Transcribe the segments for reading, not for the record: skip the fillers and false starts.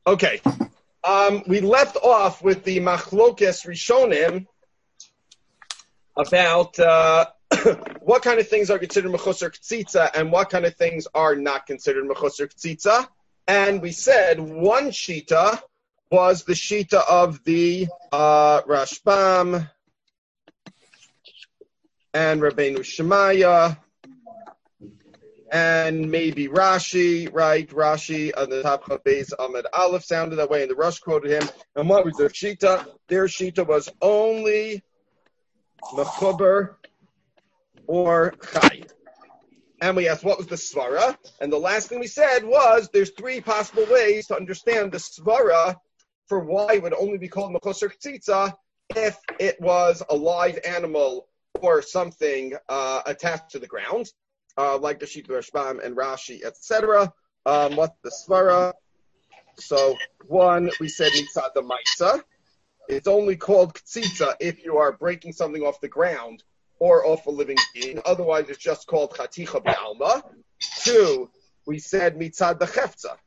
Okay. We left off with the Machlokes Rishonim about what kind of things are considered Mechusar K'tzitza and what kind of things are not considered Mechusar K'tzitza. And we said one Shita was the Shita of the Rashbam and Rabbeinu Shemaya and maybe Rashi, right? Rashi on the top of Beis Ahmed Aleph sounded that way, and the Rush quoted him. And what was their Shita? Their Shita was only Mechuber or Chai. And we asked, what was the Svara? And the last thing we said was, there's three possible ways to understand the Svara for why it would only be called Mechusar K'tzitza if it was a live animal or something attached to the ground, like the Shita Rashbam and Rashi, etc. What's the Svara? So, one, we said Mitzad the Maitza. It's only called K'tzitza if you are breaking something off the ground or off a living being. Otherwise, it's just called Chaticha B'Alma. Two, we said Mitzad the Chefza.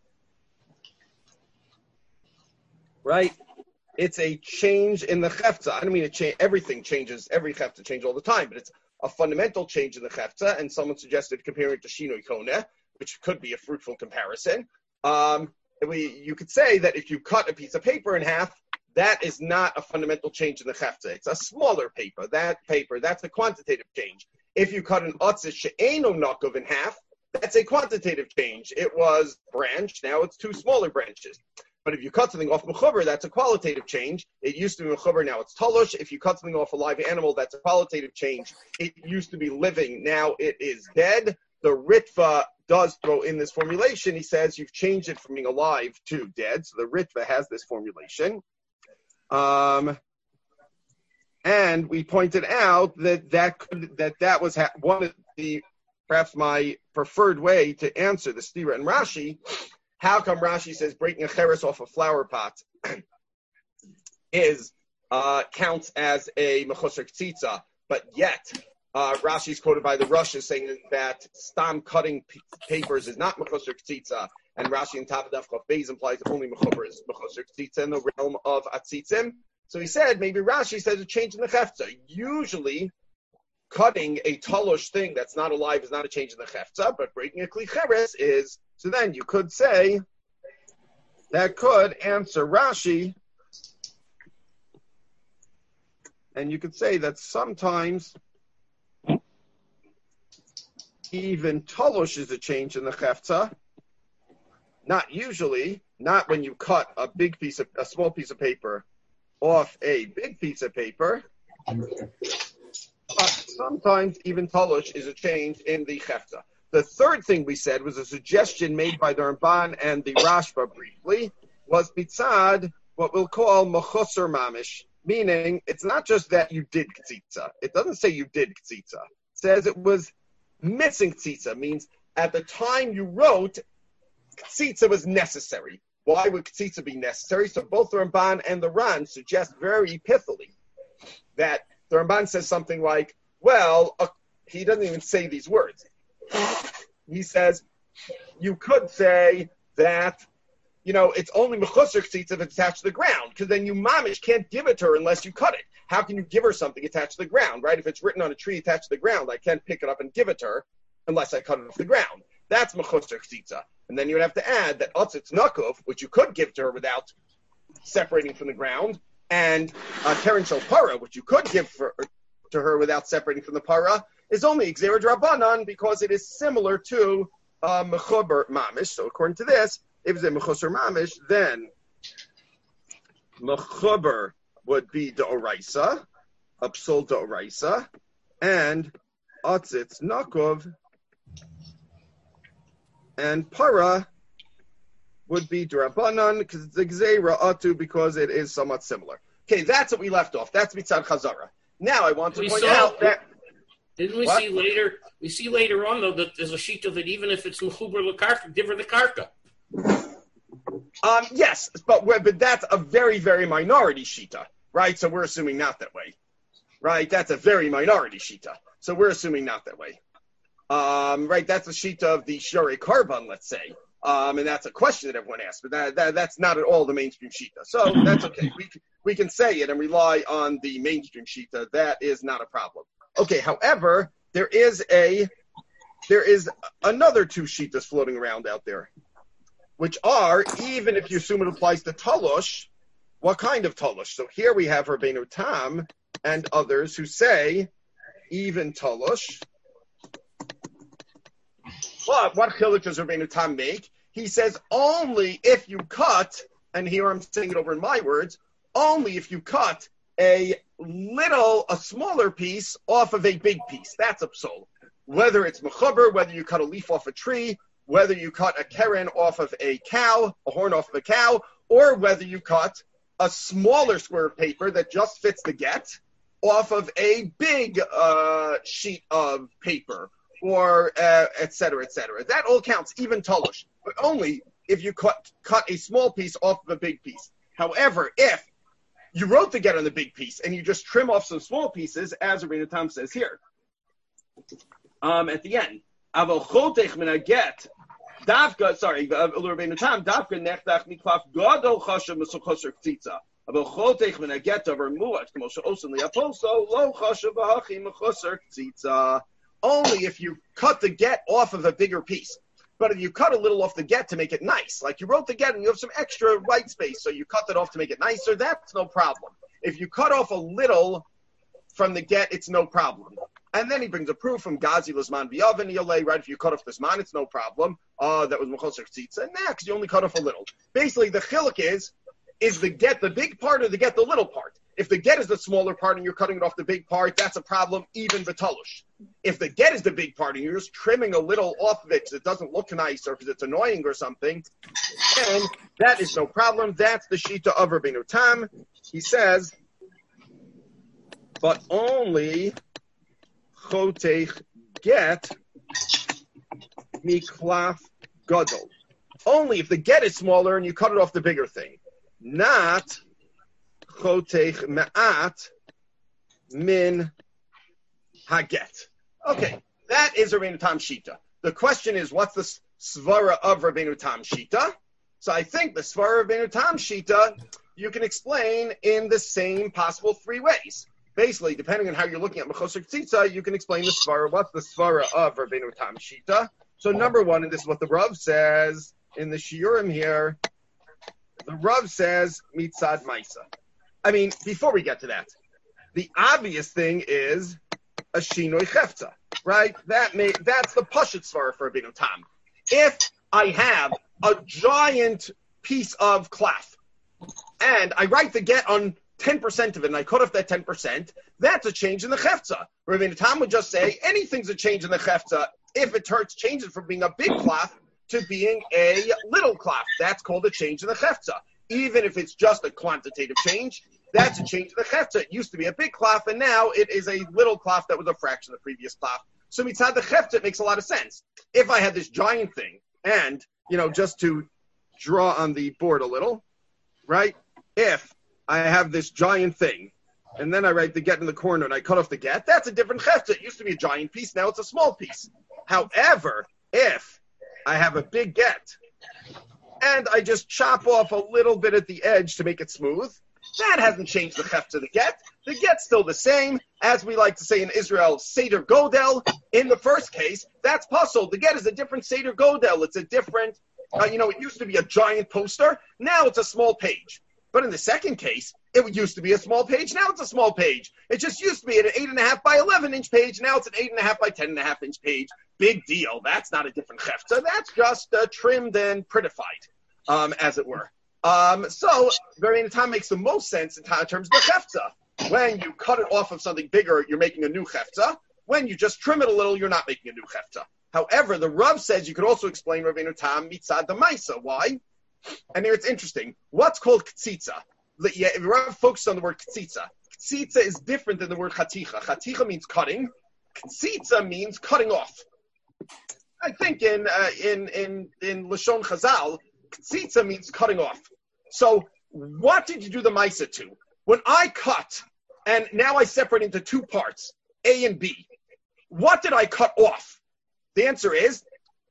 Right? It's a change in the Chefza. I don't mean everything changes, every Chefza changes all the time, but it's a fundamental change in the Chefza, and someone suggested comparing it to Shinoi Koneh, which could be a fruitful comparison. You could say that if you cut a piece of paper in half, that is not a fundamental change in the Chefza. It's a smaller paper. That's a quantitative change. If you cut an Otzis She'eino Nakov in half, that's a quantitative change. It was branch, now it's two smaller branches. But if you cut something off Mechuber, that's a qualitative change. It used to be Mechuber, now it's Talosh. If you cut something off a live animal, that's a qualitative change. It used to be living, now it is dead. The Ritva does throw in this formulation. He says you've changed it from being alive to dead. So the Ritva has this formulation. And we pointed out that was one of the, perhaps my preferred way to answer the Stira and Rashi. How come Rashi says breaking a cheres off a flower pot counts as a mechusar k'tzitza, but yet Rashi is quoted by the Rush as saying that stam cutting papers is not mechusar k'tzitza, and Rashi in top of Daf Chof Beis implies only mechuber is mechusar k'tzitza in the realm of atzitzim. So he said maybe Rashi says a change in the chefza. Usually, cutting a talosh thing that's not alive is not a change in the chefza, but breaking a kli cheres is. So then you could say, that could answer Rashi, and you could say that sometimes even talosh is a change in the chefza. Not usually, not when you cut a small piece of paper off a big piece of paper, but sometimes even talosh is a change in the chefza. The third thing we said was a suggestion made by the Ramban and the Rashba briefly, was mitzad, what we'll call mechusar mamish, meaning it's not just that you did k'tzitza. It doesn't say you did k'tzitza. It says it was missing k'tzitza, means at the time you wrote, k'tzitza was necessary. Why would k'tzitza be necessary? So both the Ramban and the Ran suggest very pithily that the Ramban says something like, he doesn't even say these words. He says, you could say that, it's only mechusar k'tzitza if it's attached to the ground, because then you mamish can't give it to her unless you cut it. How can you give her something attached to the ground, right? If it's written on a tree attached to the ground, I can't pick it up and give it to her unless I cut it off the ground. That's mechusar k'tzitza. And then you would have to add that otzitz nakov, which you could give to her without separating from the ground, and keren shel para, which you could give to her without separating from the para, is only Gzeira D'Rabbanan because it is similar to Mechuber Mamish. So according to this, if it's a Mechusar Mamish, then Mechuber would be D'Oraisa, Upsul D'Oraisa, and Otzitz Nakov, and Para would be D'Rabbanan because it's a Gzeira Atu because it is somewhat similar. Okay, that's what we left off. That's Mitzad Chazara. Now I want to point out that... Didn't we see later? We see later on though that there's a sheet of it, even if it's mechuber lekarka, give her the karka. Yes, but that's a very, very minority shita, right? So we're assuming not that way, right? That's a very minority shita, so we're assuming not that way, right? That's the shita of the sharei karban, let's say, And that's a question that everyone asks, but that's not at all the mainstream shita. So that's okay. We can say it and rely on the mainstream shita. That is not a problem. Okay. However, there is another two shitas floating around out there, which are, even if you assume it applies to Talosh, what kind of Talosh? So here we have Rabbeinu Tam and others who say even Talosh. But what chiluk does Rabbeinu Tam make? He says only if you cut, and here I'm saying it over in my words, only if you cut a smaller piece off of a big piece. That's a psol. Whether it's mechuber, whether you cut a leaf off a tree, whether you cut a keren off of a cow, a horn off of a cow, or whether you cut a smaller square of paper that just fits the get off of a big sheet of paper, or et cetera, et cetera. That all counts, even talosh, but only if you cut a small piece off of a big piece. However, if you wrote the get on the big piece and you just trim off some small pieces, as Rabbeinu Tam says here, at the end, Aval chotech min haget, Davka, Rabbeinu Tam, Davka nechtach miklaf gadol chashav mesuchoser ktitza. Aval chotech min haget over muat, k'moshe osen liaposo, lo chashav v'hachi mechoser ktitza. Only if you cut the get off of a bigger piece. But if you cut a little off the get to make it nice, like you wrote the get and you have some extra white space, so you cut that off to make it nicer, that's no problem. If you cut off a little from the get, it's no problem. And then he brings a proof from Gazi Lazman B'Yavan Yolei, right? If you cut off this man, it's no problem. That was Mechoser Tzitza. Next, you only cut off a little. Basically, the chiluk is the get the big part or the get the little part? If the get is the smaller part and you're cutting it off the big part, that's a problem, even b'talush. If the get is the big part and you're just trimming a little off of it because it doesn't look nice or because it's annoying or something, then that is no problem. That's the shita of Rabbeinu Tam. He says, but only chotech get miklaf gadol. Only if the get is smaller and you cut it off the bigger thing. Not chotech ma'at min haget. Okay, that is Rabbeinu Tam Shita. The question is, what's the svara of Rabbeinu Tam Shita? So I think the svara of Rabbeinu Tam Shita you can explain in the same possible three ways. Basically, depending on how you're looking at Mechoser Tzitza, you can explain the svara. What's the svara of Rabbeinu Tam Shita? So number one, and this is what the Rav says in the Shiurim here, the Rav says mitzad maisa. I mean, before we get to that, the obvious thing is a shinoi chefta, right? That's the pashut svara for Rabbeinu Tam. If I have a giant piece of cloth and I write the get on 10% of it and I cut off that 10%, that's a change in the chefta. Rabbeinu Tam would just say anything's a change in the chefta if it changes from being a big cloth to being a little cloth. That's called a change in the chefta. Even if it's just a quantitative change, that's a change in the chefta. It used to be a big cloth, and now it is a little cloth that was a fraction of the previous cloth. So mitzad the chefta, it makes a lot of sense. If I had this giant thing, and, just to draw on the board a little, right? If I have this giant thing, and then I write the get in the corner, and I cut off the get, that's a different chefta. It used to be a giant piece, now it's a small piece. However, if I have a big get, and I just chop off a little bit at the edge to make it smooth, that hasn't changed the chefta of the get. The get's still the same. As we like to say in Israel, Seder Godel. In the first case, that's puzzle. The get is a different Seder Godel. It's a different, it used to be a giant poster. Now it's a small page. But in the second case, it used to be a small page. Now it's a small page. It just used to be an 8.5 by 11 inch page. Now it's an 8.5 by 10.5 inch page. Big deal. That's not a different chefta. That's just trimmed and prettified, as it were. So Rabbeinu Tam makes the most sense in terms of the chefta. When you cut it off of something bigger, you're making a new chefta. When you just trim it a little, you're not making a new chefta. However, the Rav says you could also explain Rabbeinu Tam mitzad the maisa. Why? And here it's interesting. What's called ktsitza? The Rav focuses on the word ktsitza. Ktsitza is different than the word chaticha. Chaticha means cutting. Ktsitza means cutting off. I think in Lashon Chazal, ktsitza means cutting off. So what did you do the maisa to? When I cut, and now I separate into two parts, A and B, what did I cut off? The answer is,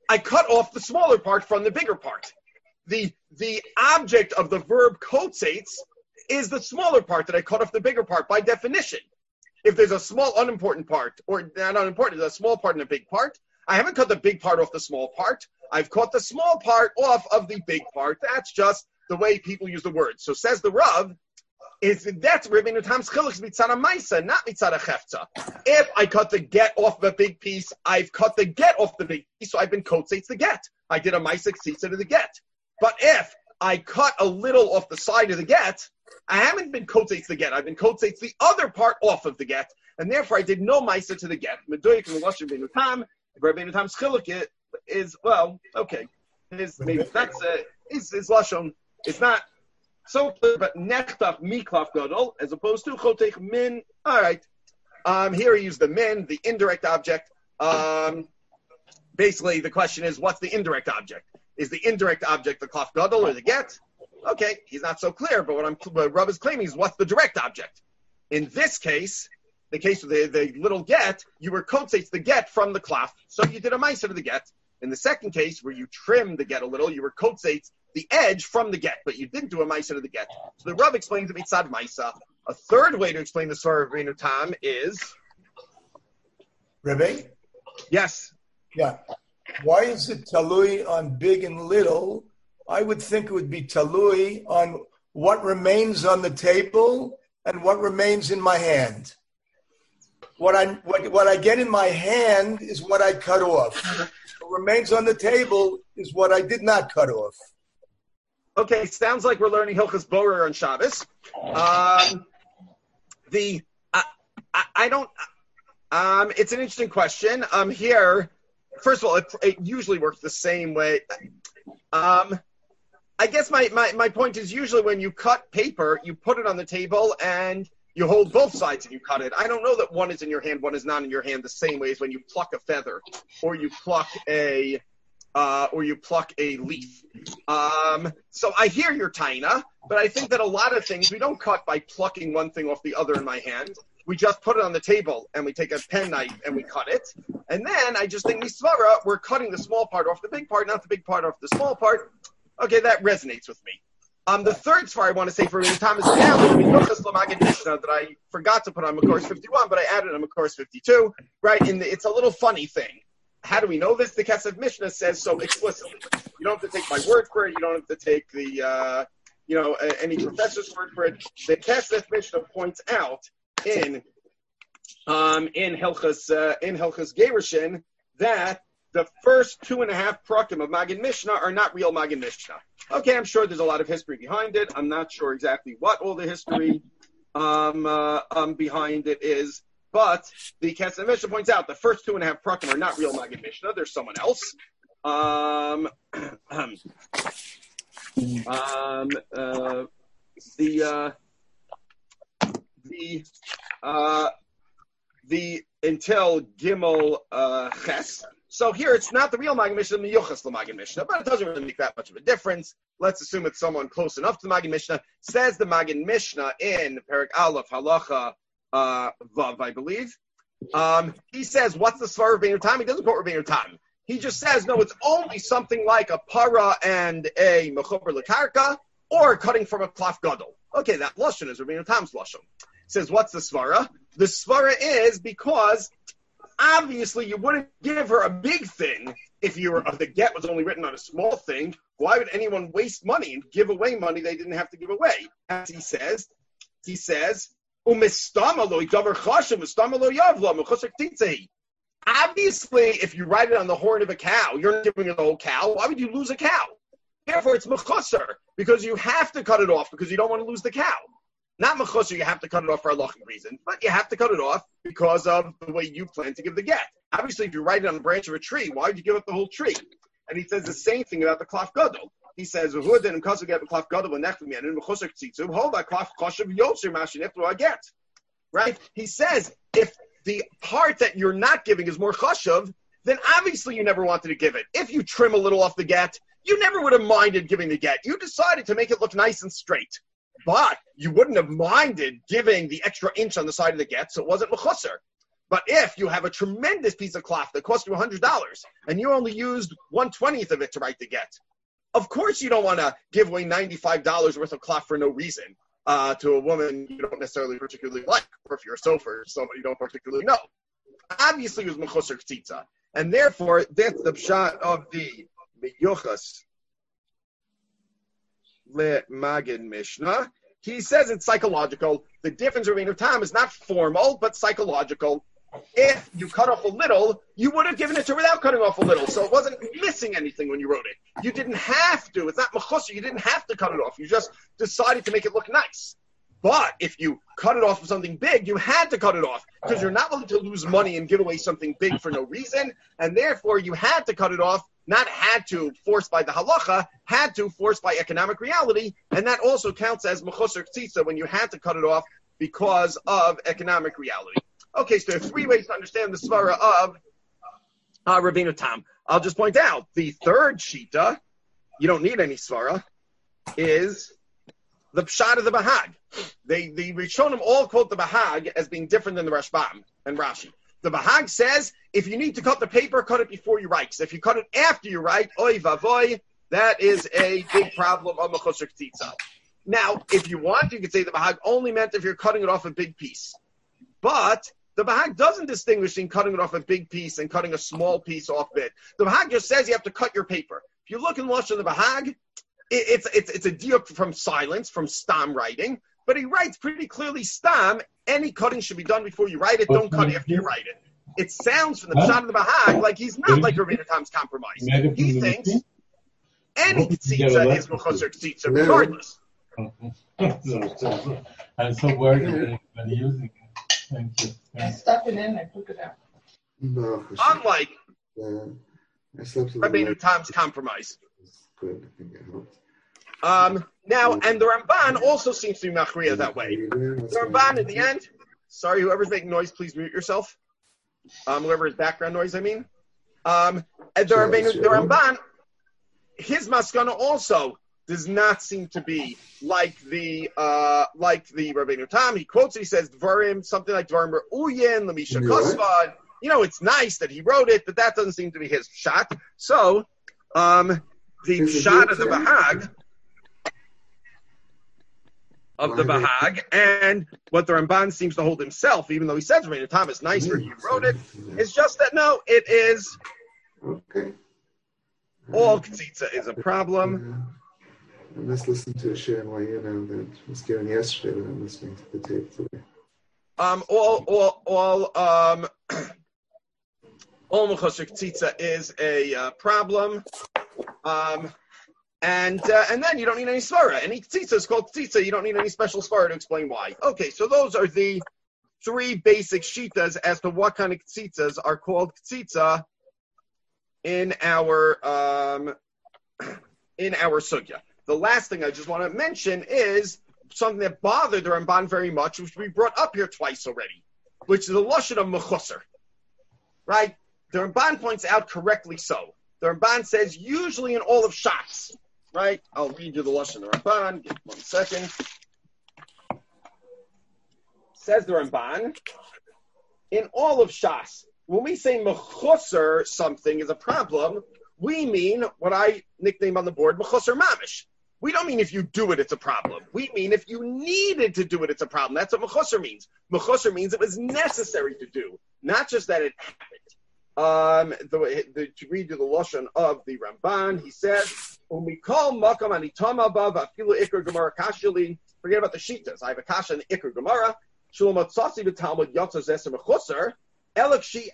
I cut off the smaller part from the bigger part. The object of the verb kotzetz is the smaller part that I cut off the bigger part by definition. If there's a small unimportant part, or not unimportant, there's a small part and a big part, I haven't cut the big part off the small part. I've cut the small part off of the big part. That's just the way people use the word. So says the Rav, that's Rabbeinu Tam's chiluk mitzad ma'isa, not mitzad chefza. If I cut the get off the big piece, I've cut the get off the big piece, so I've been kotzetz the get. I did a ma'isa ksitza to the get. But if I cut a little off the side of the get, I haven't been kotzetz the get. I've been kotzetz the other part off of the get, and therefore I did no ma'isa to the get. Medoyik and Lashon Rabbeinu Tam. Rabbeinu Tam's chiluk is well, okay. Maybe that's his lashon. It's not so clear, but nechtaf miklaf gadol as opposed to chotech min. All right. Here he used the min, the indirect object. Basically, the question is, what's the indirect object? Is the indirect object the klaf gadol or the get? Okay, he's not so clear, but what Rav is claiming is what's the direct object. In this case, the case of the little get, you were kotzetz the get from the klaf, so you did a ma'isa to the get. In the second case, where you trimmed the get a little, you were kotzetz the edge from the get, but you didn't do a ma'isa to the get. So the Rav explains it mitzad ma'isa. A third way to explain the story of Rabbeinu Tam is... Rebbe? Yes. Yeah. Why is it talui on big and little? I would think it would be talui on what remains on the table and what remains in my hand. What I get in my hand is what I cut off. What remains on the table is what I did not cut off. Okay, sounds like we're learning Hilchas Borer on Shabbos. It's an interesting question. Here, first of all, it usually works the same way. I guess my point is usually when you cut paper, you put it on the table and you hold both sides and you cut it. I don't know that one is in your hand, one is not in your hand the same way as when you pluck a feather or you pluck a leaf. So I hear your taina, but I think that a lot of things we don't cut by plucking one thing off the other in my hand. We just put it on the table and we take a penknife and we cut it. And then I just think misvara, we're cutting the small part off the big part, not the big part off the small part. Okay, that resonates with me. The third svara I want to say for Rabbeinu Tam is that I forgot to put on Makors 51, but I added on Makors 52. Right? It's a little funny thing. How do we know this? The Kesef Mishnah says so explicitly. You don't have to take my word for it. You don't have to take the any professor's word for it. The Kesef Mishnah points out in Hilchas Gerushin that the first 2.5 prakim of Magen Mishnah are not real Magen Mishnah. Okay, I'm sure there's a lot of history behind it. I'm not sure exactly what all the history behind it is, but the Kesef Mishnah points out the first 2.5 prakim are not real Magen Mishnah. There's someone else. The until Gimel Ches. So here it's not the real Magen Mishnah, the Yuchas the Magen Mishnah, but it doesn't really make that much of a difference. Let's assume it's someone close enough to the Magen Mishnah. Says the Magen Mishnah in Perek Aleph Halacha Vav, I believe. He says, what's the Svar of Rabbeinu Tam? He doesn't quote Rabbeinu Tam. He just says, no, it's only something like a para and a mechuber lekarka, or cutting from a klaf gadol. Okay, that lashon is Rabbeinu Tam's lashon. Says, what's the svara? The svara is because obviously you wouldn't give her a big thing if the get was only written on a small thing. Why would anyone waste money and give away money they didn't have to give away? As he says, obviously, if you write it on the horn of a cow, you're not giving her the whole cow. Why would you lose a cow? Therefore, it's mechusar, because you have to cut it off because you don't want to lose the cow. Not mechusar, you have to cut it off for a halachic reason, but you have to cut it off because of the way you plan to give the get. Obviously, if you write it on the branch of a tree, why would you give up the whole tree? And he says the same thing about the klaf gadol. He says, right? He says, if the part that you're not giving is more chashuv, then obviously you never wanted to give it. If you trim a little off the get, you never would have minded giving the get. You decided to make it look nice and straight. But you wouldn't have minded giving the extra inch on the side of the get, so it wasn't mechusar. But if you have a tremendous piece of cloth that cost you $100 and you only used 1/20th of it to write the get, of course you don't want to give away $95 worth of cloth for no reason to a woman you don't necessarily particularly like, or if you're a sofer, somebody you don't particularly know. Obviously, it was mechusar ktitza, and therefore that's the pshat of the miyuchas le Magid Mishnah. He says it's psychological. The difference between Tam is not formal, but psychological. If you cut off a little, you would have given it to her without cutting off a little. So it wasn't missing anything when you wrote it. You didn't have to. It's not mechusar. You didn't have to cut it off. You just decided to make it look nice. But if you cut it off for something big, you had to cut it off because you're not willing to lose money and give away something big for no reason. And therefore, you had to cut it off, not had to, forced by the halacha, had to, forced by economic reality. And that also counts as mechusar ktitza when you had to cut it off because of economic reality. Okay, so there are three ways to understand the svara of Rabbeinu Tam. I'll just point out, the third shita, you don't need any svara, is the pshat of the Bahag. The Rishonim all quote the Bahag as being different than the Rashbam and Rashi. The Bahag says, if you need to cut the paper, cut it before you write. So if you cut it after you write, oy vavoy, that is a big problem of mechusar ktitza. Now, if you want, you could say the Bahag only meant if you're cutting it off a big piece. But the Bahag doesn't distinguish between cutting it off a big piece and cutting a small piece off bit. The Bahag just says you have to cut your paper. If you look in Lashon the Bahag, it's a diuk from silence, from stam writing, but he writes pretty clearly stam, any cutting should be done before you write it, don't cut after you write it. It sounds from the pshat of the Bahag like he's not like Rabbeinu Tam's compromise. He thinks any ktitza is mechusar ktitza, regardless. I'm so worried when using it. Thank you. I stuck it in, I took it out. Unlike Rabbeinu Tam's compromise. Good, I think it helped. Now, and the Ramban also seems to be machriya that way. The Ramban, in the end, sorry, whoever's making noise, please mute yourself. Whoever is background noise, I mean. And the Ramban, his maskana also does not seem to be like the Rabbeinu Tam. He quotes it, he says, Dvarim, something like Dvarim Uyen, Lamisha Kosvad. You know, it's nice that he wrote it, but that doesn't seem to be his shot. So, the shot of the Bahag, and what the Ramban seems to hold himself, even though he says Rabbeinu Tam is nicer, he wrote it, it's just that, no, it is, all ktitza is a problem. I must listen to a shir while that was given yesterday when I'm listening to the tape today. All mechusar ktitza is a problem. And then you don't need any svara. Any ktitza is called ktitza. You don't need any special svara to explain why. Okay, so those are the three basic shitas as to what kind of ktitzas are called ktitza in our sugya. The last thing I just want to mention is something that bothered the Ramban very much, which we brought up here twice already, which is the lashon of mechusar. Right? The Ramban points out correctly so. The Ramban says usually in all of Shas, right? I'll read you the lashon of the Ramban. Give 1 second. Says the Ramban, in all of Shas, when we say mechusar something is a problem, we mean what I nicknamed on the board mechusar mamish. We don't mean if you do it, it's a problem. We mean if you needed to do it, it's a problem. That's what mechusar means. Mechusar means it was necessary to do, not just that it happened. To read you the lashon of the Ramban, he says, when we call makam anitama bav afilu ikar gemara kashili, forget about the shitas. I have a kasha in the ikar gemara. Shalom atzasi b'talmud yatsa zeser mechusar. Elak she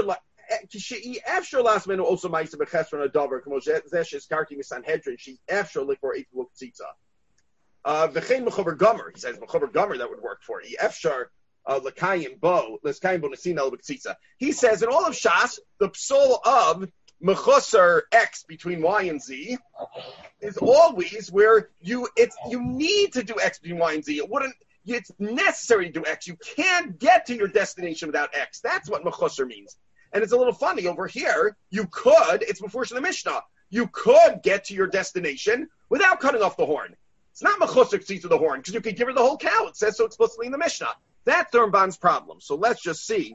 after last minute also ma'isa b'chesron adavar kamo zesh iskarti misanhedrin she after likor eight look tzitza. V'chein mechover gomer. He says mechover gomer that would work for it. After L'kayim bo nesina l'b'tzitza. He says in all of Shas the psol of mechusar X between Y and Z is always where you need to do X between Y and Z. It's necessary to do X. You can't get to your destination without X. That's what mechusar means. And it's a little funny over here. It's before the Mishnah. You could get to your destination without cutting off the horn. It's not mechusar ktitza the horn because you could give her the whole cow. It says so explicitly in the Mishnah. That's the Ramban's problem. So let's just see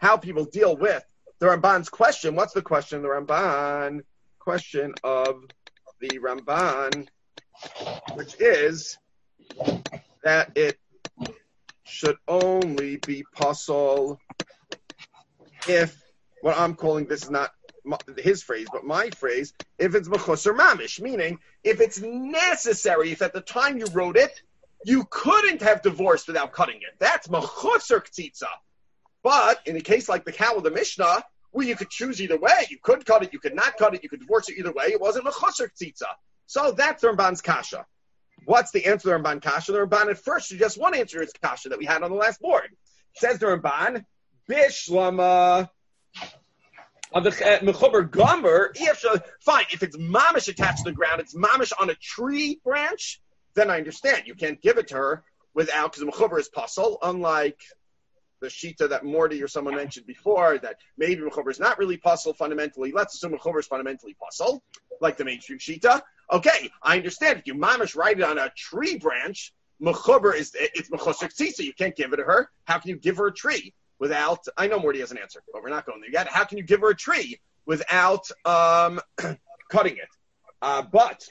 how people deal with the Ramban's question. What's the question of the Ramban? Question of the Ramban, which is that it should only be pasul if, what I'm calling, this is not his phrase, but my phrase, if it's mechusar mamish, meaning if it's necessary, if at the time you wrote it, you couldn't have divorced without cutting it. That's mechusar k'tzitza. But in a case like the cow of the Mishnah, where you could choose either way, you could cut it, you could not cut it, you could divorce it either way, it wasn't mechusar k'tzitza. So that's the Ramban's kasha. What's the answer to the Ramban kasha? The Ramban at first suggests one answer to his kasha that we had on the last board. Says the Ramban, bishlama of the mechuber gomer. Fine, if it's mamish attached to the ground, it's mamish on a tree branch, then I understand. You can't give it to her without, because the mechuber is pasul, unlike the shita that Morty or someone mentioned before, that maybe mechuber is not really pasul fundamentally. Let's assume mechuber is fundamentally pasul, like the mainstream shita. Okay, I understand. If you mamish write it on a tree branch, mechuber it's mechusar k'tzitza. You can't give it to her. How can you give her a tree without? I know Morty has an answer, but we're not going there yet. How can you give her a tree without cutting it? But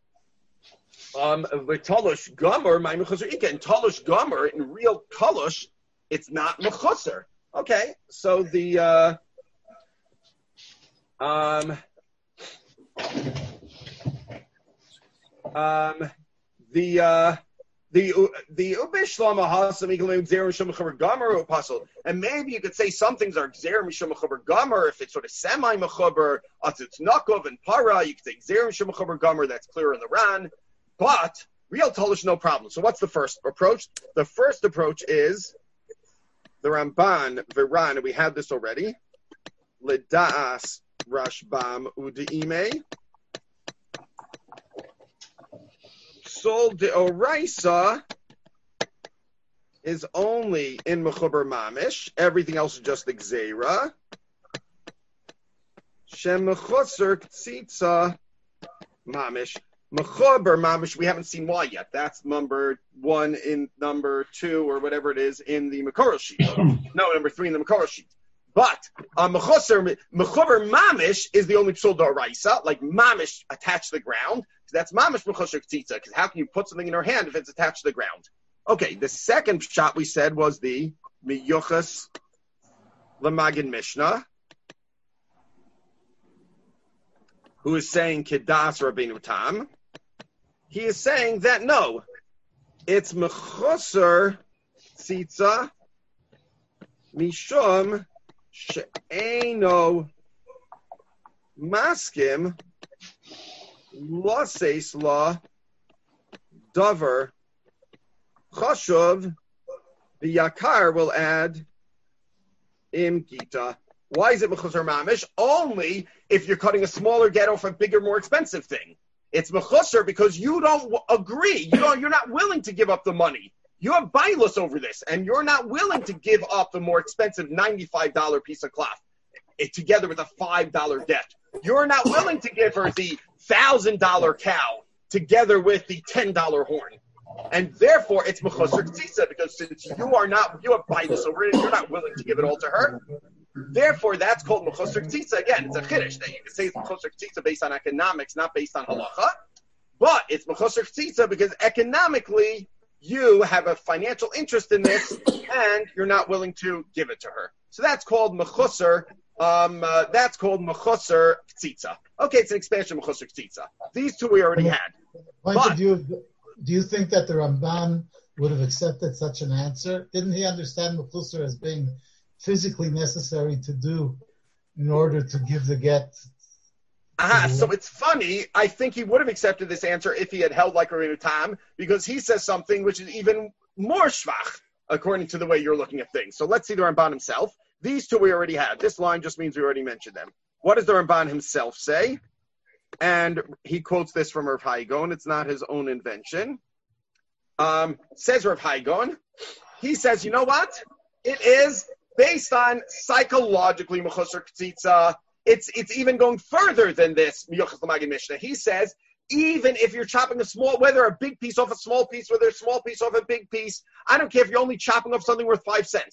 v'talosh gomer, my mechusar ika, and talosh gomer in real talosh, it's not mechusar. Okay, so the ubishlama hasam iglum gzerim mishum mechaber gomer upasul, and maybe you could say some things are gzerim mishum mechaber gomer if it's sort of semi mechaber, it's nakov and para. You could say gzerim mishum mechaber gomer. That's clear in the Ran, but real tolish no problem. So what's the first approach? The first approach is the Ramban Viran, and we had this already. Ledas Rashbam udeime. Sol de Oraisa is only in mechuber mamish. Everything else is just the gzeira. Shem mechusar k'tzitza mamish. Mechuber mamish, we haven't seen why yet. That's number 1 in number 2 or whatever it is in the Makora sheet. No, number 3 in the Makora sheet. But mechuber mamish is the only psul d'oraisa, like mamish attached to the ground. So that's mamish mechusar k'tzitza, because how can you put something in her hand if it's attached to the ground? Okay, the second shot we said was the miyuchas lemagin Mishnah, who is saying kedas Rabbeinu Tam. He is saying that no, it's mechusar tzitza mishum she'eno maskim loseis la davar chashuv. The yakar will add im gita. Why is it mechusar mamish? Only if you're cutting a smaller get off a bigger, more expensive thing. It's mechusar because you don't agree. You're not willing to give up the money. You have bailus over this, and you're not willing to give up the more expensive $95 piece of cloth together with a $5 debt. You're not willing to give her the $1,000 cow together with the $10 horn. And therefore, it's mechusar k'tzitza, because since you have bailus over it, and you're not willing to give it all to her. Therefore, that's called mechusar k'tzitza. Again, it's a chiddush that you can say it's mechusar k'tzitza based on economics, not based on halacha. But it's mechusar k'tzitza because economically you have a financial interest in this, and you're not willing to give it to her. So that's called mechusar. That's called mechusar k'tzitza. Okay, it's an expansion of mechusar k'tzitza. These two we already had. But, do you think that the Ramban would have accepted such an answer? Didn't he understand mechusar as being physically necessary to do in order to give the get? So it's funny. I think he would have accepted this answer if he had held like Rabbeinu Tam, because he says something which is even more shvach according to the way you're looking at things. So let's see the Ramban himself. These two we already had. This line just means we already mentioned them. What does the Ramban himself say? And he quotes this from Rav Hai Gaon. It's not his own invention. Says Rav Hai Gaon. He says, you know what? It is based on psychologically mechusar k'tzitza. It's even going further than this miyuchas l'magid Mishnah. He says even if you're chopping whether a big piece off a small piece, whether a small piece off a big piece, I don't care if you're only chopping off something worth 5 cents.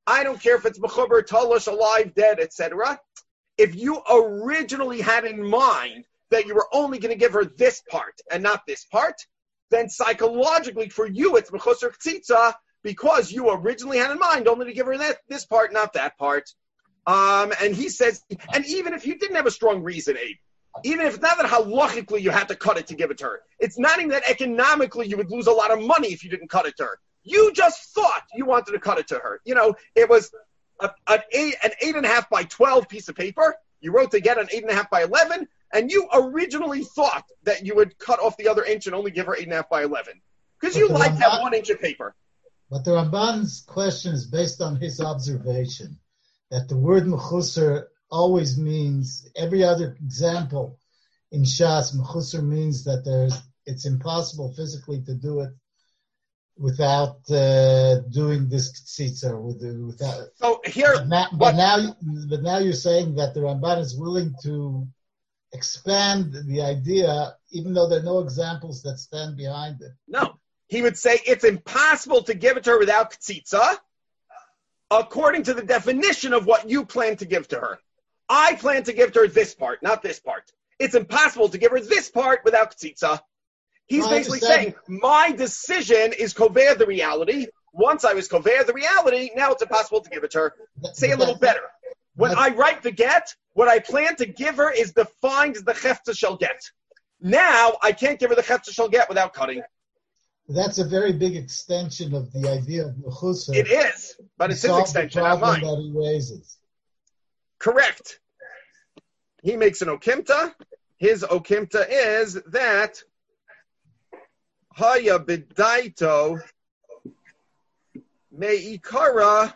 I don't care if it's mechuber, talosh, alive, dead, etc. If you originally had in mind that you were only going to give her this part and not this part, then psychologically for you it's mechusar k'tzitza because you originally had in mind only to give her this part, not that part. And he says, and even if you didn't have a strong reason, Abe, even if it's not that halachically you had to cut it to give it to her, it's not even that economically you would lose a lot of money if you didn't cut it to her. You just thought you wanted to cut it to her. It was an 8.5 by 12 piece of paper. You wrote to get an 8.5 by 11, and you originally thought that you would cut off the other inch and only give her 8.5 by 11 because you like that 1 inch of paper. But the Ramban's question is based on his observation that the word mechusar always means, every other example in Shas, mechusar means that it's impossible physically to do it without doing this tzitza. Without. So here, but now you're saying that the Ramban is willing to expand the idea, even though there are no examples that stand behind it. No, he would say it's impossible to give it to her without tzitza, according to the definition of what you plan to give to her. I plan to give to her this part, not this part. It's impossible to give her this part without tzitza. He's basically saying, my decision is kovea the reality. Once I was kovea the reality, now it's impossible to give it to her. Say a little better. When I write the get, what I plan to give her is defined as the chefta shall get. Now, I can't give her the chefta shall get without cutting. That's a very big extension of the idea of mechusar. It is, but it's his extension, not mine. That he raises. Correct. He makes an okimta. His okimta is that haya bidaito meikara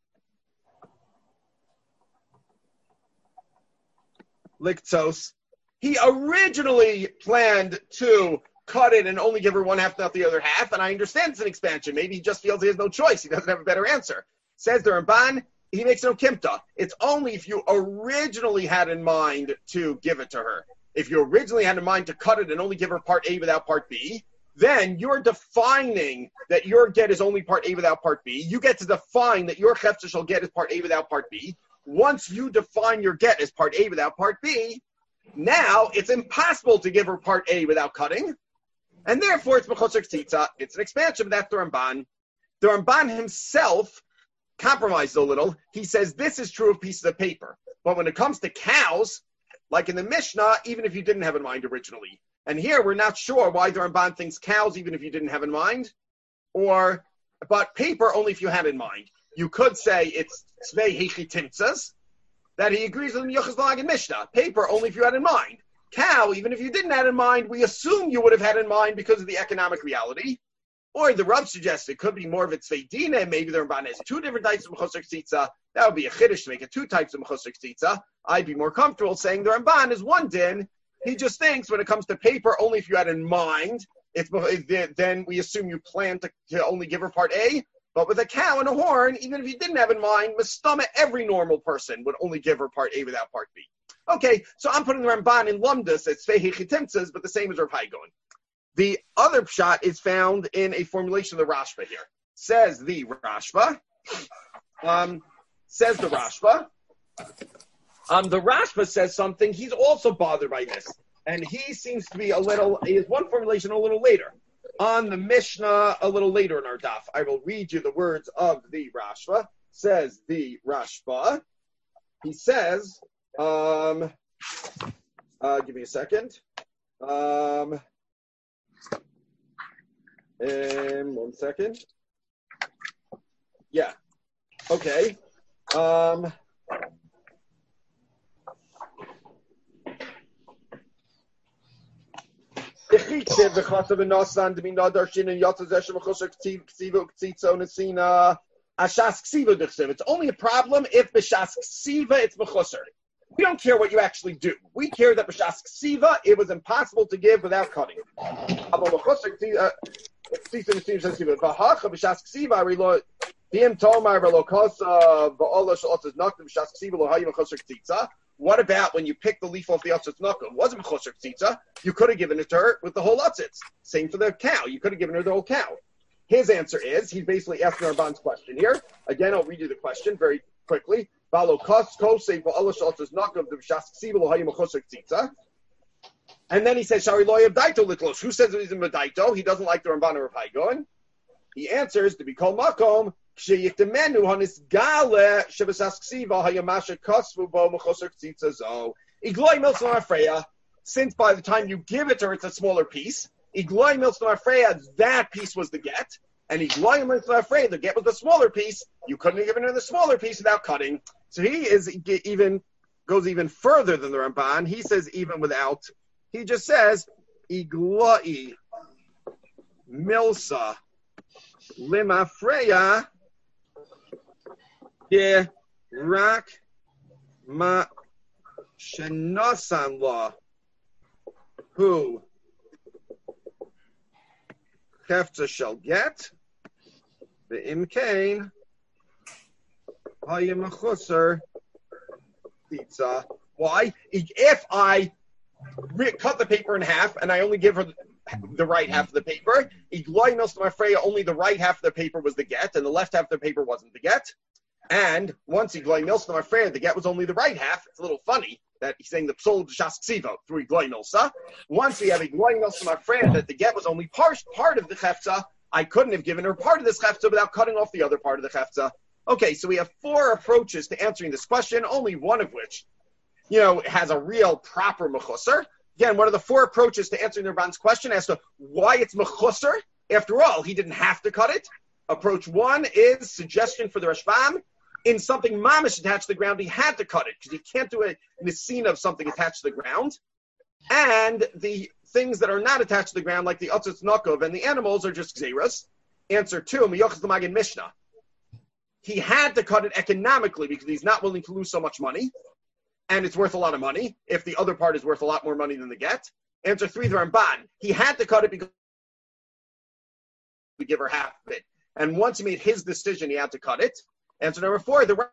liktos. He originally planned to cut it and only give her one half, not the other half. And I understand it's an expansion. Maybe he just feels he has no choice. He doesn't have a better answer. Says the Ramban, he makes no kimta. It's only if you originally had in mind to give it to her. If you originally had in mind to cut it and only give her part A without part B, then you're defining that your get is only part A without part B. You get to define that your chefta shall get is part A without part B. Once you define your get as part A without part B, now it's impossible to give her part A without cutting. And therefore, it's mechusar k'tzitza. It's an expansion, but that's the Ramban. The Ramban himself compromised a little. He says this is true of pieces of paper. But when it comes to cows, like in the Mishnah, even if you didn't have in mind originally. And here, we're not sure why the Ramban thinks cows, even if you didn't have in mind. But paper, only if you had in mind. You could say it's tzvei heichi timtzas, that he agrees with the Yochas Lag and Mishnah. Paper, only if you had in mind. Cow, even if you didn't have in mind, we assume you would have had in mind because of the economic reality. Or the Rav suggests it could be more of a tzvei dina. Maybe the Ramban has two different types of mechusar k'tzitza. That would be a chiddush to make it two types of mechusar k'tzitza. I'd be more comfortable saying the Ramban is one din. He just thinks when it comes to paper, only if you had in mind, then we assume you plan to only give her part A. But with a cow and a horn, even if you didn't have in mind, mistama, every normal person would only give her part A without part B. Okay, so I'm putting the Ramban in Lumdus at Tzvei Heichi Timtzas, but the same as Rav Hai Gaon. The other pshat is found in a formulation of the Rashba here. Says the Rashba. The Rashba says something. He's also bothered by this. And he seems to be he has one formulation a little later. On the Mishnah, a little later in our daf. I will read you the words of the Rashba. Says the Rashba. He says, give me a second. 1 second. Yeah. Okay. It's only a problem if b'shas ksiva it's mechusar. We don't care what you actually do. We care that b'shas ksiva it was impossible to give without cutting. What about when you pick the leaf off the Atzitz Naka? It wasn't Mechusar K'tzitza. You could have given it to her with the whole Atzitz. Same for the cow. You could have given her the whole cow. His answer is, he's basically asking Ramban's question here. Again, I'll read you the question very quickly. And then he says, Shari loyav daito litlos. Who says he's in Medaito? He doesn't like the Ramban or Rav Hai Gaon. He answers, to be called makom, ksheyiktemenu hanis gale shebesas ksiva hayamasha kosvu bo mechoser ktitza zo. Igloi milson afreya, since by the time you give it to her, it's a smaller piece. Igloi milson afreya, that piece was the get. And Igloi milson afreya, the get was the smaller piece. You couldn't have given her the smaller piece without cutting. So he goes even further than the Ramban. He says even without. He just says, Igloi milsa limafreya ye rak ma shenosan la who hefta shall get the imkain hayamachuser pizza. Why? If I cut the paper in half and I only give her the right half of the paper, Igloi milsa limafreya, only the right half of the paper was the get, and the left half of the paper wasn't the get. And once Igloi milsa limafreya, the get was only the right half. It's a little funny that he's saying the psol d'shas ksiva through Igloi milsa. Once we have Igloi milsa limafreya, that the get was only part of the chefza, I couldn't have given her part of this chefza without cutting off the other part of the chefza. Okay, so we have 4 approaches to answering this question, only one of which, has a real proper mechusser. Again, what are the 4 approaches to answering the Ramban's question as to why it's mechusser? After all, he didn't have to cut it. Approach 1 is suggestion for the Rashbam. In something mamish attached to the ground, he had to cut it because he can't do a nesina of something attached to the ground. And the things that are not attached to the ground, like the Otzitz Nokov and the animals, are just Gzeras. Answer 2, Miyochas L'Magen Mishnah. He had to cut it economically because he's not willing to lose so much money. And it's worth a lot of money if the other part is worth a lot more money than the get. Answer 3, the Ramban. He had to cut it because we give her half of it. And once he made his decision, he had to cut it. Answer number 4, the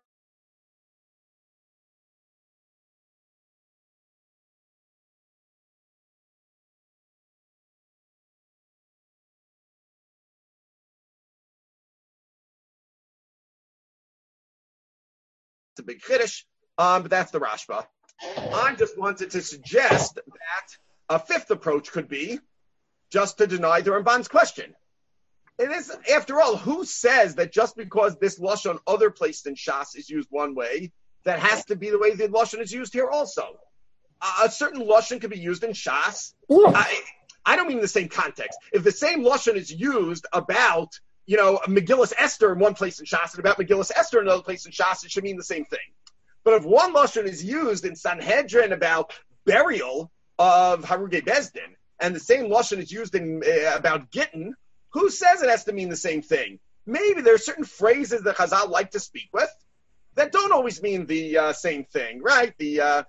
it's a big chiddush, but that's the Rashba. I just wanted to suggest that a 5th approach could be just to deny the Ramban's question. It is, after all, who says that just because this lashon other places in Shas is used one way, that has to be the way the lashon is used here also? A certain lashon could be used in Shas. I don't mean in the same context. If the same lashon is used about, Megillas Esther in one place in Shas and about Megillas Esther in another place in Shas, it should mean the same thing. But if one lashon is used in Sanhedrin about burial of Harugei Bezdin, and the same lashon is used in about Gittin, who says it has to mean the same thing? Maybe there are certain phrases that Chazal like to speak with that don't always mean the same thing, right? The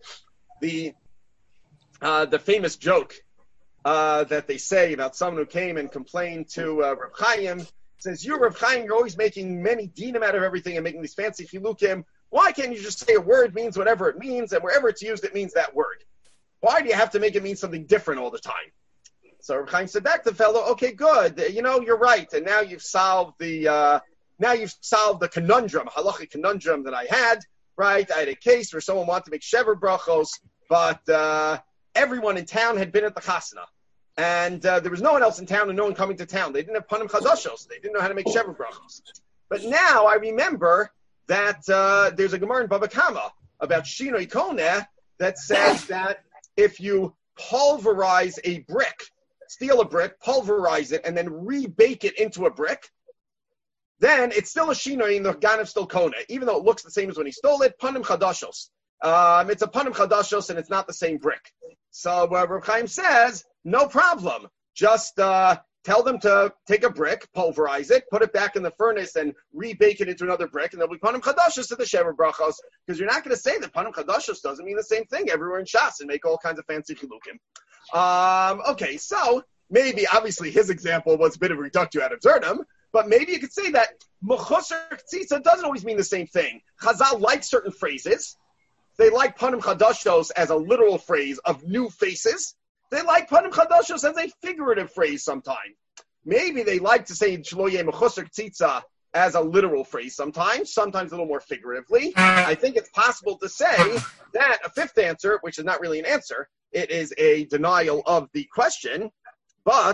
famous joke that they say about someone who came and complained to Rav Chaim, says, "You, Rav Chaim, you're always making many dinim out of everything and making these fancy chilukim. Why can't you just say a word means whatever it means, and wherever it's used, it means that word? Why do you have to make it mean something different all the time?" So Rav Chaim said back to the fellow, "Okay, good. You're right. And now you've solved the conundrum, halachic conundrum that I had. Right? I had a case where someone wanted to make shever brachos, but everyone in town had been at the chasana, and there was no one else in town and no one coming to town. They didn't have panim chadashos. They didn't know how to make shever brachos. But now I remember that there's a Gemara in Baba Kama about Shinoi Koneh that says that if you pulverize a brick, steal a brick, pulverize it, and then rebake it into a brick, then it's still a shinoi and the ganav still kona, even though it looks the same as when he stole it. Panim chadashos. It's a panim chadashos and it's not the same brick. So Rav Chaim says, no problem. Just tell them to take a brick, pulverize it, put it back in the furnace, and rebake it into another brick, and there'll be panim chadashos to the shever brachos, because you're not going to say that panim chadashos doesn't mean the same thing everywhere in Shas and make all kinds of fancy chilukim. Okay, so maybe, obviously, his example was a bit of a reductio ad absurdum, but maybe you could say that mechuser ktitza doesn't always mean the same thing. Chazal like certain phrases. They like panim chadashos as a literal phrase of new faces. They like panim chadashos as a figurative phrase sometimes. Maybe they like to say Shlo Yeh Mechusar Tzitza as a literal phrase sometimes a little more figuratively. I think it's possible to say that a fifth answer, which is not really an answer, it is a denial of the question, but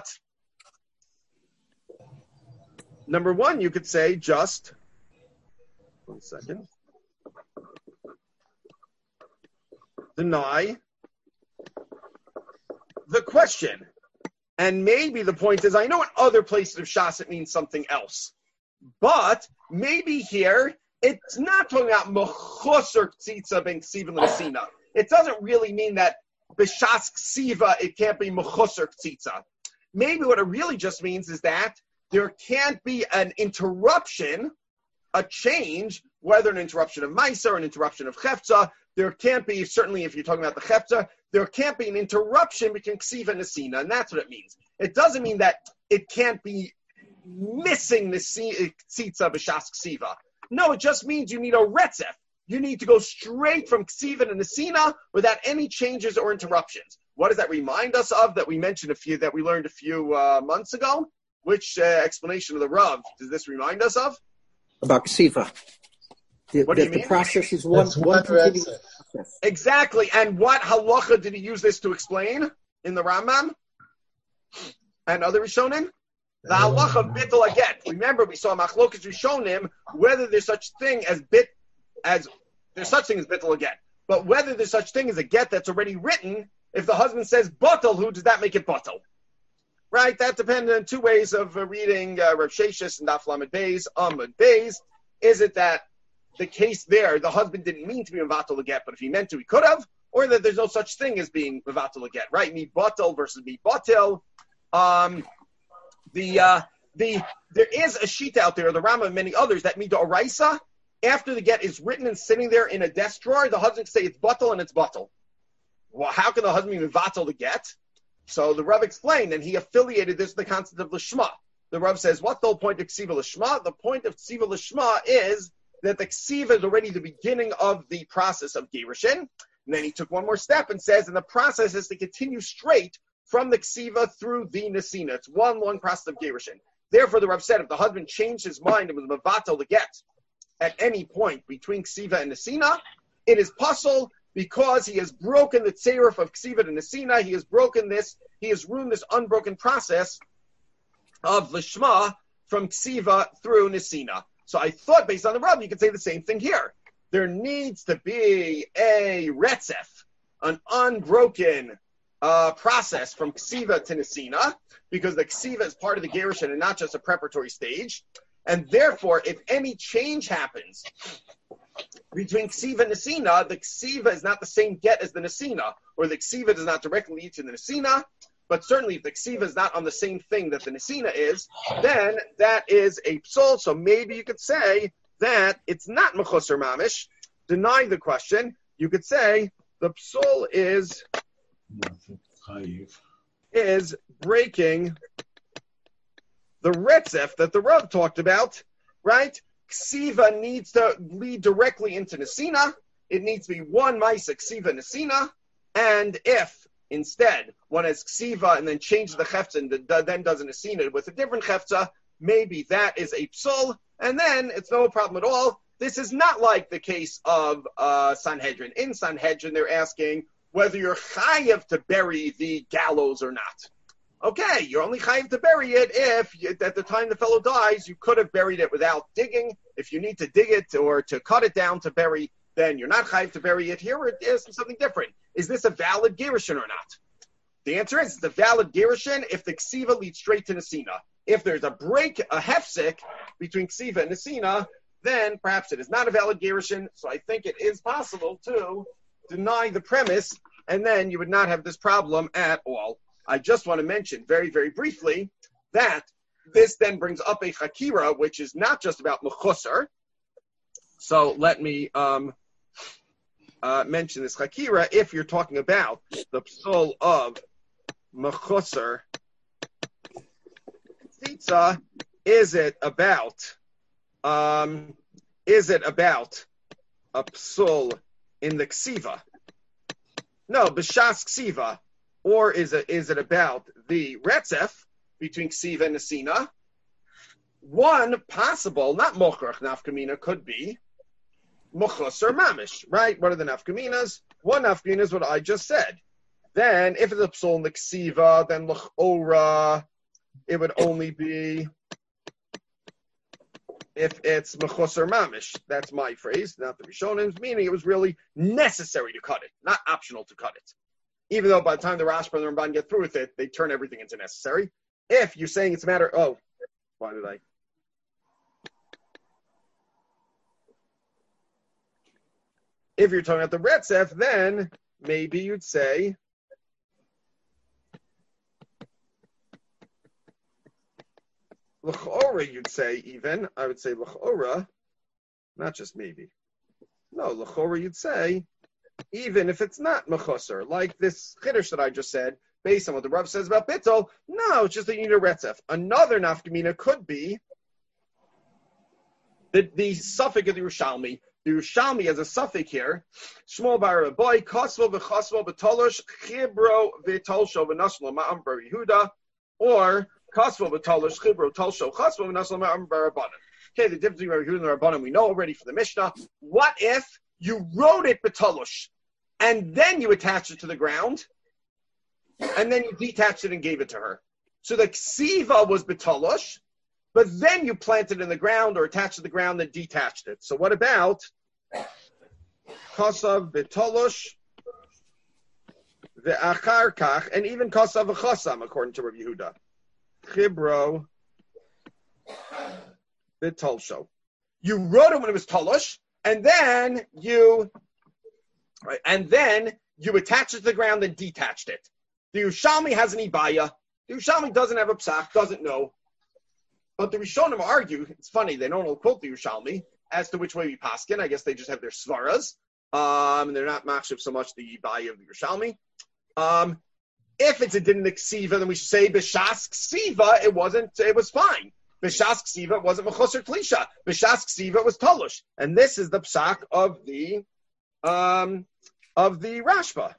number one, you could say just, 1 second, deny the question. And maybe the point is, I know in other places of Shas it means something else. But maybe here, it's not talking about Mechusar Tzitza ben Ksiva l'Nesina. It doesn't really mean that B'Shas Ksiva, it can't be Mechusar Tzitza. Maybe what it really just means is that there can't be an interruption, a change, whether an interruption of Maisa or an interruption of Chefza. There can't be, certainly if you're talking about the Chefza, there can't be an interruption between Ksiva and Nesina, and that's what it means. It doesn't mean that it can't be missing the Tzitza B'Shas Ksiva. No, it just means you need a Retzef. You need to go straight from Ksiva to Nesina without any changes or interruptions. What does that remind us of that we mentioned that we learned a few months ago? Which explanation of the Rav does this remind us of? About Ksiva. What do you mean? The process is one continuous process. Exactly. And what halacha did he use this to explain in the Rambam and other Rishonim? The halacha of bittul aget. Remember, we saw machlokas Rishonim whether there's such thing as there's such thing as bittul aget, but whether there's such thing as a get that's already written. If the husband says batal, who does that make it batal? Right. That depends on two ways of reading Rav Sheshis and Daf Lamed Beis, Amud Beis. Is it that the case there, the husband didn't mean to be mevatel get, but if he meant to, he could have, or that there's no such thing as being mevatel get, right? Mi batel versus mi batil. There is a sheet out there, the Rama and many others, that mida oraisa, after the get is written and sitting there in a desk drawer, the husband can say it's batel and it's batel. Well, how can the husband be mevatel the get? So the Rav explained, and he affiliated this with the concept of lishma. The Rav says, what's the whole point of ksiva lishma? The point of ksiva lishma is that the ksiva is already the beginning of the process of gerushin. And then he took one more step and says, and the process is to continue straight from the ksiva through the nesina. It's one long process of gerushin. Therefore, the Rav said, if the husband changed his mind and was mevatel the get at any point between ksiva and nesina, it is puzzle because he has broken the tzeiruf of ksiva to nesina. He has ruined this unbroken process of lishma from ksiva through nesina. So I thought, based on the Rav, you could say the same thing here. There needs to be a retzef, an unbroken process from ksiva to nesina, because the ksiva is part of the gerushin and not just a preparatory stage. And therefore, if any change happens between ksiva and nesina, the ksiva is not the same get as the nesina, or the ksiva does not directly lead to the nesina. But certainly, if the ksiva is not on the same thing that the nesina is, then that is a psol. So maybe you could say that it's not mechusar mamish. Deny the question. You could say the psol is breaking the retzef that the Rav talked about, right? Ksiva needs to lead directly into nesina. It needs to be one maisa ksiva nesina, and if instead one has ksiva and then changes the chefza and then does a nesina with a different chefza, maybe that is a psul, and then it's no problem at all. This is not like the case of Sanhedrin. In Sanhedrin, they're asking whether you're chayiv to bury the gallows or not. Okay, you're only chayiv to bury it if at the time the fellow dies, you could have buried it without digging. If you need to dig it or to cut it down to bury, then you're not chayiv to bury it. Here it is something different. Is this a valid gerushin or not? The answer is it's a valid gerushin if the ksiva leads straight to nesina. If there's a break, a hefsek between ksiva and nesina, then perhaps it is not a valid gerushin. So I think it is possible to deny the premise, and then you would not have this problem at all. I just want to mention very, very briefly that this then brings up a chakira, which is not just about mechusar. So let me mention this chakira. If you're talking about the psul of mechusar tzitza, is it about a psul in the ksiva? No, b'shas ksiva. Or is it about the retzef? between ksiva and nesina. One possible, not mochrach nafkamina, could be mechusar mamish, right? What are the nafkaminas? One nafkamina is what I just said. Then, if it's a psul neksiva, then l'chora, it would only be if it's mechusar mamish. That's my phrase, not the Rishonim's, meaning it was really necessary to cut it, not optional to cut it. Even though by the time the Rashba and the Ramban get through with it, they turn everything into necessary. If you're saying it's a matter, why did I? If you're talking about the Retzef, then maybe you'd say L'chora, you'd say even. I would say L'chora, not just maybe. No, L'chora, you'd say, even if it's not Mechusar, like this Chiddush that I just said, based on what the Rav says about Bittul, no, it's just that you need a Retzef. Another Nafkamina could be the suffix of the Yerushalmi. The Yerushalmi has a suffix here. Shmuel bar Rabbi, Kosvo v'chosvo b'tolosh, Chibro v'tolsho v'naslo ma'am bar Yehuda, or Kosvo v'tolosh, Chibro tolsho chosvo v'naslo ma'am bar Rabbanan. Okay, the difference between Yehuda and the Rabbanan we know already from the Mishnah. What if you wrote it b'tolosh, and then you attached it to the ground, and then you detached it and gave it to her? So the ksiva was b'tolosh, but then you planted it in the ground or attached to the ground and detached it. So what about Kosav b'tolosh ve'achar kach, and even Kosav v'chosam, according to Rav Yehuda. Chibro b'tolsho. You wrote it when it was tolosh, and then you attached it to the ground and detached it. The Yerushalmi has an ibaya. The Yerushalmi doesn't have a psach, doesn't know. But the Rishonim argue, it's funny, they don't quote the Yerushalmi as to which way we paskin. I guess they just have their svaras. And they're not machshav so much the ibaya of the Yerushalmi. If it's a din ksiva, then we should say b'shas ksiva, it was fine. B'shas ksiva, it wasn't mechusar tlisha. B'shas ksiva, it was tolush. And this is the psak of the Rashba.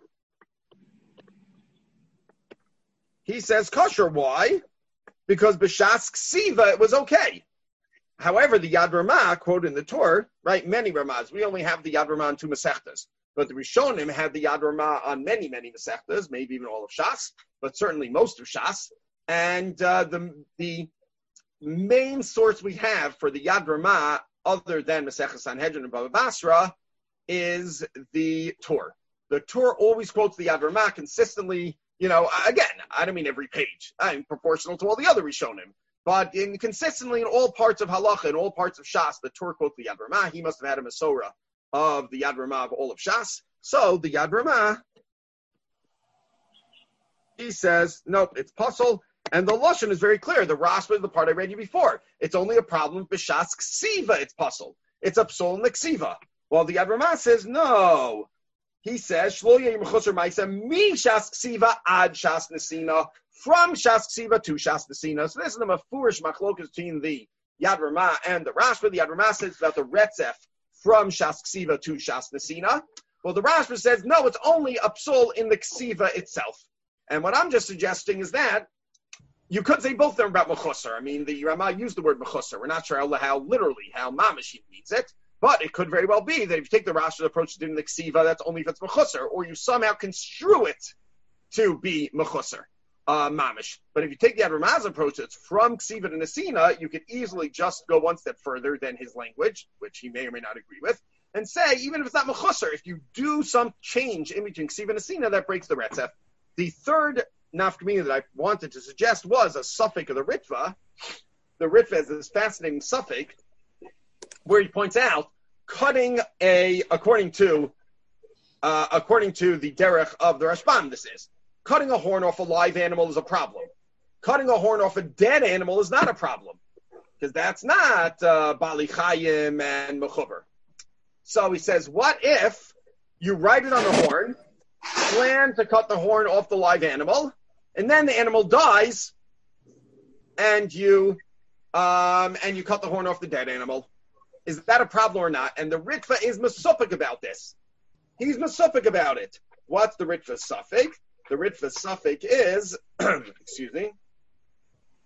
He says kosher. Why? Because b'shas ksiva, it was okay. However, the Yad Ramah, quoted in the Torah, right, many Ramahs, we only have the Yad Ramah on 2 Masechtas, but the Rishonim had the Yad Ramah on many, many Masechtas, maybe even all of Shas, but certainly most of Shas. And the main source we have for the Yad Ramah, other than Masechtas Sanhedrin and Baba Basra, is the Torah. The Torah always quotes the Yad Ramah consistently. Again, I don't mean every page. I'm proportional to all the other Rishonim. But consistently in all parts of Halacha, in all parts of Shas, the Torah quotes the Yad Ramah. He must have had a Masorah of the Yad Ramah of all of Shas. So the Yad Ramah, he says, nope, it's puzzle. And the Lashon is very clear. The Rashba is the part I read you before. It's only a problem b'shas ksiva, it's puzzle. It's a psol in the ksiva. Well, the Yad Ramah says, no. He says, Shlo yeh mechusar ma'isa mi shas ksiva ad shas nesina, from shas ksiva to shas nesina. So this is the mafurish machlokas between the Yad Ramah and the Rashba. The Yad Ramah says about the retzef from shas ksiva to shas nesina. Well, the Rashba says, no, it's only a psul in the ksiva itself. And what I'm just suggesting is that you could say both of them about mechusar. I mean, the Ramah used the word mechusar. We're not sure how mamish he means it. But it could very well be that if you take the Rashba's approach to doing the ksiva, that's only if it's mechusar, or you somehow construe it to be mechusar, mamish. But if you take the Yad Ramah's approach, it's from ksiva to nesina, you could easily just go one step further than his language, which he may or may not agree with, and say, even if it's not mechusar, if you do some change in between ksiva and nesina, that breaks the retzef. The third nafkamina that I wanted to suggest was a suffix of the Ritva. The Ritva is this fascinating suffix, where he points out, according to the derech of the Rashbam, this is, cutting a horn off a live animal is a problem. Cutting a horn off a dead animal is not a problem, because that's not Bali Chayim and Mechuber. So he says, what if you write it on the horn, plan to cut the horn off the live animal, and then the animal dies, and you cut the horn off the dead animal? Is that a problem or not? And the Ritva is mesupik about this. He's mesupik about it. What's the Ritva suffix? The Ritva suffix is, excuse me.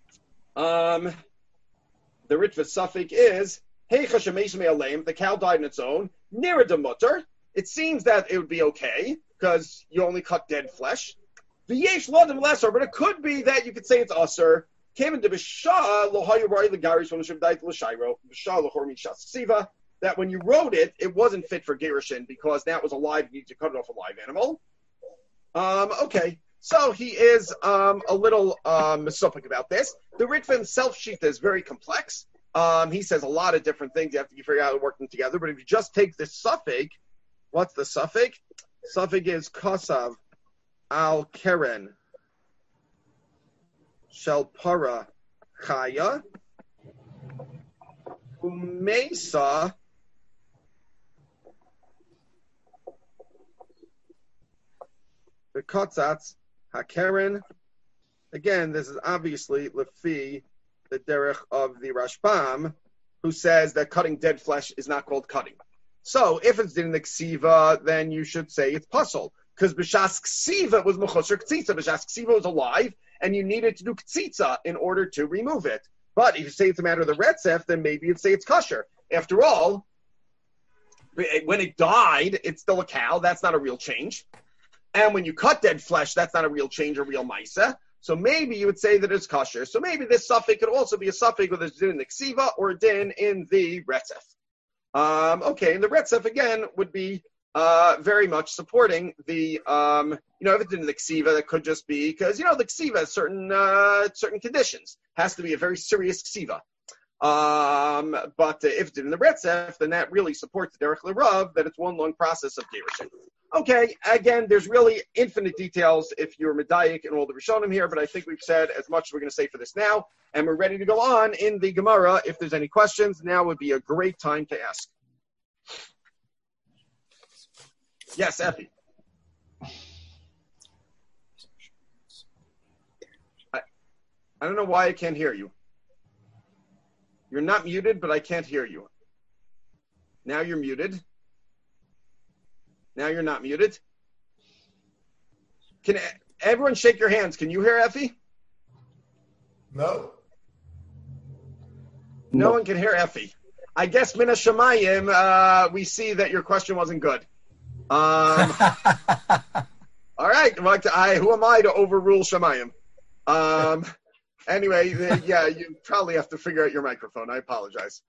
The Ritva suffix is the cow died on its own. Near the mutter, it seems that it would be okay because you only cut dead flesh. The yesh lodim lesser, but it could be that you could say it's usher. Came into b'shah lohayu roi legarish from the shavdait l'shayro b'shah lohor mishas siva. That when you wrote it, it wasn't fit for gerushin because that was alive. You need to cut it off a live animal. Okay, so he is a little mesopik about this. The Ritva himself shita is very complex. He says a lot of different things. You have to figure out how to work them together. But if you just take this suffix, what's the suffix? Suffix is kosav al keren shel para chaya umesa the kotzatz hakeren. Again, this is obviously lefi the derech of the Rashbam, who says that cutting dead flesh is not called cutting. So if it's in the ksiva, then you should say it's puzzle, because b'shas ksiva was mechusher ktsitza. B'shas ksiva was alive, and you needed to do ktsitza in order to remove it. But if you say it's a matter of the retzef, then maybe you'd say it's kosher. After all, when it died, it's still a cow. That's not a real change. And when you cut dead flesh, that's not a real change or real maisa. So maybe you would say that it's kosher. So maybe this suffix could also be a suffix whether it's din in the ksiva or a din in the retzef. Okay, and the retzef again would be very much supporting the if it's in the ksiva, that could just be because the ksiva has certain conditions. Has to be a very serious ksiva. But if it's in the retzef, then that really supports the derech l'rav that it's one long process of gerushin. Okay, again, there's really infinite details if you're medayik and all the Rishonim here, but I think we've said as much as we're going to say for this now, and we're ready to go on in the Gemara. If there's any questions, now would be a great time to ask. Yes, Effie. I don't know why I can't hear you. You're not muted, but I can't hear you. Now you're muted. Now you're not muted. Can everyone shake your hands? Can you hear Effie? No. No one can hear Effie. I guess Mina Shemayim, we see that your question wasn't good. All right. Who am I to overrule Shemayim? Anyway, you probably have to figure out your microphone. I apologize.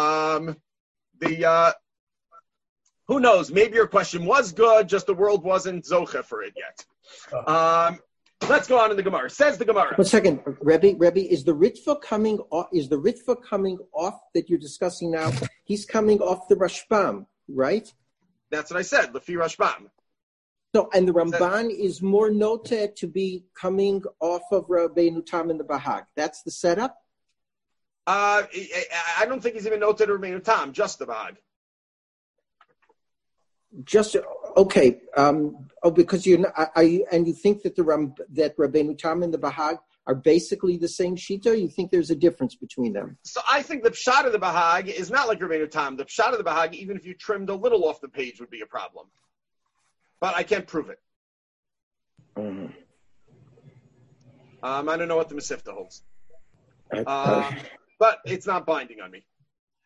Who knows? Maybe your question was good, just the world wasn't zocha for it yet. Let's go on in the Gemara. Says the Gemara. 1 second, Rebbe, is the Ritva coming off? Is the Ritva coming off that you're discussing now? He's coming off the Rashbam, right? That's what I said. Lefi Rashbam. So, and the Ramban is more noted to be coming off of Rabbeinu Tam in the Bahag. That's the setup. I don't think he's even noted Rabbeinu Tam, just the Bahag. Just okay. Because you're not, and you think that that Rabbeinu Tam and the Bahag are basically the same shita? Or you think there's a difference between them? So I think the pshat of the Bahag is not like Rabbeinu Tam. The pshat of the Bahag, even if you trimmed a little off the page, would be a problem. But I can't prove it. Mm-hmm. I don't know what the Mesifta holds. But it's not binding on me.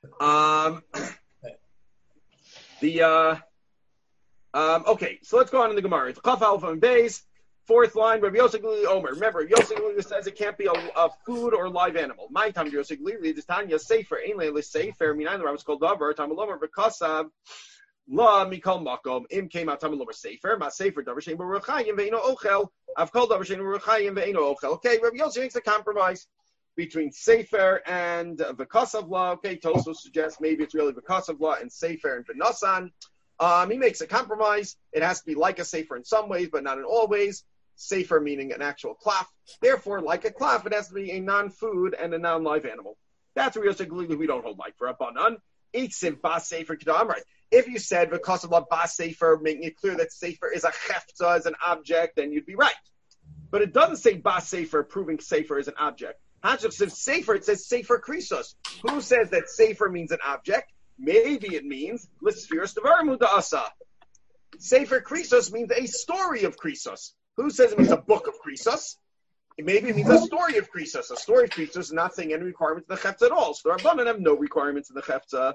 Okay, so let's go on in the Gemara. It's Chaf Alpha and Beis, fourth line, Rabbi Yosef Glili Omer. Remember, Yosef Glili says it can't be a food or live animal. My time, Yosef Glili, this Tanya Sefer, Ein Leil Sefer, Minayin the Rabbis called Davar, Tamalomer, V'Kasav, La Mikol Makom, Im came out Tamalomer Sefer, Ma Sefer, Davar Shem Baruchayim, Ve'ino Ochel, I've called Davar Shem Baruchayim, Ve'ino Ochel. Okay, Rabbi Yosef makes a compromise between Sefer and V'Kasav La. Okay, Toso suggests maybe it's really V'Kasav La and Sefer and V'Nasan. He makes a compromise. It has to be like a sefer in some ways, but not in all ways. Sefer meaning an actual klaf. Therefore, like a klaf, it has to be a non-food and a non-live animal. That's where we don't hold like for a banan. Eitziv bas sefer kedamrei. If you said because of bas sefer, making it clear that sefer is a chefza, is an object, then you'd be right. But it doesn't say bas sefer, proving sefer is an object. Hachaf says sefer, it says sefer krisos. Who says that sefer means an object? Maybe it means l'sfiras devarim da'asa. Sefer Krisos means a story of Krisos. Who says it means a book of Krisos? Maybe it means a story of Krisos. A story of Krisos is not saying any requirements in the Chefza at all. So the Rabbanan have no requirements in the Chefza.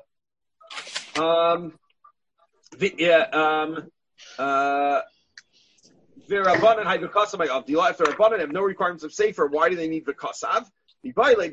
If the Rabbanan have no requirements of Sefer, why do they need V'kasav? Okay,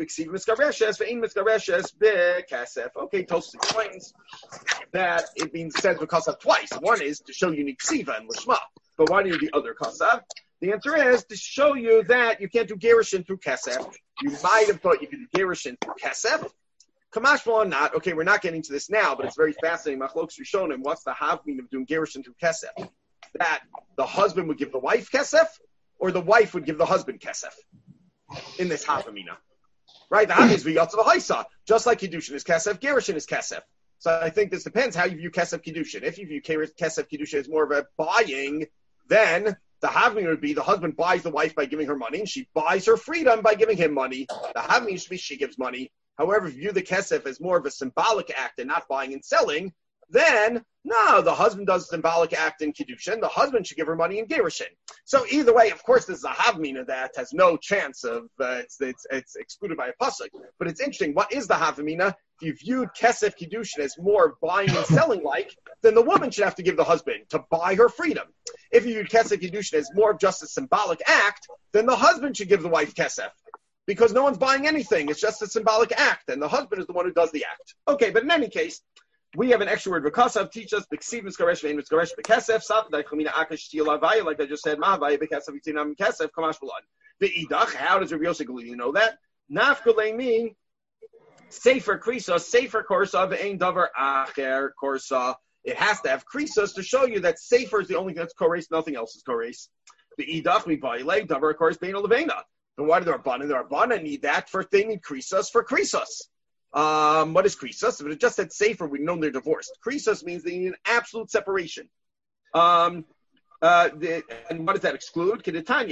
Tosfos explains that it means said V'kasav twice. One is to show unique Siva and Lishma. But why do you need the other Kasav? The answer is to show you that you can't do Gerushin through Kesef. You might have thought you could do Gerushin through Kesef. Kamash or not. Okay, we're not getting to this now, but it's very fascinating. Machlokes Rishonim, what's the havmin of doing Gerushin through Kesef? That the husband would give the wife Kesef, or the wife would give the husband Kesef in this havamina. Right? The havmin is v'yatzav ha'isa. Just like Kiddushin is Kesef, Gerushin is Kesef. So I think this depends how you view Kesef Kiddushin. If you view Kesef Kiddushin as more of a buying, then the havmin would be the husband buys the wife by giving her money, and she buys her freedom by giving him money. The havmin should be she gives money. However, if you view the kesef as more of a symbolic act and not buying and selling, then no, the husband does a symbolic act in Kiddushin. The husband should give her money in Gerushin. So either way, of course, this is a havmina that has no chance of, it's excluded by a pasuk. But it's interesting. What is the havmina? If you viewed kesef Kiddushin as more buying and selling like, then the woman should have to give the husband to buy her freedom. If you viewed kesef Kiddushin as more of just a symbolic act, then the husband should give the wife kesef. Because no one's buying anything. It's just a symbolic act. And the husband is the one who does the act. Okay, but in any case, we have an extra word. V'kasav teach us b'ksiv v'skaresh v'ein v'skaresh b'kesef sap da'ichamina akash tiyal like I just said ma'avaya b'kesef v'tinam kesef kamash b'lad. V'idach, how does Rabbi Yosef Galili know that? Nafkalei mean sefer krisa, sefer korsa v'ein davar acher korsa. It has to have krisos to show you that sefer is the only thing that's kores, nothing else is kores. V'idach mi'vaylei davar kores bein olevena. Then why do the Rabbanan? The Rabbanan need that for they need krisos for krisos. What is krisos? If it just said sefer, we know they're divorced. Krisos means they need an absolute separation. And what does that exclude?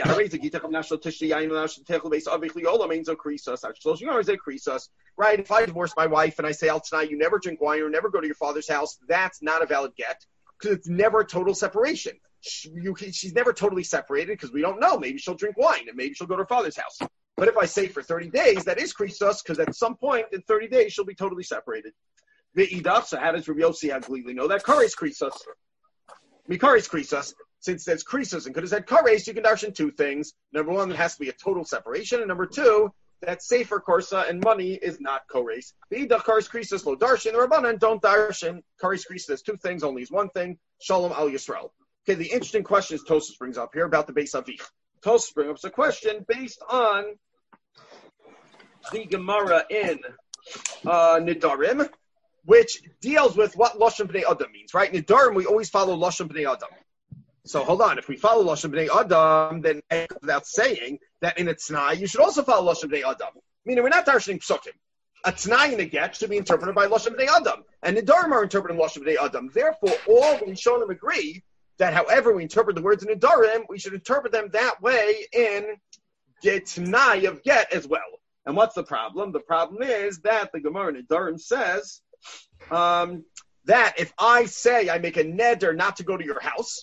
Right? If I divorce my wife and I say, tonight you never drink wine or never go to your father's house, that's not a valid get because it's never a total separation. She's never totally separated because we don't know. Maybe she'll drink wine and maybe she'll go to her father's house. But if I say for 30 days, that is krisos, because at some point in 30 days, she'll be totally separated. Ve'idach, so how does Rabbi Yossi Haglili know that? Kares krisos. Mikares krisos. Since there's krisos and could have said kares, you can darshan two things. Number one, it has to be a total separation. And number two, that sefer korsa and money is not kares. Ve'idach kares krisos lo darshan. The Rabbanan don't darshan. Kares krisos, there's two things, only is one thing. Shalom al Yisrael. Okay, the interesting question is Tosfos brings up here about the Beis Avich. Tosfos brings up a question based on the Gemara in Nidarim, which deals with what Lashon B'nei Adam means, right? Nidarim, we always follow Lashon B'nei Adam. So hold on, if we follow Lashon B'nei Adam, then without saying that in a T'nai, you should also follow Lashon B'nei Adam. Meaning we're not darshaning psukim. A T'nai in a get should be interpreted by Lashon B'nei Adam. And Nidarim are interpreting Lashon B'nei Adam. Therefore, all the Rishonim agree that however we interpret the words in Nidarim, we should interpret them that way in the T'nai of get as well. And what's the problem? The problem is that the Gemara in Nidarim says that if I say I make a neder not to go to your house,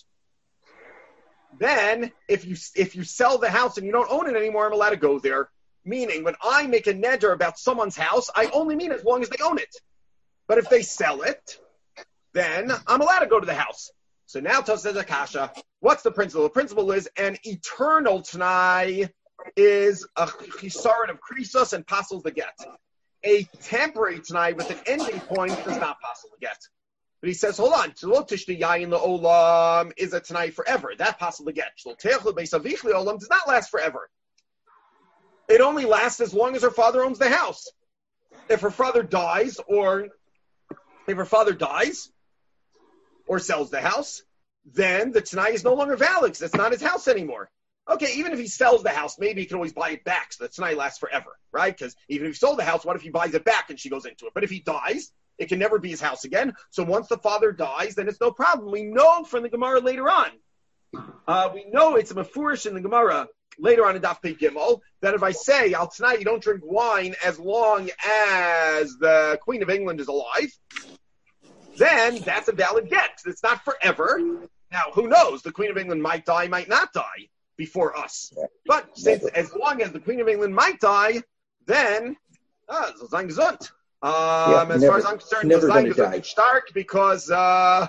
then if you sell the house and you don't own it anymore, I'm allowed to go there. Meaning, when I make a neder about someone's house, I only mean as long as they own it. But if they sell it, then I'm allowed to go to the house. So now Tosfos says Akasha. What's the principle? The principle is an eternal T'nai is a chisaron of krisos and passes the get. A temporary T'nai with an ending point does not pass the get. But he says, hold on, Tzilot Tishti Yayin L'Olam is a T'nai forever. That passes the get. Tzilot Te'ech L'Beis Avich L'Olam does not last forever. It only lasts as long as her father owns the house. If her father dies or sells the house, then the T'nai is no longer valid because it's not his house anymore. Okay, even if he sells the house, maybe he can always buy it back so the T'nai lasts forever, right? Because even if he sold the house, what if he buys it back and she goes into it? But if he dies, it can never be his house again. So once the father dies, then it's no problem. We know from the Gemara later on. We know it's a mefurish in the Gemara later on in Daf Pei Gimel that if I say, T'nai, you don't drink wine as long as the Queen of England is alive, then that's a valid get. It's not forever. Now, who knows? The Queen of England might die, might not die. before us. But since as long as the Queen of England might die, then Zayn gesund. As far as I'm concerned, Zayn gesund stark because all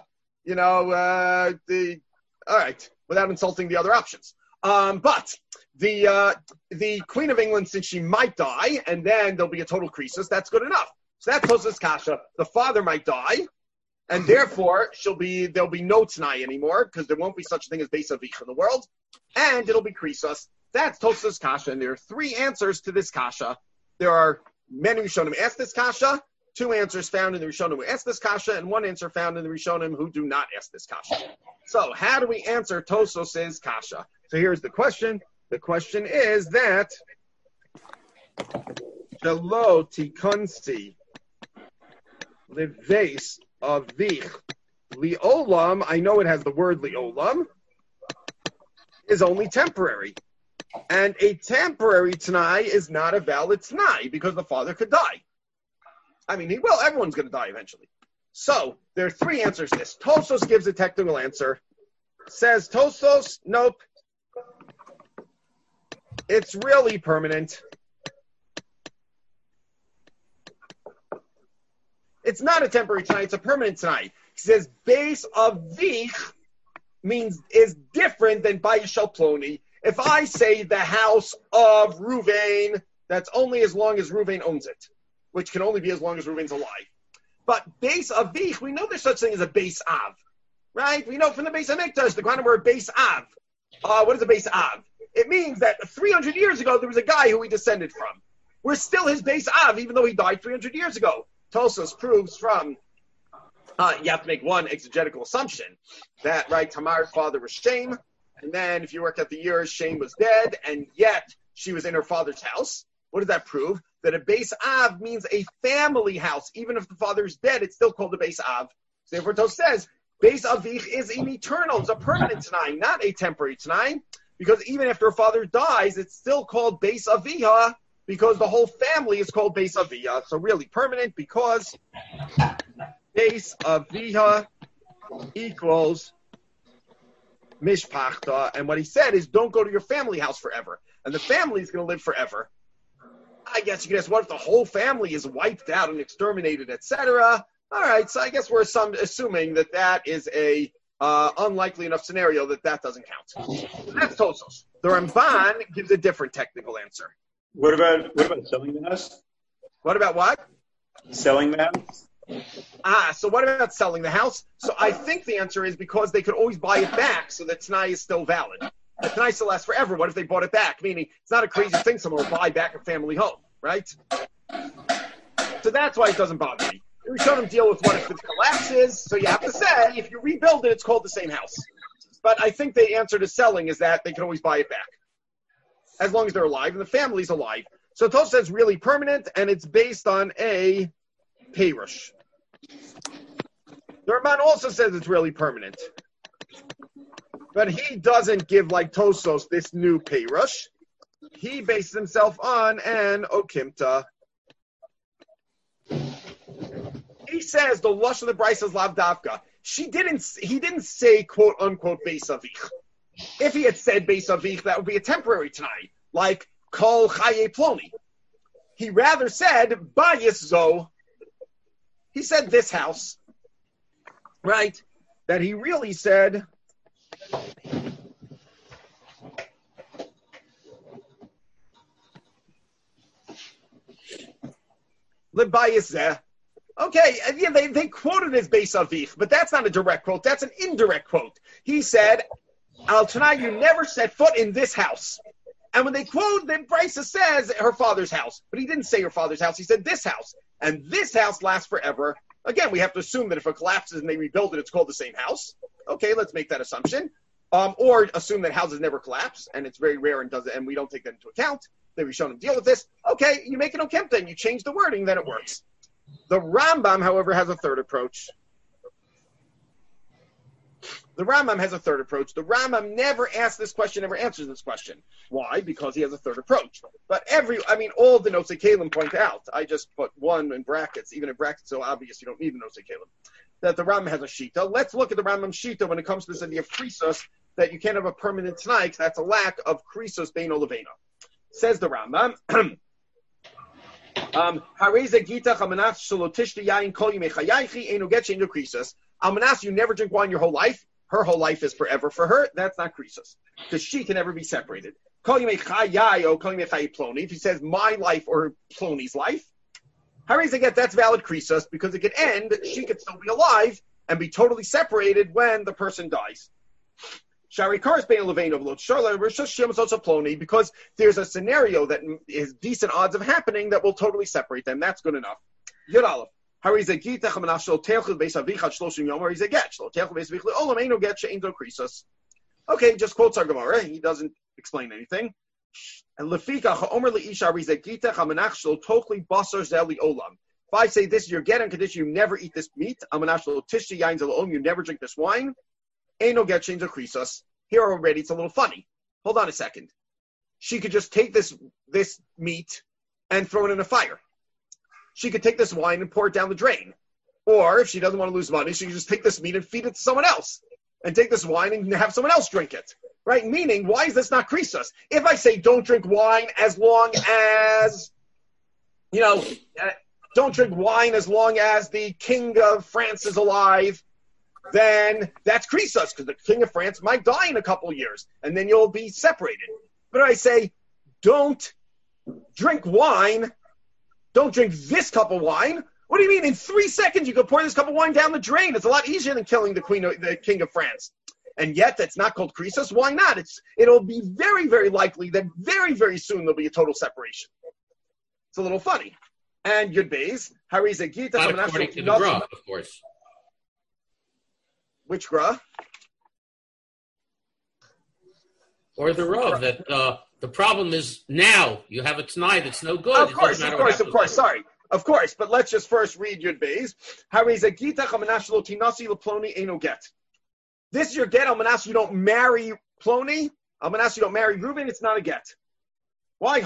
right, without insulting the other options. But the Queen of England, since she might die, and then there'll be a total crisis, that's good enough. So that poses kasha. The father might die, and therefore there'll be no Tanai anymore, because there won't be such a thing as Beis Avich in the world, and it'll be krisos. That's Tosfos kasha, and there are 3 answers to this kasha. There are many Rishonim ask this kasha, 2 answers found in the Rishonim who ask this kasha, and 1 answer found in the Rishonim who do not ask this kasha. So how do we answer Tosfos' kasha? So here's the question. The question is that Shelo tikunsi liveis avich liolam, I know it has the word liolam, is only temporary. And a temporary Tanai is not a valid Tanai because the father could die. I mean, everyone's going to die eventually. So there are 3 answers to this. Tosfos gives a technical answer. Says Tosfos, nope. It's really permanent. It's not a temporary Tanai, it's a permanent Tanai. He says Beis Avich is different than Bayis Shel Ploni. If I say the house of Ruvain, that's only as long as Ruvain owns it, which can only be as long as Ruvain's alive. But Beis Avich, we know there's such thing as a Beis Av, right? We know from the Beis HaMikdash, the Quran word Beis Av. What is a Beis Av? It means that 300 years ago, there was a guy who we descended from. We're still his Beis Av, even though he died 300 years ago. Tosfos proves from, you have to make one exegetical assumption, that, right, Tamar's father was Shem, and then if you work out the years, Shem was dead, and yet she was in her father's house. What does that prove? That a Beis Av means a family house. Even if the father's dead, it's still called a Beis Av. So therefore, Tosfos says, Beis Avich is an eternal, it's a permanent Tanai, not a temporary Tanai, because even after a father dies, it's still called Beis Aviha, because the whole family is called Beis Aviha. So really permanent, because Beis Aviha equals Mishpachta. And what he said is, don't go to your family house forever. And the family is going to live forever. I guess you could ask, what if the whole family is wiped out and exterminated, etc.? All right, so I guess we're assuming that is a unlikely enough scenario that doesn't count. That's Tosfos. The Ramban gives a different technical answer. What about selling the house? What about what? Selling the house? So what about selling the house? So I think the answer is because they could always buy it back, so that Tanai is still valid. The Tanai still lasts forever. What if they bought it back? Meaning, it's not a crazy thing someone will buy back a family home, right? So that's why it doesn't bother me. We showed them deal with what if it collapses, so you have to say, if you rebuild it, it's called the same house. But I think the answer to selling is that they can always buy it back, as long as they're alive, and the family's alive. So Tosfos says really permanent, and it's based on a Perush. The Ramban also says it's really permanent. But he doesn't give, like Tosfos, this new Perush. He bases himself on an Okimta. He says the lush of the Bryce is Lavdavka. He didn't say quote unquote Beis Avich. If he had said Beis Avich, that would be a temporary Tanai, like Kol Chaye Ploni. He rather said Bayis Zo. He said this house, right? That he really said L'Bayis Zeh. Okay, yeah, they quoted as Beis Avich, but that's not a direct quote. That's an indirect quote. He said, Al Tanai, you never set foot in this house. And when they quote, then Brisa says her father's house. But he didn't say her father's house. He said this house. And this house lasts forever. Again, we have to assume that if it collapses and they rebuild it, it's called the same house. Okay, let's make that assumption. Or assume that houses never collapse, and it's very rare and we don't take that into account. Then we show them deal with this. Okay, you make an okemta and you change the wording, then it works. The Rambam, however, has a third approach. The Rambam never asks this question, never answers this question. Why? Because he has a third approach. But all the Nosei Kalim point out. I just put one in brackets, even in brackets so obvious you don't need the Nosei Kalim. That the Rambam has a Shita. Let's look at the Rambam Shita when it comes to this idea of Krisos that you can't have a permanent Tanai because that's a lack of Krisos Beino Levena. Says the Rambam. Almanas, you never drink wine your whole life. Her whole life is forever for her. That's not Krisos because she can never be separated. If he says my life or Plony's life, that's valid Krisos because it could end. She could still be alive and be totally separated when the person dies. Because there's a scenario that is decent odds of happening that will totally separate them. That's good enough. Yud Aleph. Okay, just quotes our Gemara. He doesn't explain anything. And if I say this is your get on condition you never eat this meat, you never drink this wine, here already it's a little funny. Hold on a second. She could just take this meat and throw it in a fire. She could take this wine and pour it down the drain. Or if she doesn't want to lose money, she can just take this meat and feed it to someone else. And take this wine and have someone else drink it. Right? Meaning, why is this not Krisos? If I say don't drink wine as long as, don't drink wine as long as the king of France is alive, then that's Krisos, because the king of France might die in a couple of years, and then you'll be separated. But I say, don't drink wine, don't drink this cup of wine. What do you mean? In 3 seconds, you could pour this cup of wine down the drain. It's a lot easier than killing the king of France. And yet, that's not called Krisos. Why not? It'll be very, very likely that very, very soon there'll be a total separation. It's a little funny. And Yud Beis, Hariza Gita. Not according to the Gra, of course. Which Gra? Or the Rav, that the problem is now you have a Tanai that's no good. Of course, sorry. Of course, but let's just first read Yud Beis. Hariza Gita Chamanash Lo Tinasi Leploni Eno Get. This is your get. Almanas, you don't marry Ploni. Almanas, you don't marry Reuben. It's not a get. Why?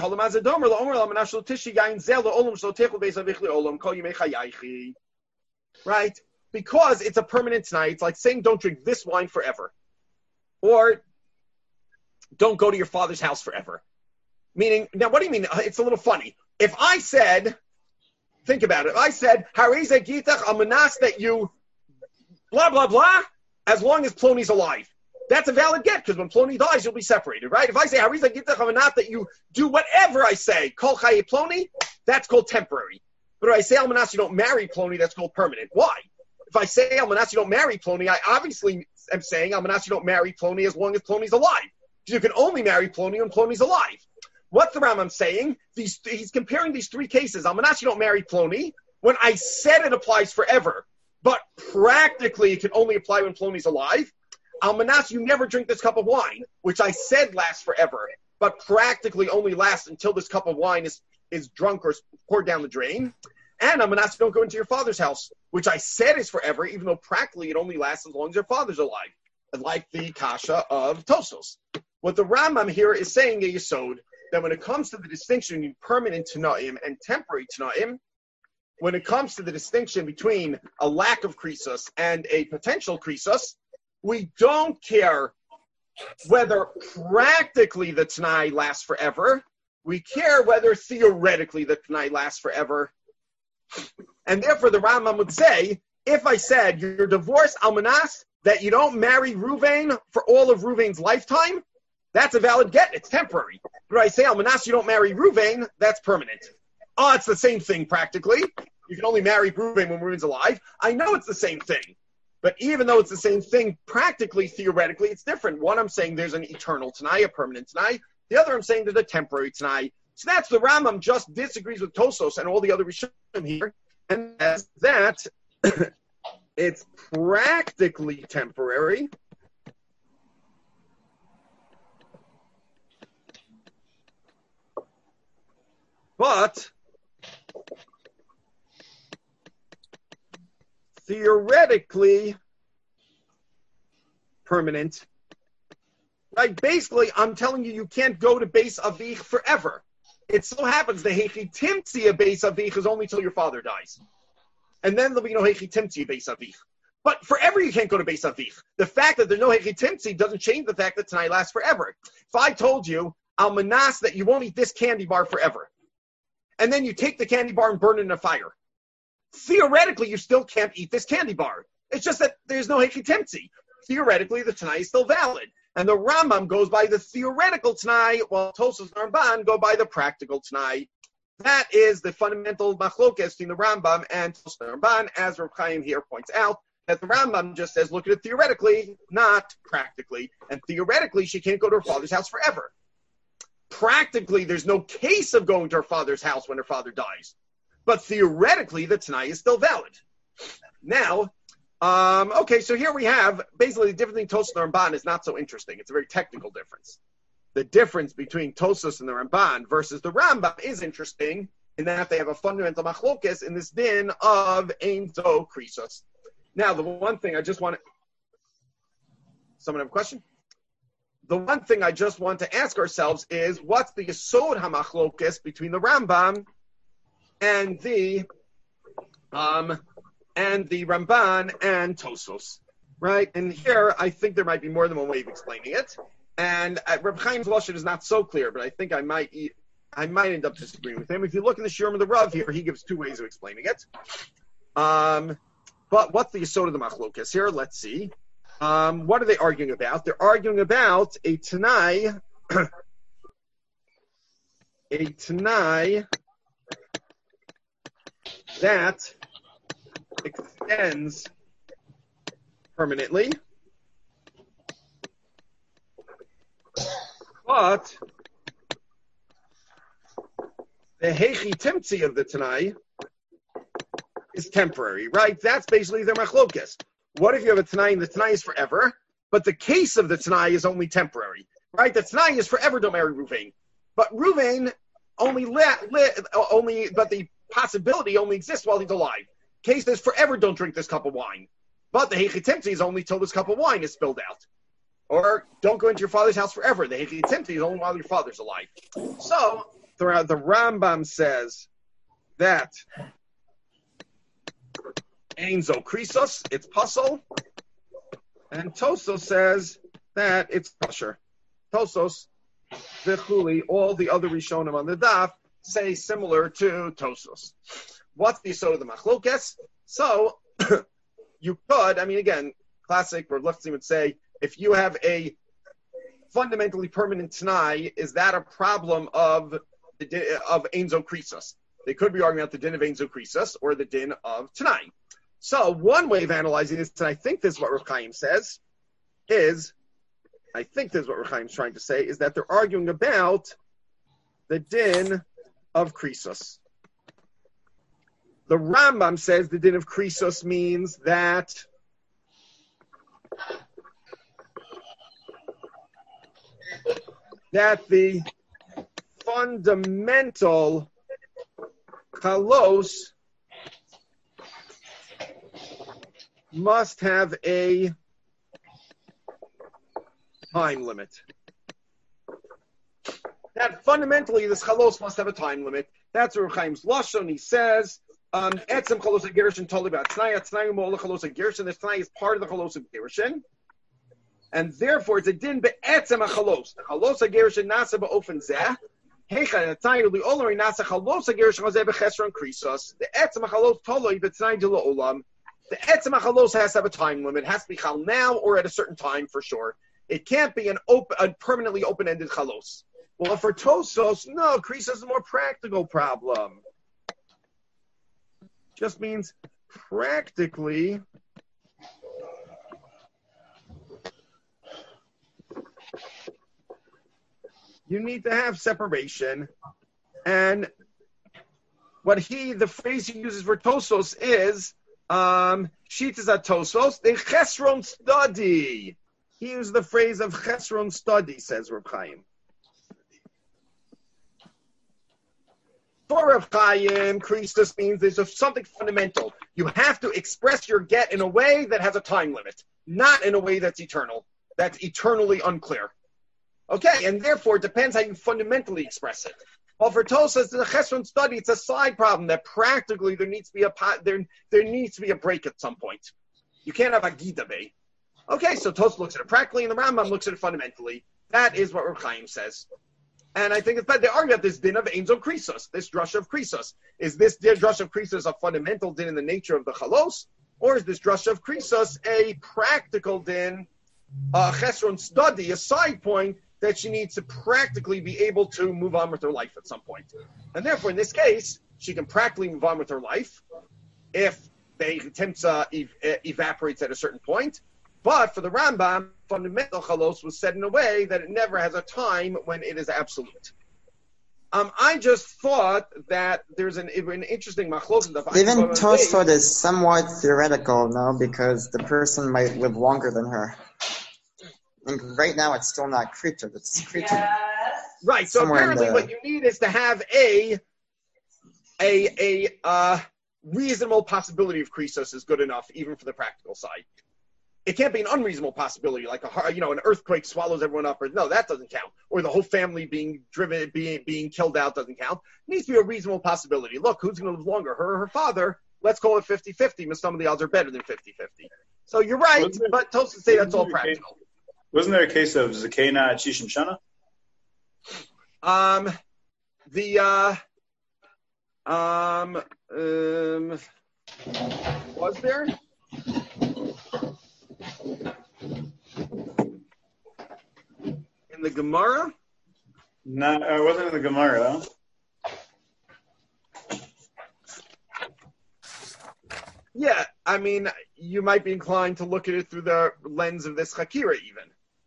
Right? Because it's a permanent tonight. It's like saying don't drink this wine forever. Or don't go to your father's house forever. Meaning, now what do you mean? It's a little funny. If I said, think about it. If I said, Hariza Gitach Almanas, that you blah, blah, blah, as long as Plony's alive. That's a valid get, because when Plony dies, you'll be separated, right? If I say, Hariza Gitach Almanas, that you do whatever I say, Kol Chaye Plony, that's called temporary. But if I say Almanas, you don't marry Plony, that's called permanent. Why? If I say Almanas, you don't marry Plony, I obviously am saying Almanas, you don't marry Plony as long as Plony's alive. Because you can only marry Plony when Plony's alive. What's the Rambam saying? He's comparing these three cases. Almanas, you don't marry Plony. When I said it applies forever, but practically it can only apply when Plony's alive. Almanas, you never drink this cup of wine, which I said lasts forever, but practically only lasts until this cup of wine is drunk or poured down the drain. And Almanas, don't go into your father's house, which I said is forever, even though practically it only lasts as long as your father's alive, like the Kasha of Tostos. What the Rambam here is saying, a Yesod, that when it comes to the distinction between permanent Tana'im and temporary Tana'im, when it comes to the distinction between a lack of Krisos and a potential Krisos, we don't care whether practically the Tanai lasts forever. We care whether theoretically the Tanai lasts forever. And therefore the Rambam would say, if I said you're divorced Almanas, that you don't marry Ruvain for all of Ruvain's lifetime, that's a valid get. It's temporary. But I say Almanas, you don't marry Ruvain, that's permanent. Oh, it's the same thing practically. You can only marry Ruvain when Ruvain's alive. I know it's the same thing. But even though it's the same thing, practically, theoretically, it's different. One, I'm saying there's an eternal Tanai, a permanent Tanai. The other, I'm saying there's a temporary Tanai. So that's the Rambam just disagrees with Tosos and all the other Rishonim here. And as that, it's practically temporary. But theoretically permanent. Right? Basically, I'm telling you, you can't go to Beis Avich forever. It so happens the Hechi Timtzia Beis Avich is only till your father dies. And then there'll be no Hechi Timtzia Beis Avich. But forever you can't go to Beis Avich. The fact that there's no Hechi Timtzi doesn't change the fact that tonight lasts forever. If I told you, Almanas, that you won't eat this candy bar forever, and then you take the candy bar and burn it in a fire, theoretically you still can't eat this candy bar. It's just that there's no Hechi Timtzi. Theoretically, the Tanai is still valid. And the Rambam goes by the theoretical Tanai, while Tosfos and Ramban go by the practical Tanai. That is the fundamental machlokes between the Rambam and Tosfos and Ramban, as Reb Chaim here points out, that the Rambam just says, look at it theoretically, not practically. And theoretically, she can't go to her father's house forever. Practically, there's no case of going to her father's house when her father dies. But theoretically, the Tanai is still valid. Now, okay, so here we have, basically the difference between Tosfos and Ramban is not so interesting. It's a very technical difference. The difference between Tosfos and the Ramban versus the Rambam is interesting in that they have a fundamental machlokes in this din of Ein Zo Krisos. Now, the one thing I just want to... Someone have a question? The one thing I just want to ask ourselves is, what's the Yesod HaMachlokes between the Rambam and the Ramban and Tosfos, right? And here, I think there might be more than one way of explaining it. And Reb Chaim's Lashon is not so clear, but I think I might end up disagreeing with him. If you look in the Shurim of the Rav here, he gives two ways of explaining it. But what's the Yesod of the Machlokes here? Let's see. What are they arguing about? They're arguing about a Tanai that extends permanently, but the Hechi Timtzi of the Tanai is temporary, right? That's basically their machlokes. What if you have a Tanai and the Tanai is forever, but the case of the Tanai is only temporary, right? The Tanai is forever, don't marry Ruvain. But Ruvain but the possibility only exists while he's alive. Case is forever, don't drink this cup of wine. But the Hechi Timtzi is only till this cup of wine is spilled out. Or don't go into your father's house forever. The Hechi Timtzi is only while your father's alive. So the Rambam says that Ein Zo Krisos, it's puzzle, and Tosfos says that it's kosher. Tosfos, V'chuli, all the other Rishonim on the daf say similar to Tosfos. What's the Yesod of the Machlokes? So you could, again, classic Rav Leftzin would say, if you have a fundamentally permanent Tanai, is that a problem of Ein Zo Krisos? They could be arguing about the din of Ein Zo Krisos or the din of Tanai. So one way of analyzing this, and I think this is what Reb Chaim says, is trying to say, is that they're arguing about the din of Krisos. The Rambam says the din of Krisos means that the fundamental kalos must have a time limit. That fundamentally, this chalos must have a time limit. That's Reb Chaim's Lashon. He says, Etzem chalos hagerushin totally about Tnai. Tnai mo'ol chalos hagerushin. This Tnai is part of the chalos of gerushin. And therefore, it's a din be'etzem hachalos. The chalos hagerushin nasa ba'ofen zeh. Heicha Tnai li'olori nasa chalos hagerushin hazeh b'chesron krisos. The etzem hachalos toloi b'tnai de la'olam. The etzem hachalos has to have a time limit. It has to be chal now or at a certain time for sure. It can't be a permanently open-ended chalos. Well, for Tosfos, no, krisos is a more practical problem. Just means practically you need to have separation. And the phrase he uses for Tosfos is Shitas at Tosfos, the Chesron study. He used the phrase of Chesron study, says Reb Chaim. For Reb Chaim, Krisos means there's something fundamental. You have to express your get in a way that has a time limit, not in a way that's eternal, that's eternally unclear. Okay, and therefore it depends how you fundamentally express it. Well, for Tosfos, the Chesron study, it's a side problem that practically there needs to be a break at some point. You can't have Agida Bay. Okay, so Tosfos looks at it practically, and the Rambam looks at it fundamentally. That is what Reb Chaim says. And I think it's bad. They argue about this din of Einzo Krisos, this drush of Krisos. Is this drush of Krisos a fundamental din in the nature of the Chalos? Or is this drush of Krisos a practical din, a Chesron study, a side point that she needs to practically be able to move on with her life at some point? And therefore, in this case, she can practically move on with her life if the Timtza evaporates at a certain point. But for the Rambam, fundamental chalos was said in a way that it never has a time when it is absolute. I just thought that there's an interesting machlokes. Even Tosfot is somewhat theoretical, no, because the person might live longer than her. And right now, it's still not Krita. It's Krita. Yes. Right. So apparently, what you need is to have a reasonable possibility of krisos is good enough, even for the practical side. It can't be an unreasonable possibility, like an earthquake swallows everyone up, or no, that doesn't count. Or the whole family being driven, being killed out doesn't count. It needs to be a reasonable possibility. Look, who's going to live longer, her or her father? Let's call it 50-50, but some of the odds are better than 50-50. So you're right, but Tosfos say that's all practical. Wasn't there a case of Zakena Shishim Shana? Was there? In the Gemara? No, it wasn't in the Gemara. Yeah, I mean, you might be inclined to look at it through the lens of this Chakira even.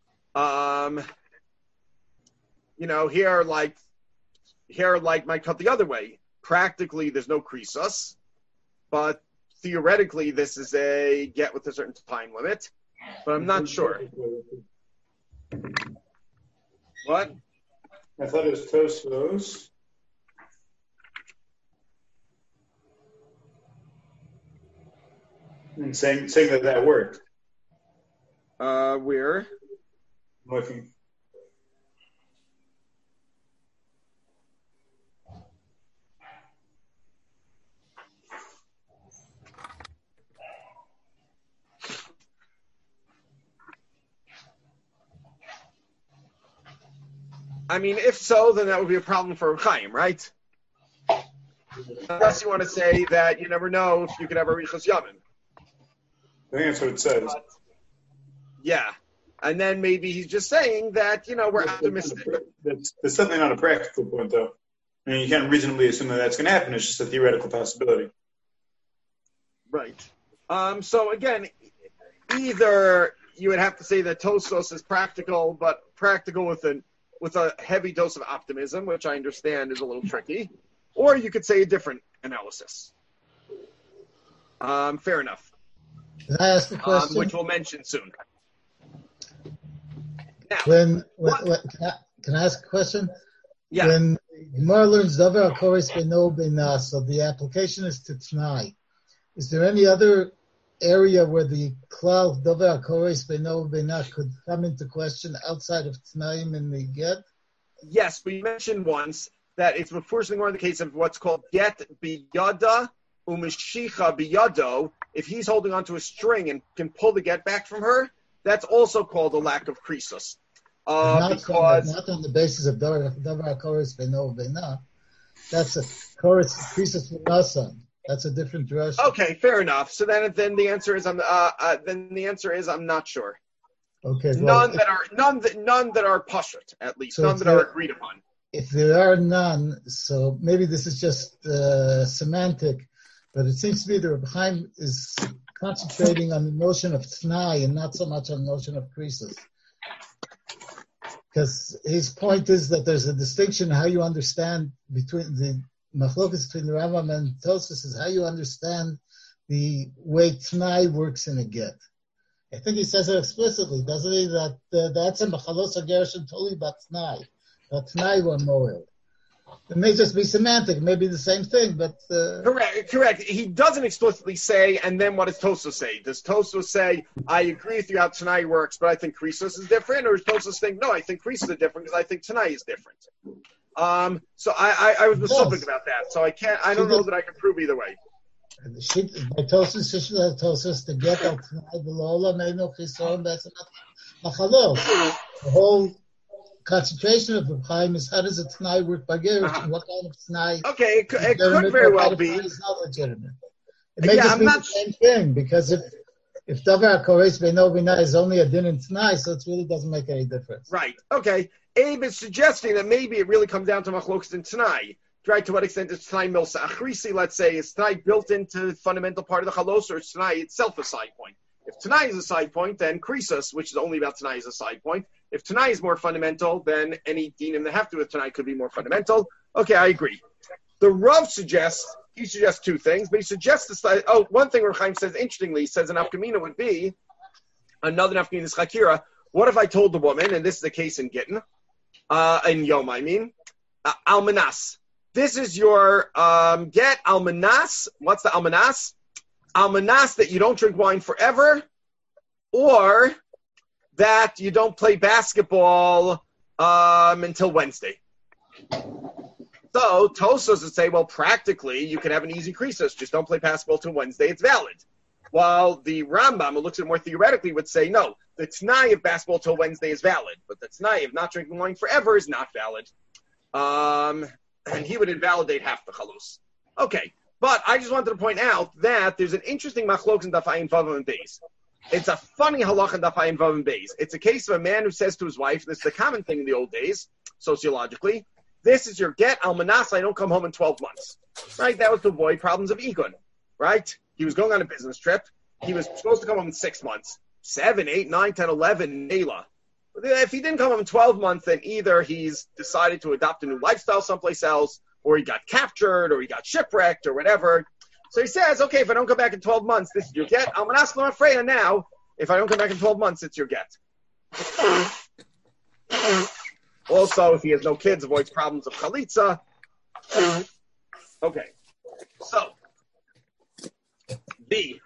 Here might cut the other way. Practically, there's no krisos, but theoretically, this is a get with a certain time limit. But I'm not sure. What? I thought it was Tosfos. And saying that worked. Where? Looking. I mean, if so, then that would be a problem for Chaim, right? Unless you want to say that you never know if you could have a Richos Yamin. I think that's what it says. Yeah. And then maybe he's just saying that, we're optimistic. That's definitely not a practical point, though. I mean, you can't reasonably assume that that's going to happen. It's just a theoretical possibility. Right. So, again, either you would have to say that Tosfos is practical, but practical with a heavy dose of optimism, which I understand is a little tricky, or you could say a different analysis. Fair enough. Can I ask a question? Which we'll mention soon. Now, can I ask a question? Yeah. When Gemara learns Davar HaKoros Beino Beina, so the application is to T'nai. Is there any other area where the klal Davar HaKoros Beino Beina could come into question outside of T'naim in the get? Yes, we mentioned once that it's unfortunately more in the case of what's called get biyada umishicha biyado. If he's holding onto a string and can pull the get back from her, that's also called a lack of krisos. Not on the basis of Davar HaKoros Beino Beina. That's a krisos v'nasan. That's a different dress. Okay, fair enough. So then the answer is I'm not sure. Okay. None that are pashut, at least. So none that are agreed upon. If there are none, so maybe this is just semantic, but it seems to me that Reb Chaim is concentrating on the notion of t'nai and not so much on the notion of krisos. Because his point is that there's a distinction in how you understand between the machlokas between the Rambam and Tosfos is how you understand the way t'nai works in a get. I think he says it explicitly, doesn't he? That that's a machalos hagerush and toli bat t'nai. That t'nai were moiled. It may just be semantic, it may be the same thing, but correct. He doesn't explicitly say, and then what does Tosfos say? Does Tosfos say, I agree with you how Tanai works, but I think krisos is different? Or does Tosfos think, no, I think krisos are different because I think Tanai is different? So I was specific about that. So I don't know that I can prove either way. And the sheet by Tosus Tosus to get al Tanai Belola Meino Chison. That's not Machalos. The whole concentration of Reb Chaim is how does a Tanai work by Gerish and what kind of Tanai? Okay, it could very well be. It's not legitimate. It may just be the same thing because if Davar HaKores Beino Bina is only a din in Tanai, so it really doesn't make any difference. Right. Okay. Abe is suggesting that maybe it really comes down to Machlokas and Tanai. Right, to what extent is Tanai Milsa Achrisi, let's say, is Tanai built into the fundamental part of the Chalos, or is Tanai itself a side point? If Tanai is a side point, then Krisos, which is only about Tanai, is a side point. If Tanai is more fundamental, then any dinim that have to do with Tanai could be more fundamental. Okay, I agree. The Rav suggests two things, but he suggests this. One thing Rav Chaim says, interestingly, he says an Afkamina would be, another Afkamina is Chakira. What if I told the woman, and this is the case in Gittin, in Yom, Almanas. This is your get almanas. What's the almanas? Almanas that you don't drink wine forever, or that you don't play basketball until Wednesday. So Tosos would say, well, practically you can have an easy krisos. Just don't play basketball till Wednesday. It's valid. While the Rambam, who looks at it more theoretically, would say, no, the T'nai of basketball till Wednesday is valid, but the T'nai of not drinking wine forever is not valid. And he would invalidate half the chalus. Okay, but I just wanted to point out that there's an interesting machlok in Dafayim Vav and Beis. It's a funny halach in Dafayim Vav and Beis. It's a case of a man who says to his wife, this is the common thing in the old days, sociologically, this is your get, almanas, I don't come home in 12 months. Right? That was to avoid problems of egon. Right? He was going on a business trip. He was supposed to come home in 6 months. 7, 8, 9, 10, 11, Nela. If he didn't come home in 12 months, then either he's decided to adopt a new lifestyle someplace else, or he got captured, or he got shipwrecked, or whatever. So he says, okay, if I don't come back in 12 months, this is your get. I'm going to ask Freya now. If I don't come back in 12 months, it's your get. Also, if he has no kids, avoids problems of chalitza. Okay. So, B.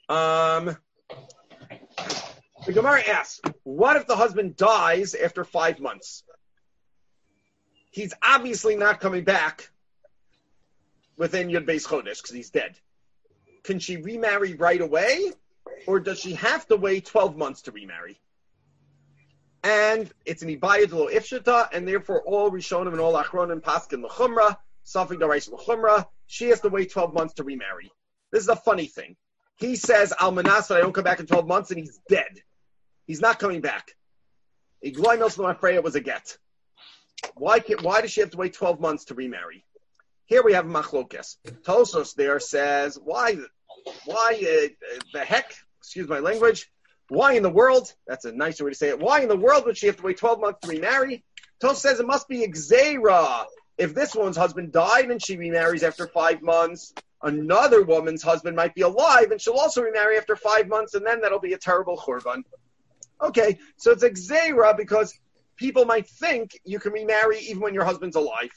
The Gemara asks, what if the husband dies after 5 months? He's obviously not coming back within Yud Beis Chodesh because he's dead. Can she remarry right away? Or does she have to wait 12 months to remarry? And it's an Ibayad lo ifshita, and therefore all Rishonim and all Achronim paskin l'chumra, Safik darais l'chumra, she has to wait 12 months to remarry. This is a funny thing. He says, Almanas, I don't come back in 12 months, and he's dead. He's not coming back. Igloi Milsma Freya was a get. Why does she have to wait 12 months to remarry? Here we have Machlokes. Tosos there says, why the heck, excuse my language, why in the world, that's a nicer way to say it, why in the world would she have to wait 12 months to remarry? Tosos says it must be Xera. If this woman's husband died and she remarries after 5 months, another woman's husband might be alive and she'll also remarry after 5 months, and then that'll be a terrible churban. Okay, so it's a Xera because people might think you can remarry even when your husband's alive.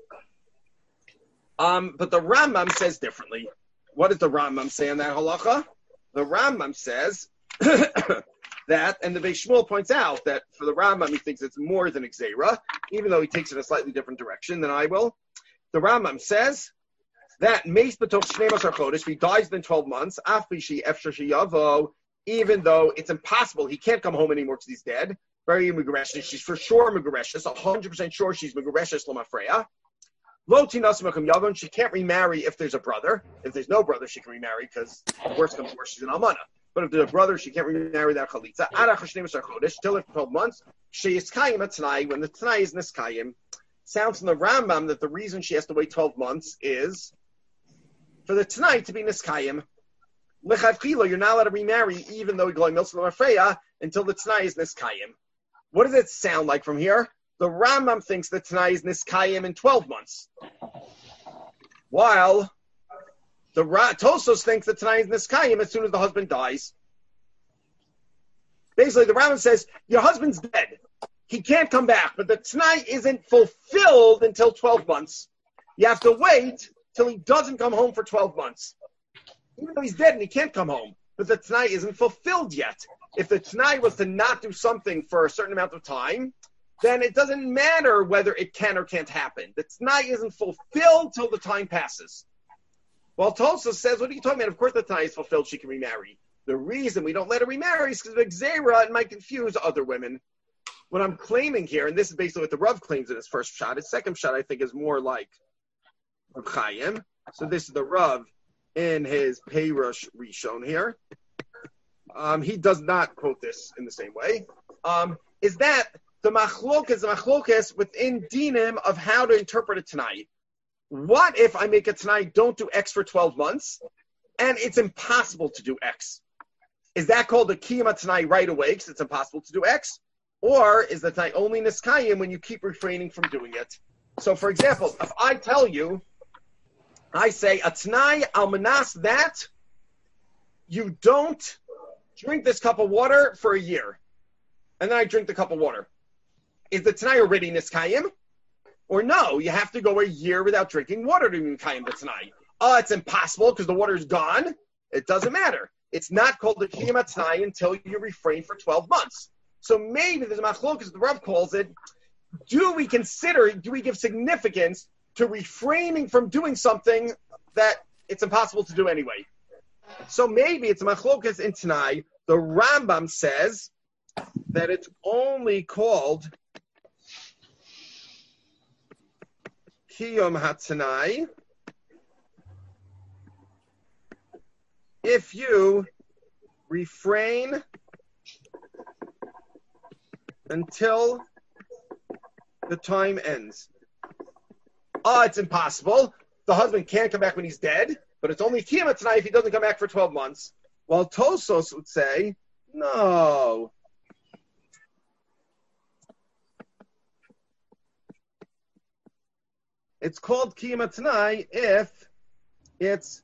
But the Rambam says differently. What does the Rambam say on that halacha? The Rambam says that, and the Beis Shmuel points out that for the Rambam he thinks it's more than Xera, even though he takes it a slightly different direction than I will. The Rambam says that Meis b'toch shnei masar chodesh, if he dies within 12 months, afishi efshar sheyavo, even though it's impossible, he can't come home anymore because he's dead. Very Megareshes, she's for sure Megareshes, 100% sure she's Megareshes Lomafreya. Lo tinas mekum yavon, she can't remarry if there's a brother. If there's no brother, she can remarry because worst comes to worst, she's an almana. But if there's a brother, she can't remarry that chalitza. Arach shnei masar chodesh, till after 12 months, she is kayim at Tanai, when the Tanai is niskayim. Sounds from the Rambam that the reason she has to wait 12 months is for the Tanai to be niskayim. Lechavchila, you're not allowed to remarry even though you're going milsa l'mafreya until the Tanai is niskayim. What does it sound like from here? The Rambam thinks that Tanai is niskayim in 12 months, while the Tosos thinks that Tanai is niskayim as soon as the husband dies. Basically, the Rambam says your husband's dead; he can't come back, but the Tanai isn't fulfilled until 12 months. You have to wait till he doesn't come home for 12 months. Even though he's dead and he can't come home, but the Tanai isn't fulfilled yet. If the Tanai was to not do something for a certain amount of time, then it doesn't matter whether it can or can't happen. The Tanai isn't fulfilled till the time passes. While Tosos says, what are you talking about? Of course the Tanai is fulfilled, she can remarry. The reason we don't let her remarry is because of Xera and might confuse other women. What I'm claiming here, and this is basically what the Rav claims in his first shot, his second shot I think is more like Rav Chaim. So this is the Rav in his Peirush Rishon here. He does not quote this in the same way. Is that the machlokas within dinim of how to interpret a Tanai? What if I make a Tanai don't do X for 12 months, and it's impossible to do X? Is that called a Kiyama Tanai right away because it's impossible to do X? Or is the Tanai only Niskayim when you keep refraining from doing it? So, for example, if I tell you, I say, a Tanai almanas that you don't drink this cup of water for a year, and then I drink the cup of water. Is the Tanai already Niskayim? Or no, you have to go a year without drinking water to be Kayim the Tanai. It's impossible because the water's gone. It doesn't matter. It's not called the Kiyam Tanai until you refrain for 12 months. So maybe there's a machlokas, the Rav calls it, do we give significance to refraining from doing something that it's impossible to do anyway? So maybe it's a machlokas in Tanai. The Rambam says that it's only called Kiyom HaTanai if you refrain until the time ends. It's impossible. The husband can't come back when he's dead, but it's only Kiyom HaTanai if he doesn't come back for 12 months. While Tosos would say, no. It's called Kiyam HaTanai if it's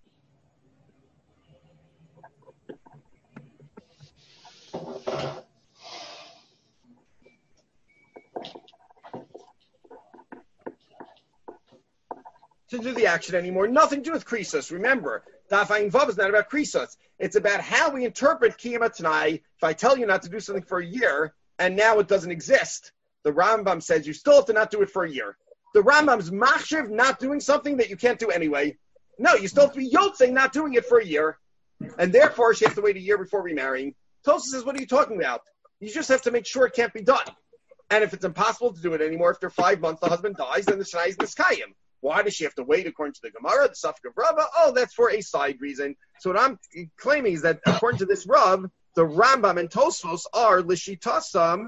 to do the action anymore. Nothing to do with krisos. Remember, Daf Ayin Vav is not about krisos. It's about how we interpret Kiyam HaTanai. If I tell you not to do something for a year, and now it doesn't exist, the Rambam says you still have to not do it for a year. The Rambam's machshiv not doing something that you can't do anyway. No, you still have to be yotzei not doing it for a year. And therefore, she has to wait a year before remarrying. Tosas says, what are you talking about? You just have to make sure it can't be done. And if it's impossible to do it anymore, after 5 months, the husband dies, then the Shana is Niskayim. Why does she have to wait according to the Gemara, the Safek of Rabbah? That's for a side reason. So what I'm claiming is that according to this Rav, the Rambam and Tosfos are Lishitasam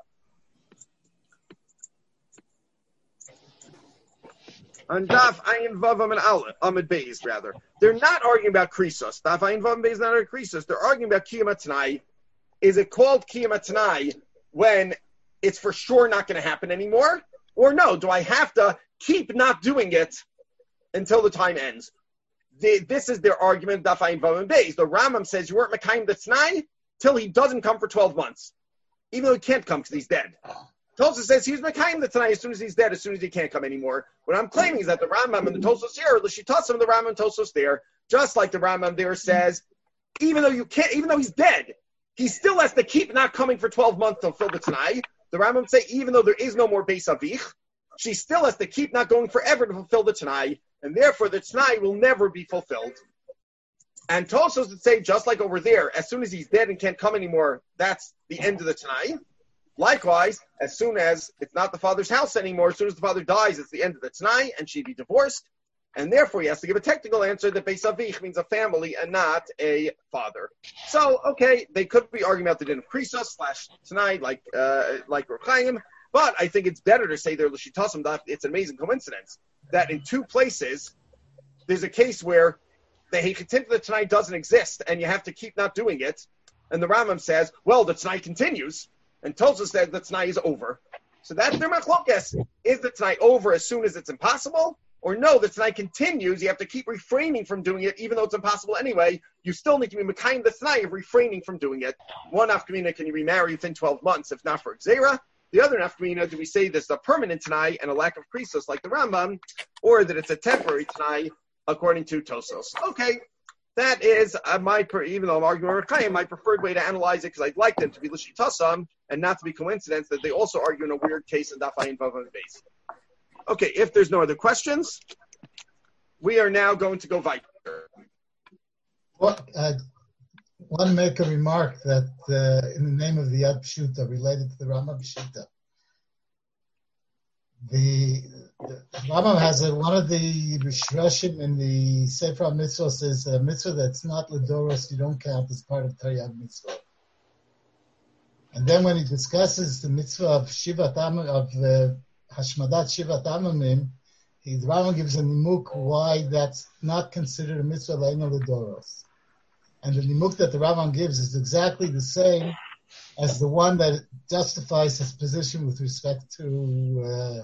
on Daf Ayin Vavam and Amid Beis, rather. They're not arguing about Krisos. Daf Ayin Vavam Beis is not about Krisos. They're arguing about Kiyam HaTanai. Is it called Kiyam HaTanai when it's for sure not going to happen anymore? Or no, do I have to keep not doing it until the time ends? This is their argument, Daf Ayin Vavam Beis. The Rambam says you weren't Mekayim the Tanai till he doesn't come for 12 months. Even though he can't come because he's dead. Tosos says he's Mekayim the Tanai as soon as he's dead, as soon as he can't come anymore. What I'm claiming is that the Rambam and the Tosos here are L'shitasim, the Rambam and Tosos there, just like the Rambam there says, even though he's dead, he still has to keep not coming for 12 months to fulfill the Tanai. The Rambam say even though there is no more Beis Avich, she still has to keep not going forever to fulfill the Tanai, and therefore the Tanai will never be fulfilled. And Tosos would say, just like over there, as soon as he's dead and can't come anymore, that's the end of the Tanai. Likewise, as soon as it's not the father's house anymore, as soon as the father dies, it's the end of the Tanai, and she'd be divorced. And therefore, he has to give a technical answer that Beis Avich means a family and not a father. So, okay, they could be arguing about the din of Krisos / Tanai, like Rav Chaim, but I think it's better to say they're L'shitasim. It's an amazing coincidence that in two places, there's a case where the Hechetim the Tanai doesn't exist, and you have to keep not doing it. And the Rambam says, well, the Tanai continues. And Tosos says the Tanai is over. So that's their machlokes. Is the Tanai over as soon as it's impossible? Or no, the Tanai continues. You have to keep refraining from doing it, even though it's impossible anyway. You still need to be Mekayim the Tanai of refraining from doing it. One nafkamina, can you remarry within 12 months, if not for Xera? The other nafkamina, do we say this is a permanent Tanai and a lack of krisos like the Rambam, or that it's a temporary Tanai according to Tosos? Okay. That is even though I'm arguing with Chaim, my preferred way to analyze it, because I'd like them to be L'shitasim and not to be coincidence that they also argue in a weird case in Daf Ayin Vav Beis. Okay, if there's no other questions, We are now going to go weiter. Well, I want to make a remark that in the name of the Yad Pshuta, related to the Rambam Pshuta, the Rambam has one of the Rishvashim in the Sefer Mitzvah says a mitzvah that's not Ladoros, you don't count as part of Taryag Mitzvah. And then when he discusses the mitzvah of Hashmadat Shivat Amamim, the Rambam gives a nimuk why that's not considered a mitzvah le'eno Ladoros. And the nimuk that the Rambam gives is exactly the same as the one that justifies his position with respect to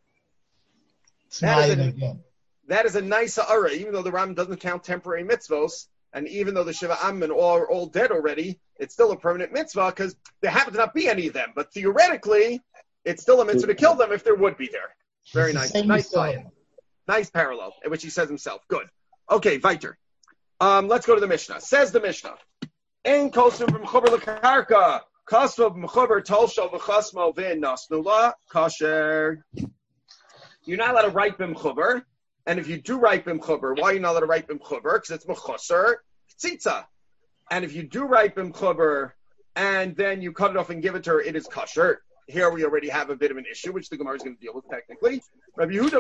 that is a nice ha'ara, even though the Rambam doesn't count temporary mitzvos, and even though the Shiva Ammin are all dead already, it's still a permanent mitzvah because there happen to not be any of them. But theoretically, it's still a mitzvah to kill them if there would be there. Very nice. Nice tie-in. Nice parallel, in which he says himself. Good. Okay, weiter. Let's go to the Mishnah. Says the Mishnah. Ein kosum b'mechuber l'karka, kosum b'mechuber tolsho v'chasmo v'nasnula kasher. You're not allowed to write b'mechuber, and if you do write b'mechuber, why are you not allowed to write b'mechuber? Because it's mechuser tzitza. And if you do write b'mechuber, and then you cut it off and give it to her, it is kasher. Here we already have a bit of an issue, which the Gemara is going to deal with technically. Rabbi Yehuda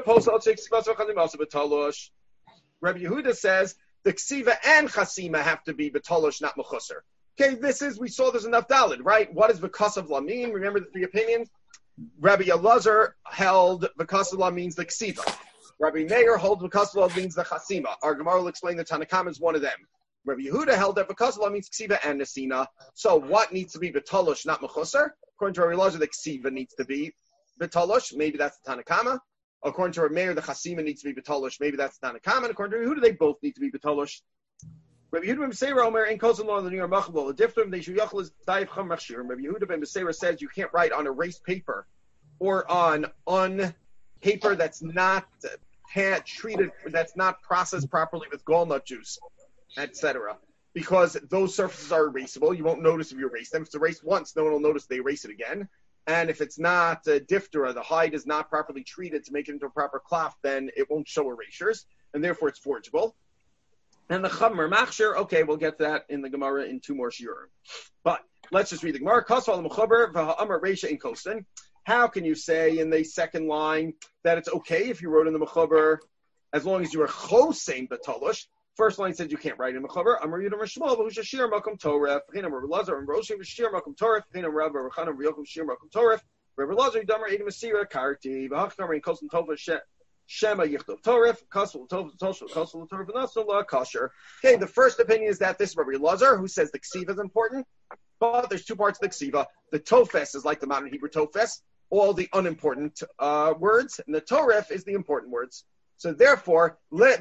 Rabbi Yehuda says the ksiva and chasima have to be betolosh, not mechuser. Okay, we saw there's enough dalid, right? What does v'kasav la mean? Remember the three opinions? Rabbi Elazar held v'kasav la means the ksiva. Rabbi Meir holds v'kasav la means the chasima. Our Gemara will explain the Tanakam is one of them. Rabbi Yehuda held that v'kasav la means ksiva and nesina. So what needs to be betolosh, not mechuser? According to Rabbi Elazar, the ksiva needs to be betolosh. Maybe that's the Tanakama. According to Rabbi Meir, the chasima needs to be betolosh. Maybe that's the Tanakama. And according to Rabbi Yehuda, they both need to be betolosh. Rabbi Yehuda ben Beseira Omer in Kosan Law the New York Machabel. The difference they should yachol is daif cham machshir. Rabbi Yehuda ben Beseira says you can't write on erased paper or on paper that's not treated, that's not processed properly with gallnut juice, etc. Because those surfaces are erasable. You won't notice if you erase them. If it's erased once, no one will notice they erase it again. And if it's not diphthera, the hide is not properly treated to make it into a proper cloth, then it won't show erasures, and therefore it's forgeable. And the Chamer Machshir, okay, we'll get to that in the Gemara in two more shiurim. But let's just read the Gemara. Kasval Mechaber v'ha'amar Reisha in Kosten. How can you say in the second line that it's okay if you wrote in the Mechaber as long as you were chosein betolosh? First line says you can't write in Mechaber. Amar Yudam Rishmal v'hu shashir makom toref. V'chinam Rabbi Lazar and Roshim v'shir makom toref. V'chinam Rabbi Rechanam v'yokum shir makom toref. Rabbi Lazar Yudamar Edom Asira Karti v'hachkamar in Kosten Tova Shema Yichtov Toref, Kosel Toref Nasula Kosher. Okay, the first opinion is that this is Rabbi Lazar, who says the ksiva is important, but there's two parts of the ksiva. The tofes is like the modern Hebrew tofes, all the unimportant words, and the toref is the important words. So therefore,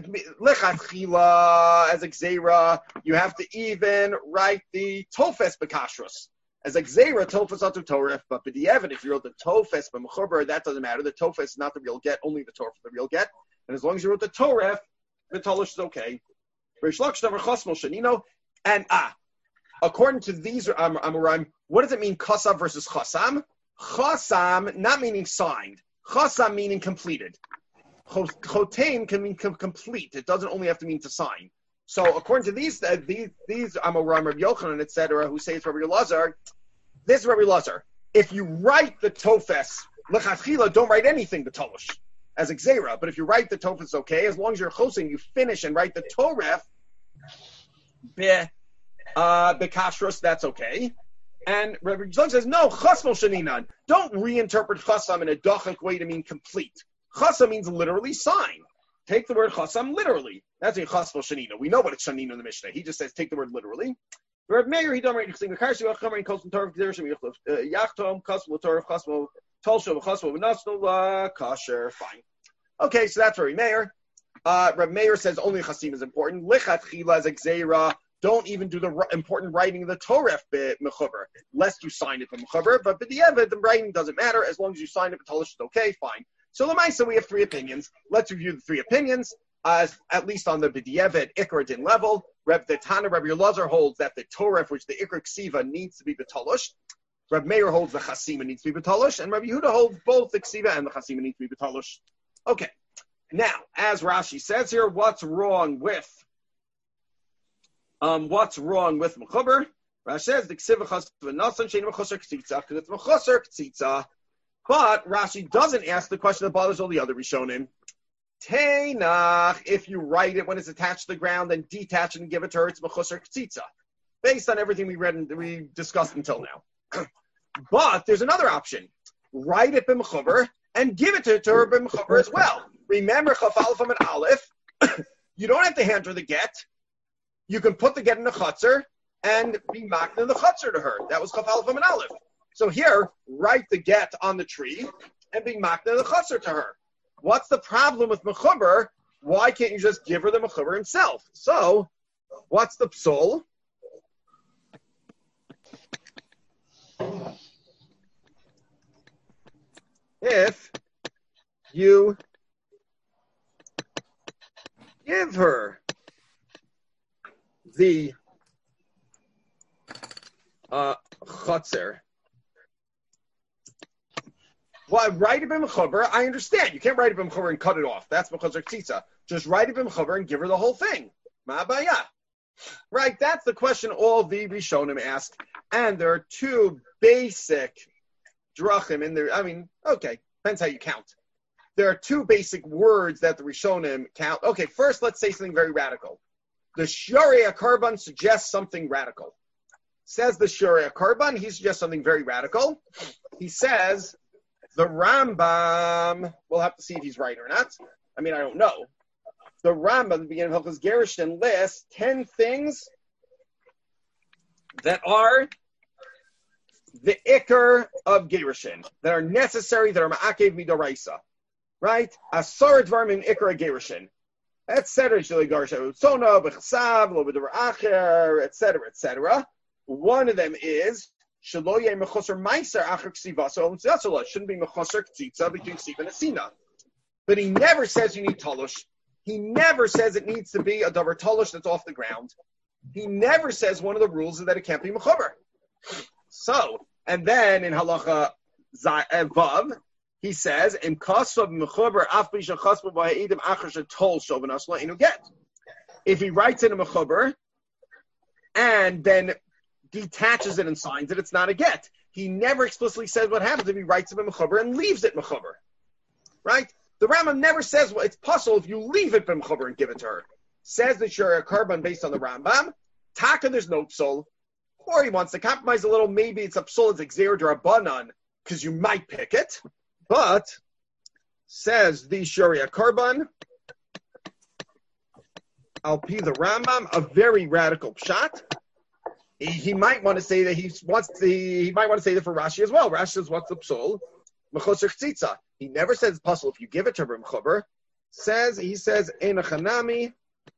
lechatchila as a gzeira, you have to even write the tofes bekashrus. As a gzeira, tofes atu toref, but b'di'evet, if you wrote the tofes b'mechuber, that doesn't matter. The tofes is not the real get, only the toref is the real get. And as long as you wrote the toref, the tolish is okay. And according to these Amoraim, what does it mean chasam versus chasam? Chasam not meaning signed. Chasam meaning completed. Chotein can mean complete. It doesn't only have to mean to sign. So according to these Amoraim, Rabbi Yochanan, etc., who say it's Rabbi Elazar, this is Rabbi Elazar. If you write the tofes, lechatchila, don't write anything, the tolosh, as a gzeira. But if you write the tofes, okay, as long as you're chosin, you finish and write the toref, bekashrus, that's okay. And Rabbi Yisrael says, no, chasmol sheninan. Don't reinterpret chasam in a dachik way to mean complete. Chasam means literally sign. Take the word chasam literally. That's a chasmol shenina. We know what it's shenina in the Mishnah. He just says take the word literally. Rabbi Meir, he don't write anything. The karshi v'chamer in kosm torah v'dereshim yachtom kasmo torah kasmo tolsho v'chasmo v'nasno kasher. Fine. Okay, so that's Rabbi Meir. Rabbi Meir says only chasim is important. Lichatchila as a gzeira. Don't even do the important writing of the Torah mechuber, lest you sign it for mechuber. But b'di'evet, the writing doesn't matter as long as you sign it. B'tolish is okay, fine. So Lamaisa, we have three opinions. Let's review the three opinions, at least on the b'di'evet ikra din level. The Tana Rabbi Elazar holds that the Torah, which the ikra ksiva needs to be b'tolish. Rabbi Meir holds the chasima needs to be b'tolish, and Rabbi Yehuda holds both the ksiva and the chasima needs to be b'tolish. Okay. Now, as Rashi says here, what's wrong with mechuber? Rashi says the ksiva chas v'nasan shein mechuser k'tzitza because it's mechuser k'tzitza. But Rashi doesn't ask the question that bothers all the other Rishonim. Teinach, if you write it when it's attached to the ground and detach it and give it to her, it's mechuser k'tzitza, based on everything we read and we discussed until now. But there's another option: write it b'mechuber and give it to her b'mechuber as well. Remember, chaf aleph and aleph. You don't have to hand her the get. You can put the get in the chutzner and be makna the chutzner to her. That was chaf aleph and aleph. So here, write the get on the tree and be makna the chutzner to her. What's the problem with mechuber? Why can't you just give her the mechuber himself? So, what's the psul? If you give her the chutzner, well, write it b'mechuber. I understand. You can't write it b'mechuber and cut it off. That's mechuser k'tzitza. Just write it b'mechuber and give her the whole thing. Ma baya. Right? That's the question all the Rishonim ask. And there are two basic drachim in there. I mean, okay, depends how you count. There are two basic words that the Rishonim count. Okay, first, let's say something very radical. The Shorei HaKarban suggests something radical. Says the Shorei HaKarban, he suggests something very radical. He says, the Rambam, we'll have to see if he's right or not. I mean, I don't know. The Rambam, at the beginning of Hilchos Gerushin, lists 10 things that are the ikar of Gerushin, that are necessary, that are ma'akev midoraisa. Right? Asar dvarim in ikar Gerushin. Etc. Etc. One of them is shelo yeh mechuser meiser acher ksivaso and tzitzala. It shouldn't be mechuser ktzitza between siva and sina. But he never says you need tolush. He never says it needs to be a davar tolush that's off the ground. He never says one of the rules is that it can't be mechuber. So, and then in halacha vav, he says, "Im kasav mechuber af b'shachasbu b'ha'idim acher shetol shovenas la'inu get." If he writes it in a mechuber and then detaches it and signs it, it's not a get. He never explicitly says what happens if he writes it in mechuber and leaves it mechuber. Right? The Rambam never says well, it's possible if you leave it b'mechuber and give it to her. Says the Shorei HaKarban based on the Rambam. Taka, there's no psul. Or he wants to compromise a little. Maybe it's a psul, it's exer d'Rabbanan, because you might pick it. But, says the Shorei HaKarban, I'll be the Rambam, a very radical pshat. He might want to say that he might want to say that for Rashi as well. Rashi says, what's the psul? Mechuser k'tzitza. He never says puzzle if you give it to her mechuber. He says, Ein achanami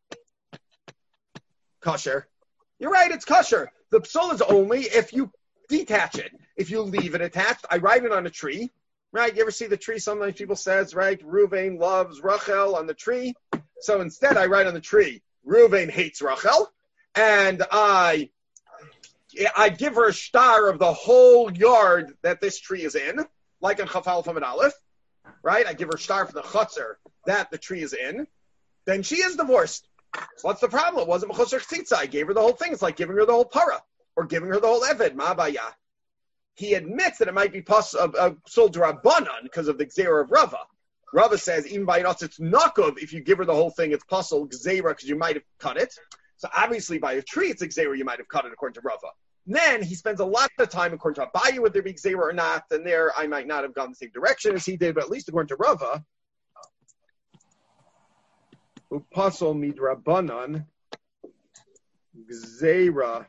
kosher. You're right, it's kosher. The psul is only if you detach it. If you leave it attached, I write it on a tree. Right? You ever see the tree? Sometimes people says, right, Ruvain loves Rachel on the tree. So instead I write on the tree, Ruvain hates Rachel. And I give her a star of the whole yard that this tree is in, like in Chaf Aleph and Aleph, right? I give her a star for the chutzner that the tree is in. Then she is divorced. What's the problem? It wasn't mechuser k'tzitza. I gave her the whole thing. It's like giving her the whole para or giving her the whole eved. Ma'abaya. He admits that it might be psul d'Rabbanan because of the gzeira of Rava. Rava says even by us it's nakov. If you give her the whole thing, it's psul gzeira because you might have cut it. So obviously by a tree it's gzeira, you might have cut it according to Rava. Then he spends a lot of time according to Abaye, would there be gzeira or not? And there I might not have gone the same direction as he did, but at least according to Rava, upasol midrabanan gzeira.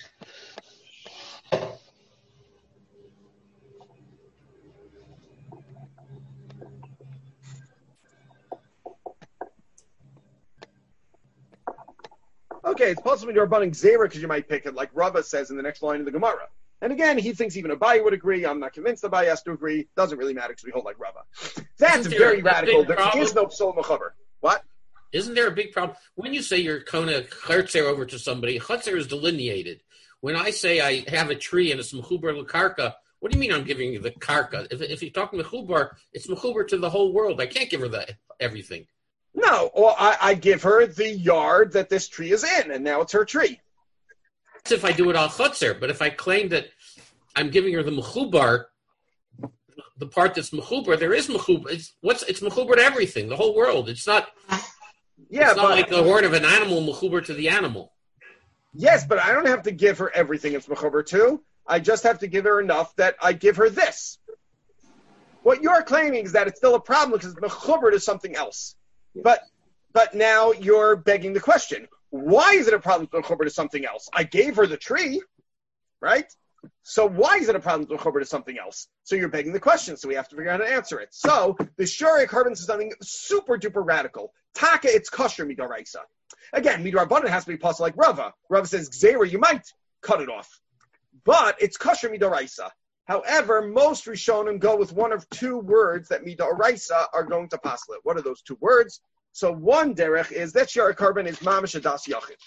Okay, it's possible you're abaning Zera because you might pick it, like Rava says in the next line of the Gemara. And again, he thinks even Abaye would agree. I'm not convinced Abaye has to agree. Doesn't really matter because we hold like Rava. That's very radical. There is no psul mechuber. What? Isn't there a big problem? When you say you're kona chutzer over to somebody, chutzer is delineated. When I say I have a tree and it's mechuber l'karka, what do you mean I'm giving you the karka? If you're talking mechuber, it's mechuber to the whole world. I can't give her everything. No, or I give her the yard that this tree is in, and now it's her tree. That's if I do it al chutzer. But if I claim that I'm giving her the mechubar, the part that's mechubar, there is mechubar. It's mechubar to everything, the whole world. It's not. Yeah, it's not like the horn of an animal mechubar to the animal. Yes, but I don't have to give her everything it's mechubar to. I just have to give her enough that I give her this. What you're claiming is that it's still a problem because it's mechubar to something else. But now you're begging the question: why is it a problem to mechubar to something else? I gave her the tree, right? So why is it a problem to mechubar to something else? So you're begging the question. So we have to figure out how to answer it. So the Shari Carbon says something super duper radical. Taka, it's kosher midaraisa. Again, midarabbanan has to be possible like Rava. Rava says gzeira, you might cut it off, but it's kosher midaraisa. However, most Rishonim go with one of two words that midaraisa are going to passel it. What are those two words? So one derech is that Shari Carbon is mamish adas yachid.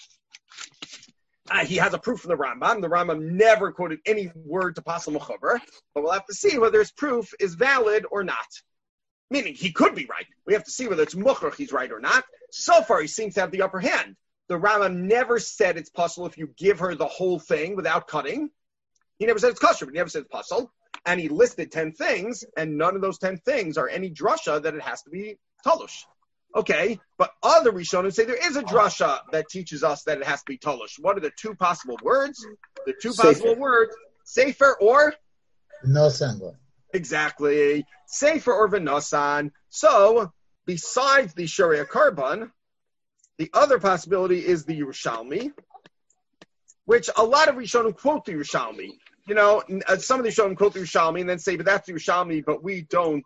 He has a proof from the Rambam. The Rambam never quoted any word to passel mechubar, but we'll have to see whether his proof is valid or not. Meaning, he could be right. We have to see whether it's mukhrach he's right or not. So far, he seems to have the upper hand. The Rambam never said it's possible if you give her the whole thing without cutting. He never said it's kosher, but he never said it's possible. And he listed 10 things, and none of those 10 things are any drasha that it has to be talush. Okay, but other Rishonim say there is a drasha that teaches us that it has to be talush. What are the two possible words? The two possible words, sefer or? V'nosan. Exactly. Sefer or v'nosan. So, besides the Sharia Carbon, the other possibility is the Yerushalmi, which a lot of Rishonim quote the Yerushalmi. You know, some of the Rishonim quote the Yerushalmi and then say, but that's the Yerushalmi, but we don't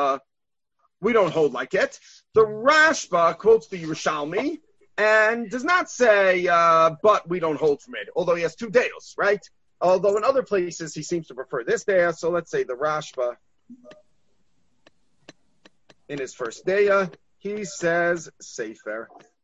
hold like it. The Rashba quotes the Yerushalmi and does not say, but we don't hold from it, although he has two deos, right? Although in other places he seems to prefer this dea. So let's say the Rashba, in his first dea, he says sefer.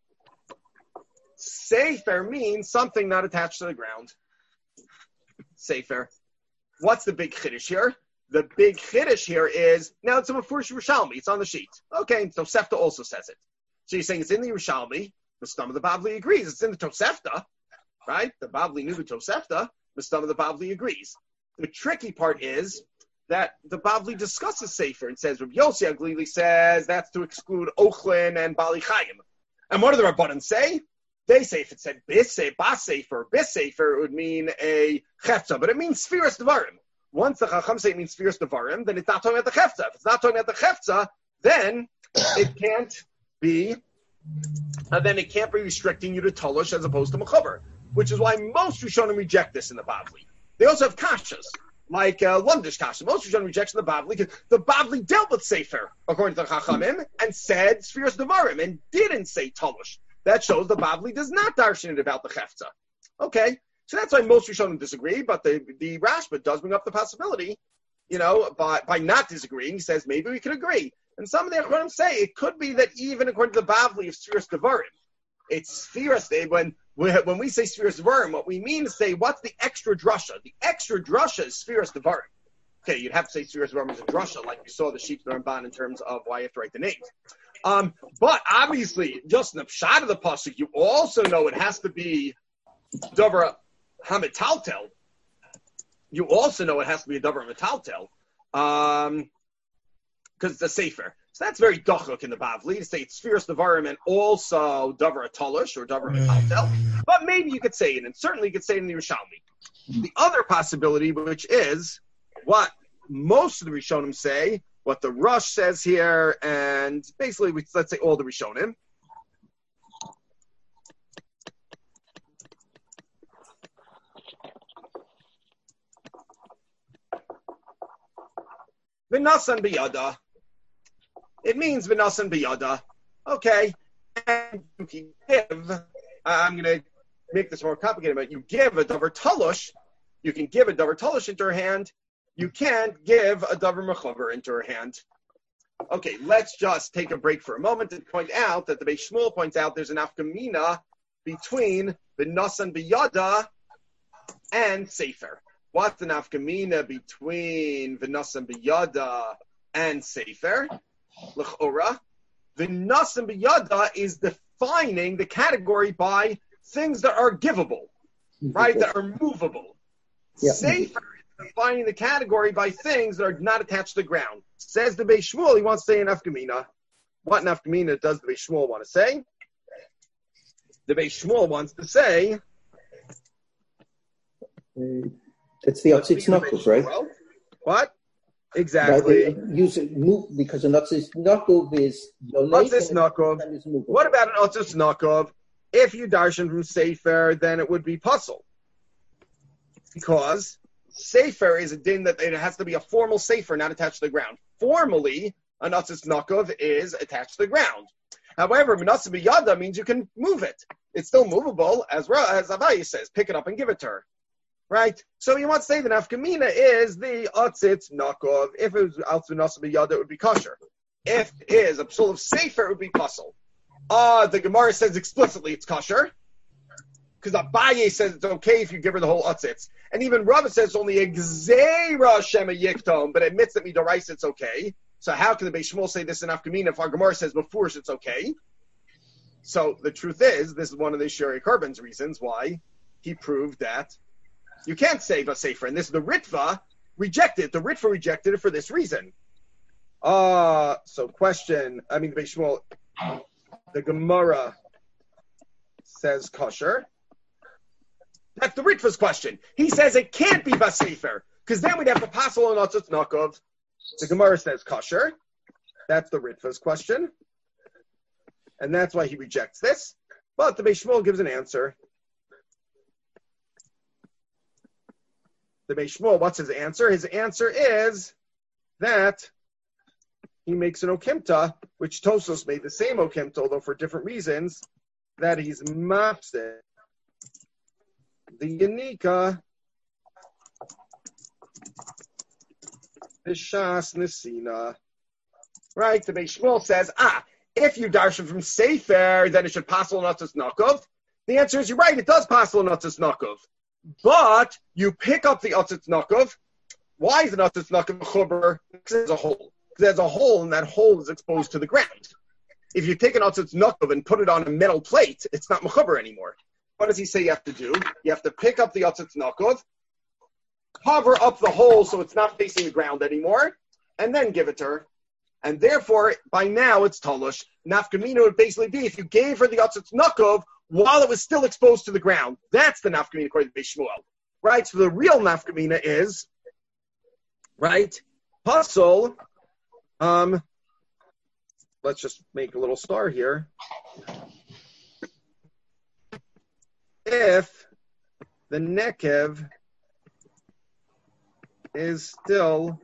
Sefer means something not attached to the ground. Sefer. What's the big chiddush here? The big chiddush here is, now it's a Mefurish Yerushalmi, it's on the sheet. Okay, Tosefta also says it. So you're saying it's in the Yerushalmi, the Stam of the Bavli agrees. It's in the Tosefta, right? The Bavli knew the Tosefta, the Stam of the Bavli agrees. The tricky part is that the Bavli discusses Sefer and says, Rabbi Yossi Aglili says that's to exclude Ochlin and Bali Chaim. And what do the Rabbanan say? They say if it said bis sefer, it would mean a chefza, but it means Sfiras Devarim. Once the Chacham say it means Sfiras Devarim, then it's not talking about the chefza. If it's not talking about the chefza, then it can't be restricting you to Talosh as opposed to Mechaber, which is why most Rishonim reject this in the Bavli. They also have kashas, like Lundish kasha. Most Rishonim reject in the Bavli because the Bavli dealt with Sefer, according to the Chachamim, and said Sfiras Devarim, and didn't say Talosh. That shows the Bavli does not darshan it about the chefza. Okay, so that's why most Rishonim disagree, but the Rashba does bring up the possibility, you know, by not disagreeing, he says maybe we could agree. And some of the Achronim say it could be that even according to the Bavli of Sfiras Devarim, it's Sfiras Day. When we say Sfiras Devarim, what we mean is say, what's the extra drasha? The extra drasha is Sfiras Devarim. Okay, you'd have to say Sfiras Devarim is a drasha, like we saw the sheep of the Ramban in terms of why you have to write the names. But obviously, just in the pshat of the pasuk, you also know it has to be davar hamitaltel. You also know it has to be a davar hamitaltel, because it's a sefer. So that's very dachuk in the Bavli to say it's Sfiras Devarim and also davar atalish or davar hamitaltel. But maybe you could say it, and certainly you could say it in the Yerushalmi. The other possibility, which is what most of the Rishonim say, what the Rush says here, and basically, let's say all the Rishonim. V'nasan biyada. It means v'nasan biyada. Okay. And you can give, I'm going to make this more complicated, but you give a davar talush, you can give a davar talush into her hand. You can't give a davar mechaber into her hand. Okay, let's just take a break for a moment and point out that the Beis Shmuel points out there's an afkamina between the nasan biyada and sefer. What's an afkamina between the nasan biyada and sefer? L'chora. The nasim biyada is defining the category by things that are givable, right? That are movable. Yeah. Sefer is defining the category by things that are not attached to the ground. Says the Beis Shmuel, he wants to say in Nafkamina. What Nafkamina does the Beis Shmuel want to say? The Beis Shmuel wants to say... It's the Otzitz Nokov, right? What? Exactly. Right, use it, move, because an Otzitz Nokov is... Otzitz Nokov. What about an Otzitz Nokov? If you darshan from Sefer, then it would be puzzle. Because Sefer is a din that it has to be a formal Sefer, not attached to the ground. Formally, an Otzitz Nokov is attached to the ground. However, Menasa B'Yada means you can move it. It's still movable, as Avaya says, pick it up and give it to her. Right? So you want to say that Nafkamina is the Otzitz Nokov. If it was also Menasa B'Yada, it would be kosher. If it is a psul of Sefer, it would be puzzle. The Gemara says explicitly it's kosher. Because Abaye says it's okay if you give her the whole Otzitz. And even Rava says it's only a Gzeira Shema Yiktom, but admits that Midorais it's okay. So how can the Beis Shmuel say this in Afkamina if our Gemara says before it's okay? So the truth is, this is one of the Shari Karban's reasons why he proved that you can't say Vasefer. And this is the Ritva rejected. The Ritva rejected it for this reason. So question, the Beis Shmuel, the Gemara says kosher. That's the Ritva's question. He says it can't be Vasefer, because then we'd have to pass on Otzitz Nokov. The Gemara says kosher. That's the Ritva's question. And that's why he rejects this. But the Beis Shmuel gives an answer. The Beis Shmuel, what's his answer? His answer is that he makes an okimta, which Tosos made the same okimta, although for different reasons, that he's mapsed the Yanika Bishas Nesina. Right? The Beis Shmuel says, if you darshan from Sefer, then it should passel Otzitz Nokov. The answer is, you're right, it does passel Otzitz Nokov. But you pick up the Otzitz Nokov. Why is an Otzitz Nokov chuber? Because there's a hole. There's a hole, and that hole is exposed to the ground. If you take an Otzitz Nokov and put it on a metal plate, it's not mechuber anymore. What does he say you have to do? You have to pick up the Otzitz Nokov, cover up the hole so it's not facing the ground anymore, and then give it to her. And therefore, by now, it's Tolush. Nafkamina would basically be if you gave her the Otzitz Nokov while it was still exposed to the ground. That's the Nafkamina according to Beis Shmuel. Right? So the real Nafkamina is, right, Puzzle. Let's just make a little star here. If the Nekev is still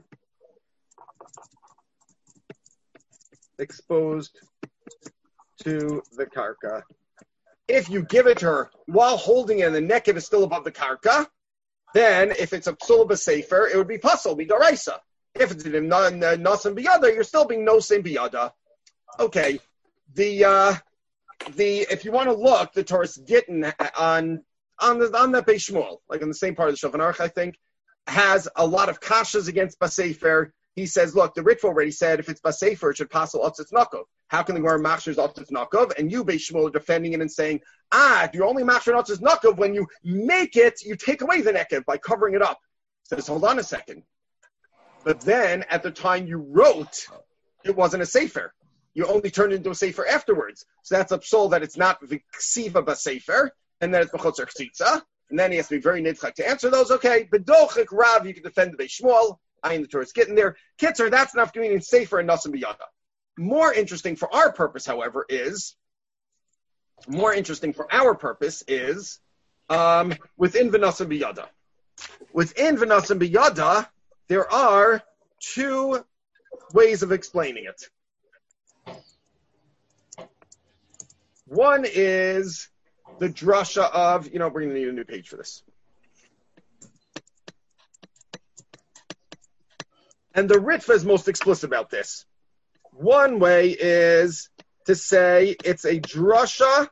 exposed to the karka. If you give it to her while holding it and the Nekev is still above the karka, then if it's a psul b'sefer, it would be puzzle, be daraisa. If it's in nasim biyada, you're still being nosim biyada. Okay. If you want to look, the Torah's Gittin on the Beis Shmuel, like in the same part of the Shulchan Aruch, I think, has a lot of kashas against Basefer. He says, look, the Ritva already said if it's Basefer, it should pass Otzitz Nokov. How can the Gemara machshir Otzitz Nokov? And you, Beis Shmuel, are defending it and saying, you're only machshir Otzitz Nokov when you make it, you take away the Nekev by covering it up. He says, hold on a second. But then, at the time you wrote, it wasn't a Sefer. You only turned it into a Sefer afterwards. So that's a psul that it's not V'ksiva Basefer, and then it's B'chotzer Chtzitza. And then he has to be very nidchak to answer those. Okay, B'dochik Rav, you can defend the Beis Shmuel. I am the Torah's getting there. Kitzer, that's enough communion Sefer and Nasim B'Yada. More interesting for our purpose, however, is within V'Nasim B'Yada. Within V'Nasim B'Yada, there are two ways of explaining it. One is the drasha of, we're going to need a new page for this. And the Ritva is most explicit about this. One way is to say it's a drasha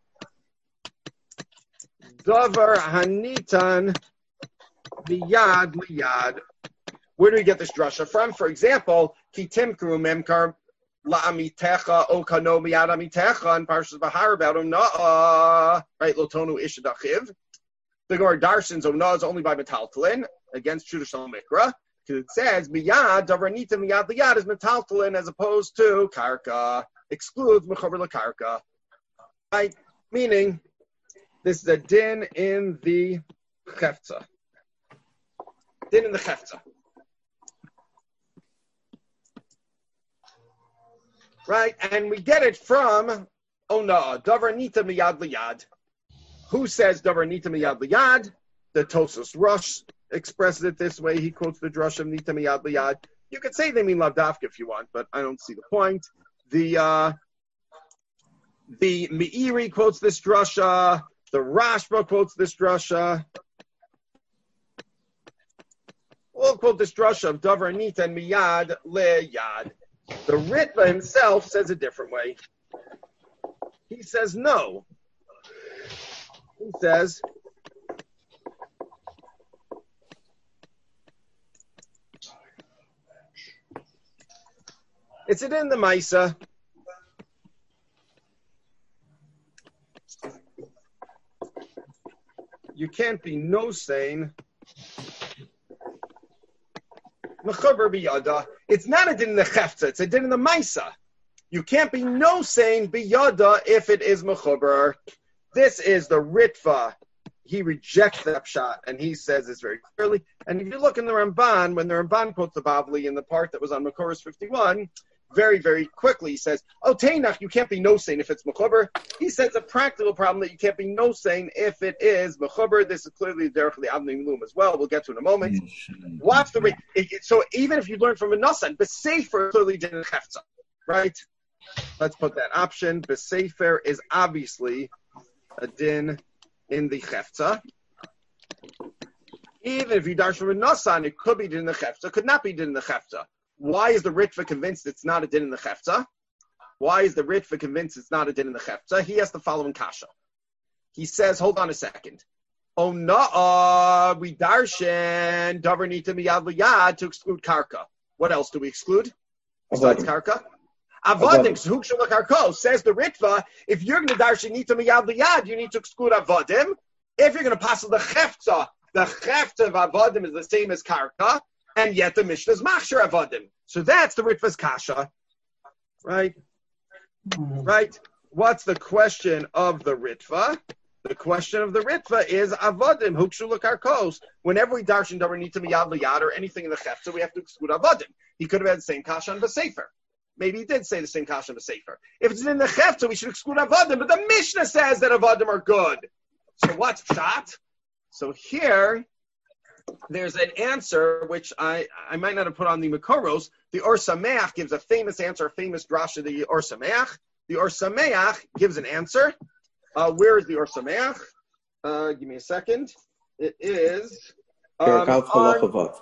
davar hanitan miyad liyad. Where do we get this drasha from? For example, ki timkru memkar la'amitecha o kano miyad amitecha in Parshas Bahar about Onah, right? Lotonu ishadachiv. The Gemara darshans Onah is only by metaltalin against traditional mikra, because it says miyad davranita miyad liyad is metaltalin as opposed to karka, excludes mechaber lakarka, right? Meaning this is a din in the chefza. Din in the chefza. Right? And we get it from Onah, davar nita miyad liyad. Who says davar nita miyad liyad? The Tosas Rosh expresses it this way. He quotes the drush of nita miyad liyad. You could say they mean lavdafka if you want, but I don't see the point. The Meiri quotes this drasha. The Rashba quotes this drasha. We'll quote this drasha of davar nita and miyad liyad. The Ritva himself says a different way. He says no. He says it's in the Maisa. You can't be no sane. Mechaber biyada. It's not a din in the chefza, it's a din in the maisa. You can't be no saying biyada if it is mechaber. This is the Ritva. He rejects that pshat, and he says this very clearly. And if you look in the Ramban, when the Ramban quotes the Bavli in the part that was on Makoros 51, very, very quickly he says, oh, Tainach, you can't be no saying if it's mechaber. He says a practical problem that you can't be no saying if it is mechaber. This is clearly derech li'avnei milum as well. We'll get to in a moment. Watch the rate. So even if you learn from a nasan, Besefer clearly didn't chefza, right? Let's put that option. Besefer is obviously a din in the chefza. Even if you darshan from a nasan, it could be din in the chefza, could not be din in the chefza. Why is the Ritva convinced it's not a din in the chefza? Why is the Ritva convinced it's not a din in the chefza? He has the following kasha. He says, hold on a second. Oh, no, we darshan davar nita miyad liyad to exclude karka. What else do we exclude besides karka? Avodim, zhuk shel karko, says the Ritva, if you're going to darshan nita miyad liyad, you need to exclude avodim. If you're going to pass the chefza of avodim is the same as karka. And yet the Mishnah is machshir avodim. So that's the Ritva's kasha. Right? Right? What's the question of the Ritva? The question of the Ritva is avodim, hukshu l'karkos. Whenever we darshan davar nita miyad liyad or anything in the chefza, we have to exclude avodim. He could have had the same kasha on Besefer. Maybe he did say the same kasha on Besefer. If it's in the chefza, we should exclude avodim. But the Mishnah says that avodim are good. So what's pshat? So here, there's an answer which I might not have put on the Makoros. The Or Sameach gives a famous answer, a famous drasha, the Or Sameach. The Or Sameach gives an answer. Where is the Or Sameach? Give me a second. It is Perak Aleph Halacha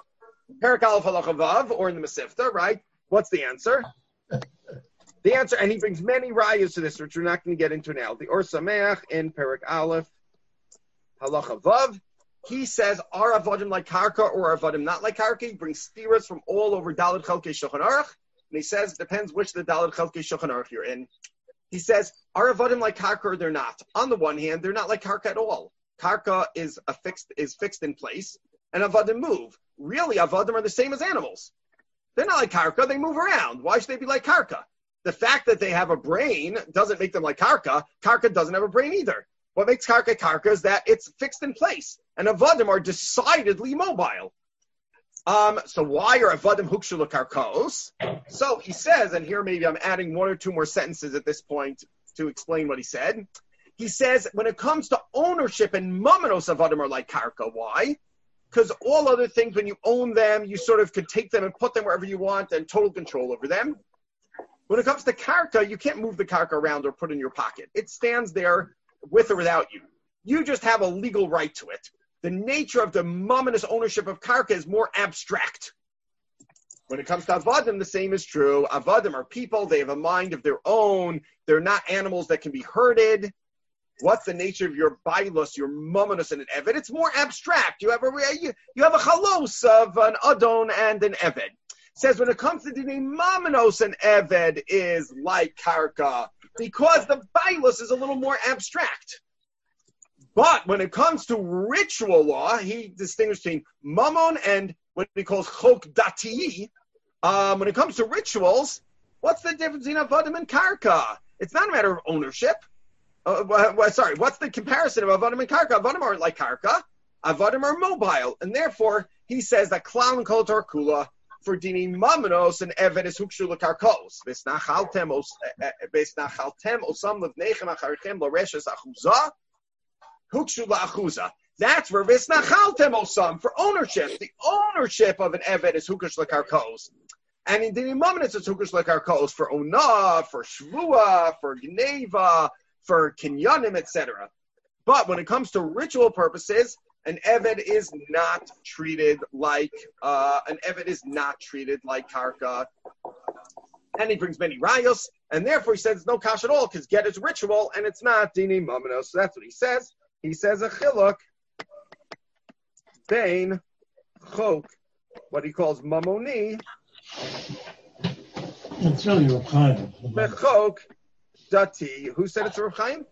Vav, or in the Masifta, right? What's the answer? The answer, and he brings many rayas to this, which we're not going to get into now. The Or Sameach in Perak Aleph Halacha Vav. He says, are avodim like karka or avodim not like karka? He brings stiras from all over Daled Chelkei Shulchan Aruch, and he says, depends which the Daled Chelkei Shulchan Aruch you're in. He says, are avodim like karka or they're not? On the one hand, they're not like karka at all. Karka is fixed in place, and avodim move. Really, avodim are the same as animals. They're not like karka, they move around. Why should they be like karka? The fact that they have a brain doesn't make them like karka. Karka doesn't have a brain either. What makes karka is that it's fixed in place, and avodim are decidedly mobile. So why are avodim hukshu l'karkos? So he says, and here maybe I'm adding one or two more sentences at this point to explain what he said. He says, when it comes to ownership and mamanos, avodim are like karka. Why? Because all other things, when you own them, you sort of could take them and put them wherever you want and total control over them. When it comes to karka, you can't move the karka around or put in your pocket. It stands there with or without you. You just have a legal right to it. The nature of the momentous ownership of karka is more abstract. When it comes to avodim, the same is true. Avodim are people. They have a mind of their own. They're not animals that can be herded. What's the nature of your bailus, your momentous and an eved? It's more abstract. You have a chalos of an adon and an eved. says when it comes to Dinei Mamanos, an Eved is like Karka, because the Bailus is a little more abstract. But when it comes to ritual law, he distinguished between Mammon and what he calls Chok Dati. When it comes to rituals, what's the difference between Avodim and Karka? It's not a matter of ownership. What's the comparison of Avodim and Karka? Avodim aren't like Karka. Avodim are mobile. And therefore, he says that Klal and Kol Torah Kula, for Dini Mamanos and Eved is Hukshu L'Karkos. Besnachaltem osam levnechem acharichem l'reshes achuza. Hukshu L'Achuza. That's where Besnachaltem osam, for ownership. The ownership of an Eved is Hukshu L'Karkos. And in Dini Mamanos, it's Hukshu L'Karkos for Onah, for Shvua, for Gneva, for Kinyanim, etc. But when it comes to ritual purposes, an Eved is not treated like Karka. And he brings many rayos, and therefore he says it's no kash at all, because get is ritual, and it's not dini mamanos. So that's what he says. He says a chiluk bein chok, what he calls mamoni, It's really Reb Chaim. mechok dati. Who said it's Reb Chaim?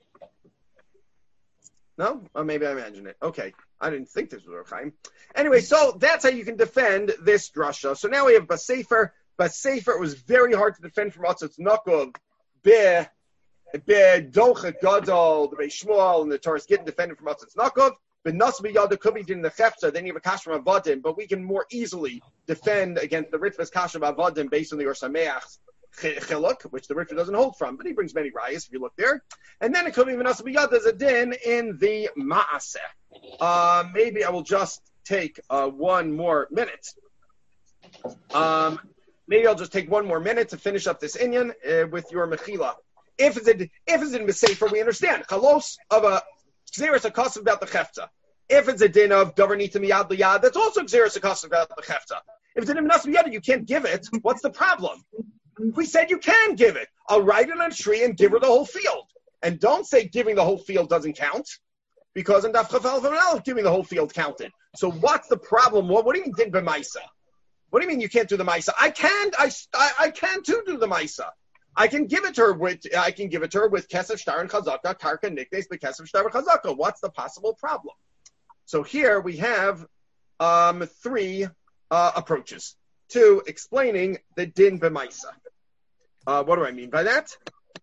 No? Or maybe I imagined it. Okay. I didn't think this was Reb Chaim. Anyway, so that's how you can defend this drasha. So now we have Basefer. Basefer was very hard to defend from Atzot Nakov. Be Docha Gadol, the Beis Shmuel, and the Torah is getting defended from Atzot Nakov. But Nasbi Yada could be in the Chefza, then you have a Kasha Avodim, but we can more easily defend against the Ritva's Kasha Avodim based on the Orsameach's Chiluk, which the Ritva doesn't hold from, but he brings many rayas if you look there. And then it could be Nasbi Yada as a din in the Maaseh. Maybe I will just take 1 more minute. Maybe I'll just take 1 more minute to finish up this inyan with your Mechila. If it's in Mesefer, we understand. Chalos of a Xeris Akos about the Chefta. If it's a din of Davar Nita Miyad Liyad, that's also Xeris Akos about the Chefta. If it's a din of Nas Miyad, you can't give it. What's the problem? We said you can give it. I'll write it on a tree and give her the whole field. And don't say giving the whole field doesn't count, because in Daf Chafal V'Melech, giving the whole field counted. So what's the problem? What do you mean din b'maisa? What do you mean you can't do the maisa? I can too do the maisa. I can give it to her with Kesef Shtar and Chazaka, Karka Niknes, but Kesef Shtar and Chazaka. What's the possible problem? So here we have 3 approaches to explaining the din b'maisa. What do I mean by that?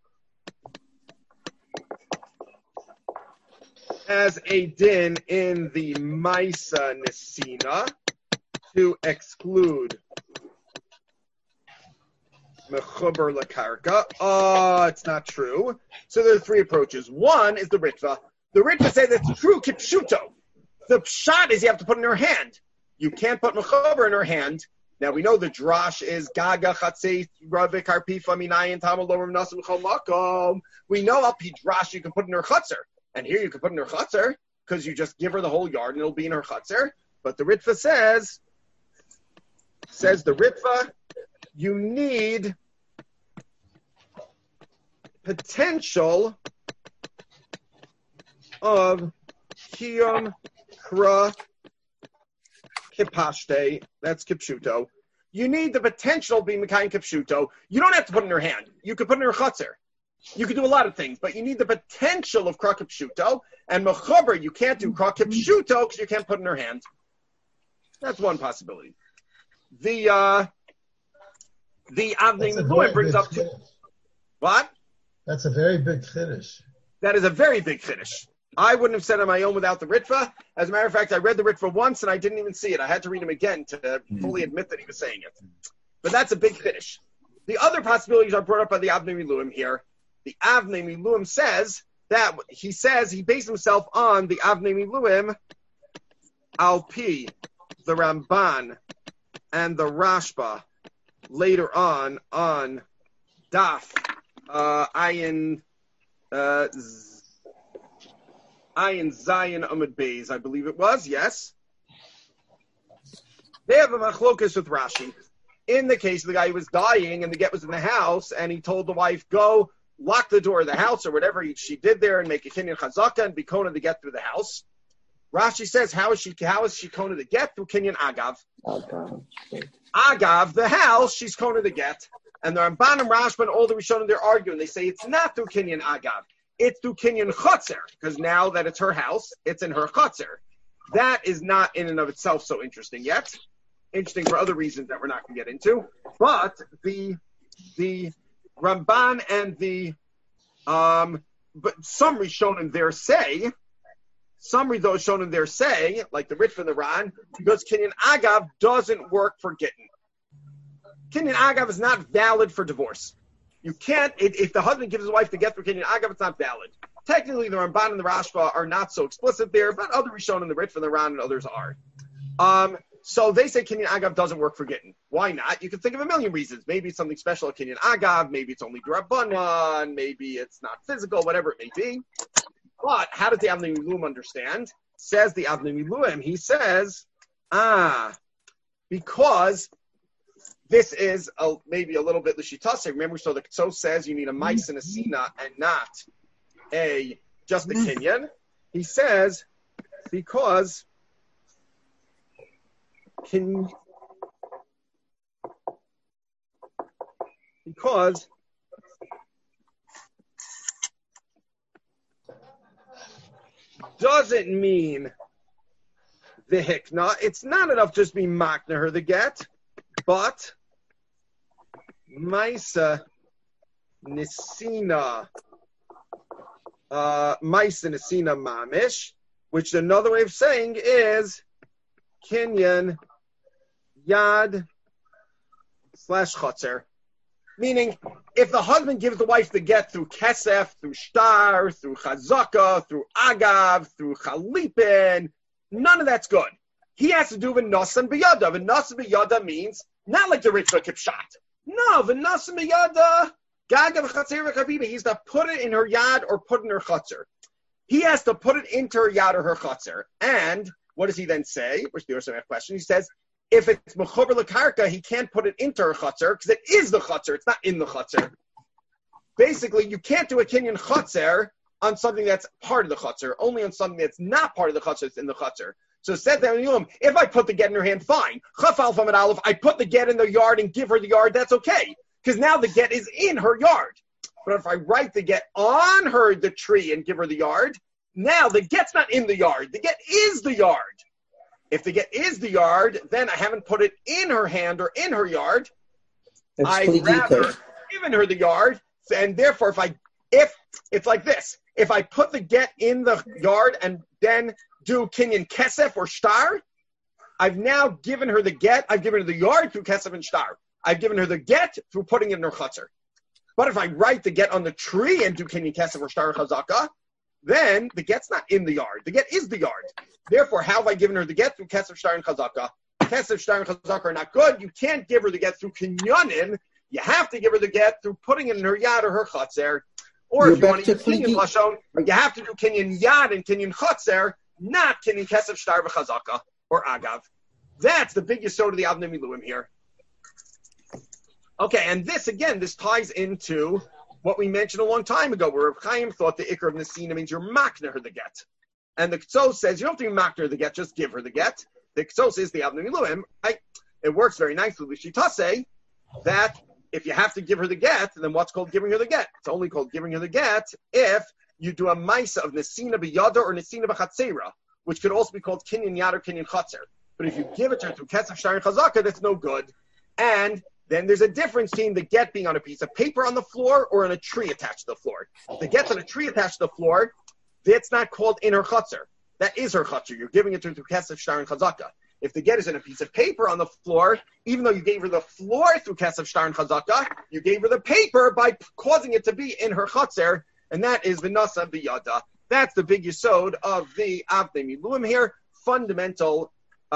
As a din in the Maisa Nesina to exclude Mechuber Lakarka. It's not true. So there are 3 approaches. One is the Ritva. The Ritva says it's true Kipshuto. The pshat is you have to put in her hand. You can't put Mechuber in her hand. Now we know the drash is Gaga Chatzei Rabbe Karpifa Minayin Tamalorim Nasim Chomakom. We know Al Pi drash you can put in her chutzner. And here you can put in her chutzner because you just give her the whole yard and it'll be in her chutzner. But the Ritva says the Ritva, you need potential of Kiyom Kra Kipashte. That's Kipshuto. You need the potential of being Mekayim Kipshuto. You don't have to put in her hand. You could put in her chutzner. You could do a lot of things, but you need the potential of Kra Kipshuto. And Mechuber, you can't do Kra Kipshuto because you can't put in her hand. That's one possibility. The Avnei Miluim brings up what? That's a very big chiddush. That is a very big chiddush. I wouldn't have said on my own without the Ritva. As a matter of fact, I read the Ritva once and I didn't even see it. I had to read him again to fully admit that he was saying it. But that's a big chiddush. The other possibilities are brought up by the Avnei Miluim here. The Avnei Miluim says that he based himself on the Avnei Miluim Al Pi, the Ramban, and the Rashba later on Daf Ayin Zion Amud Beis, I believe it was, yes. They have a machlokas with Rashi. In the case of the guy who was dying and the get was in the house and he told the wife, go lock the door of the house or whatever she did there and make a kinyan chazaka and be kona to get through the house. Rashi says, how is she kona the get? Through kinyan agav. Agav. Agav, the house, she's kona the get. And the Ramban and Rashba and all the Rishonim, they're arguing. They say it's not through kinyan agav. It's through kinyan chotzer. Because now that it's her house, it's in her chotzer. That is not in and of itself so interesting yet. Interesting for other reasons that we're not going to get into. But the Ramban and the but some Rishonim there say, like the Ritva and the Ran, because Kinyan Agav doesn't work for Gittin. Kinyan Agav is not valid for divorce. You can't, if the husband gives his wife the get for Kinyan Agav, it's not valid. Technically, the Ramban and the Rashba are not so explicit there, but other Rishonim, the Ritva and the Ran, and others are. So they say Kinyan Agav doesn't work for Gittin. Why not? You can think of a million reasons. Maybe it's something special at Kinyan Agav. Maybe it's only D'Rabbanan. Maybe it's not physical, whatever it may be. But how does the Avnei Miluim understand? Says the Avnei Miluim, he says, because this is maybe a little bit l'shitase. Remember, so the Ktsos says you need a mice and a sina and not just a Kinyan. He says, because doesn't mean the hikna. It's not enough just be makna her the get, but maisa nisina mamish, which another way of saying is kinyan yad / chotzer. Meaning, if the husband gives the wife the get through kesef, through shtar, through chazaka, through agav, through chalipin, none of that's good. He has to do v'nasan b'yada. V'nasan b'yada means not like the Ritva kipshat. No, v'nasan b'yada, gaga v'chatzer v'chabiba. He's to put it in her yad or put it in her chatzer. He has to put it into her yad or her chatzer. And what does he then say? Which the Ursa question. He says, if it's mechuber lekarka, he can't put it into her chutzner because it is the chutzner. It's not in the chutzner. Basically, you can't do a kinyan chutzner on something that's part of the chutzner. Only on something that's not part of the chutzner. It's in the chutzner. So said that if I put the get in her hand, fine. Chaf alpha mit aleph. I put the get in the yard and give her the yard. That's okay because now the get is in her yard. But if I write the get on her the tree and give her the yard, now the get's not in the yard. The get is the yard. If the get is the yard, then I haven't put it in her hand or in her yard. I'd rather given her the yard, and therefore, if it's like this, if I put the get in the yard and then do kinyan kesef or shtar, I've now given her the get. I've given her the yard through kesef and shtar. I've given her the get through putting it in her chutzner. But if I write the get on the tree and do kinyan kesef or shtar or chazaka, then the get's not in the yard. The get is the yard. Therefore, how have I given her the get? Through kesef, shtar, and chazaka. Kesef, shtar, and chazaka are not good. You can't give her the get through kinyanim. You have to give her the get through putting it in her yad or her chotzer. Or if you want to use kinyan lashon, you have to do kinyan yad and kinyan chotzer, not kinyan kesef, shtar, v'chazaka, or agav. That's the big yesod of the Avnei Miluim here. Okay, and this ties into what we mentioned a long time ago, where Reb Chaim thought the ikar of Nesina means you're makna her the get. And the Ktsos says you don't have to be makna her the get, just give her the get. The Ktsos is the Avnei Miluim. It works very nicely with Shitase that if you have to give her the get, then what's called giving her the get? It's only called giving her the get if you do a maisa of Nesina b'yada or Nesina b'chatzera, which could also be called kinyan yad or kinyan chatzer. But if you give it to her through kesef, shtar, and chazaka, that's no good. And then there's a difference between the get being on a piece of paper on the floor or on a tree attached to the floor. If the get's on a tree attached to the floor, that's not called in her chutzner. That is her chutzner. You're giving it to her through kesef, shtar, and chazaka. If the get is in a piece of paper on the floor, even though you gave her the floor through kesef, shtar, and chazaka, you gave her the paper by causing it to be in her chutzner, and that is v'nasa b'yada. That's the big yesod of the Avnei Miluim here. Fundamental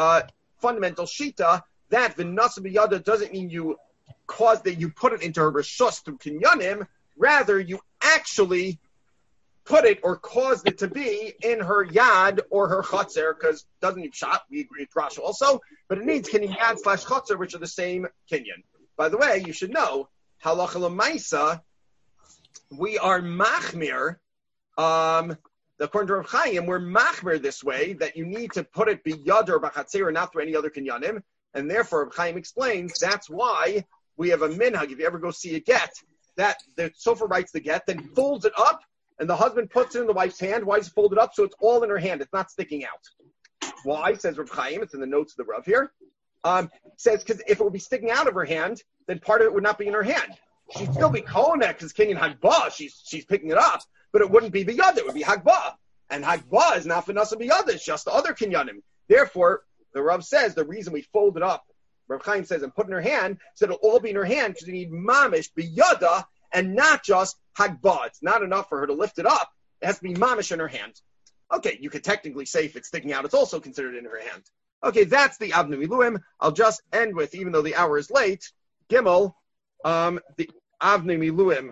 shita. That v'nasa b'yada doesn't mean you cause that you put it into her reshus through kinyanim. Rather, you actually put it or caused it to be in her yad or her chotzer, because it doesn't need shot. We agree with Rashi also, but it needs kinyan yad / chotzer, which are the same kinyan. By the way, you should know halacha l'maisa. We are machmir according to Rav Chaim, we're machmer this way, that you need to put it biyad or b'chatzir or not through any other kinyanim. And therefore, Rav Chaim explains that's why we have a minhag. If you ever go see a get, that the sofer writes the get, then folds it up, and the husband puts it in the wife's hand. Why does it fold it up? So it's all in her hand. It's not sticking out. Why? Says Rav Chaim. It's in the notes of the Rav here. Says because if it would be sticking out of her hand, then part of it would not be in her hand. She'd still be konek because kinyan hagbah. She's picking it up, but it wouldn't be biyad. It would be hagbah, and hagbah is not finasa biyad. It's just the other kinyanim. Therefore, the Rav says the reason we fold it up, Rav Chaim says, and put in her hand, so it'll all be in her hand because you need mamish biyada and not just hagbah. It's not enough for her to lift it up. It has to be mamish in her hand. Okay, you could technically say if it's sticking out, it's also considered in her hand. Okay, that's the Avnei Miluim. I'll just end with, even though the hour is late, Gimel, the Avnei Miluim.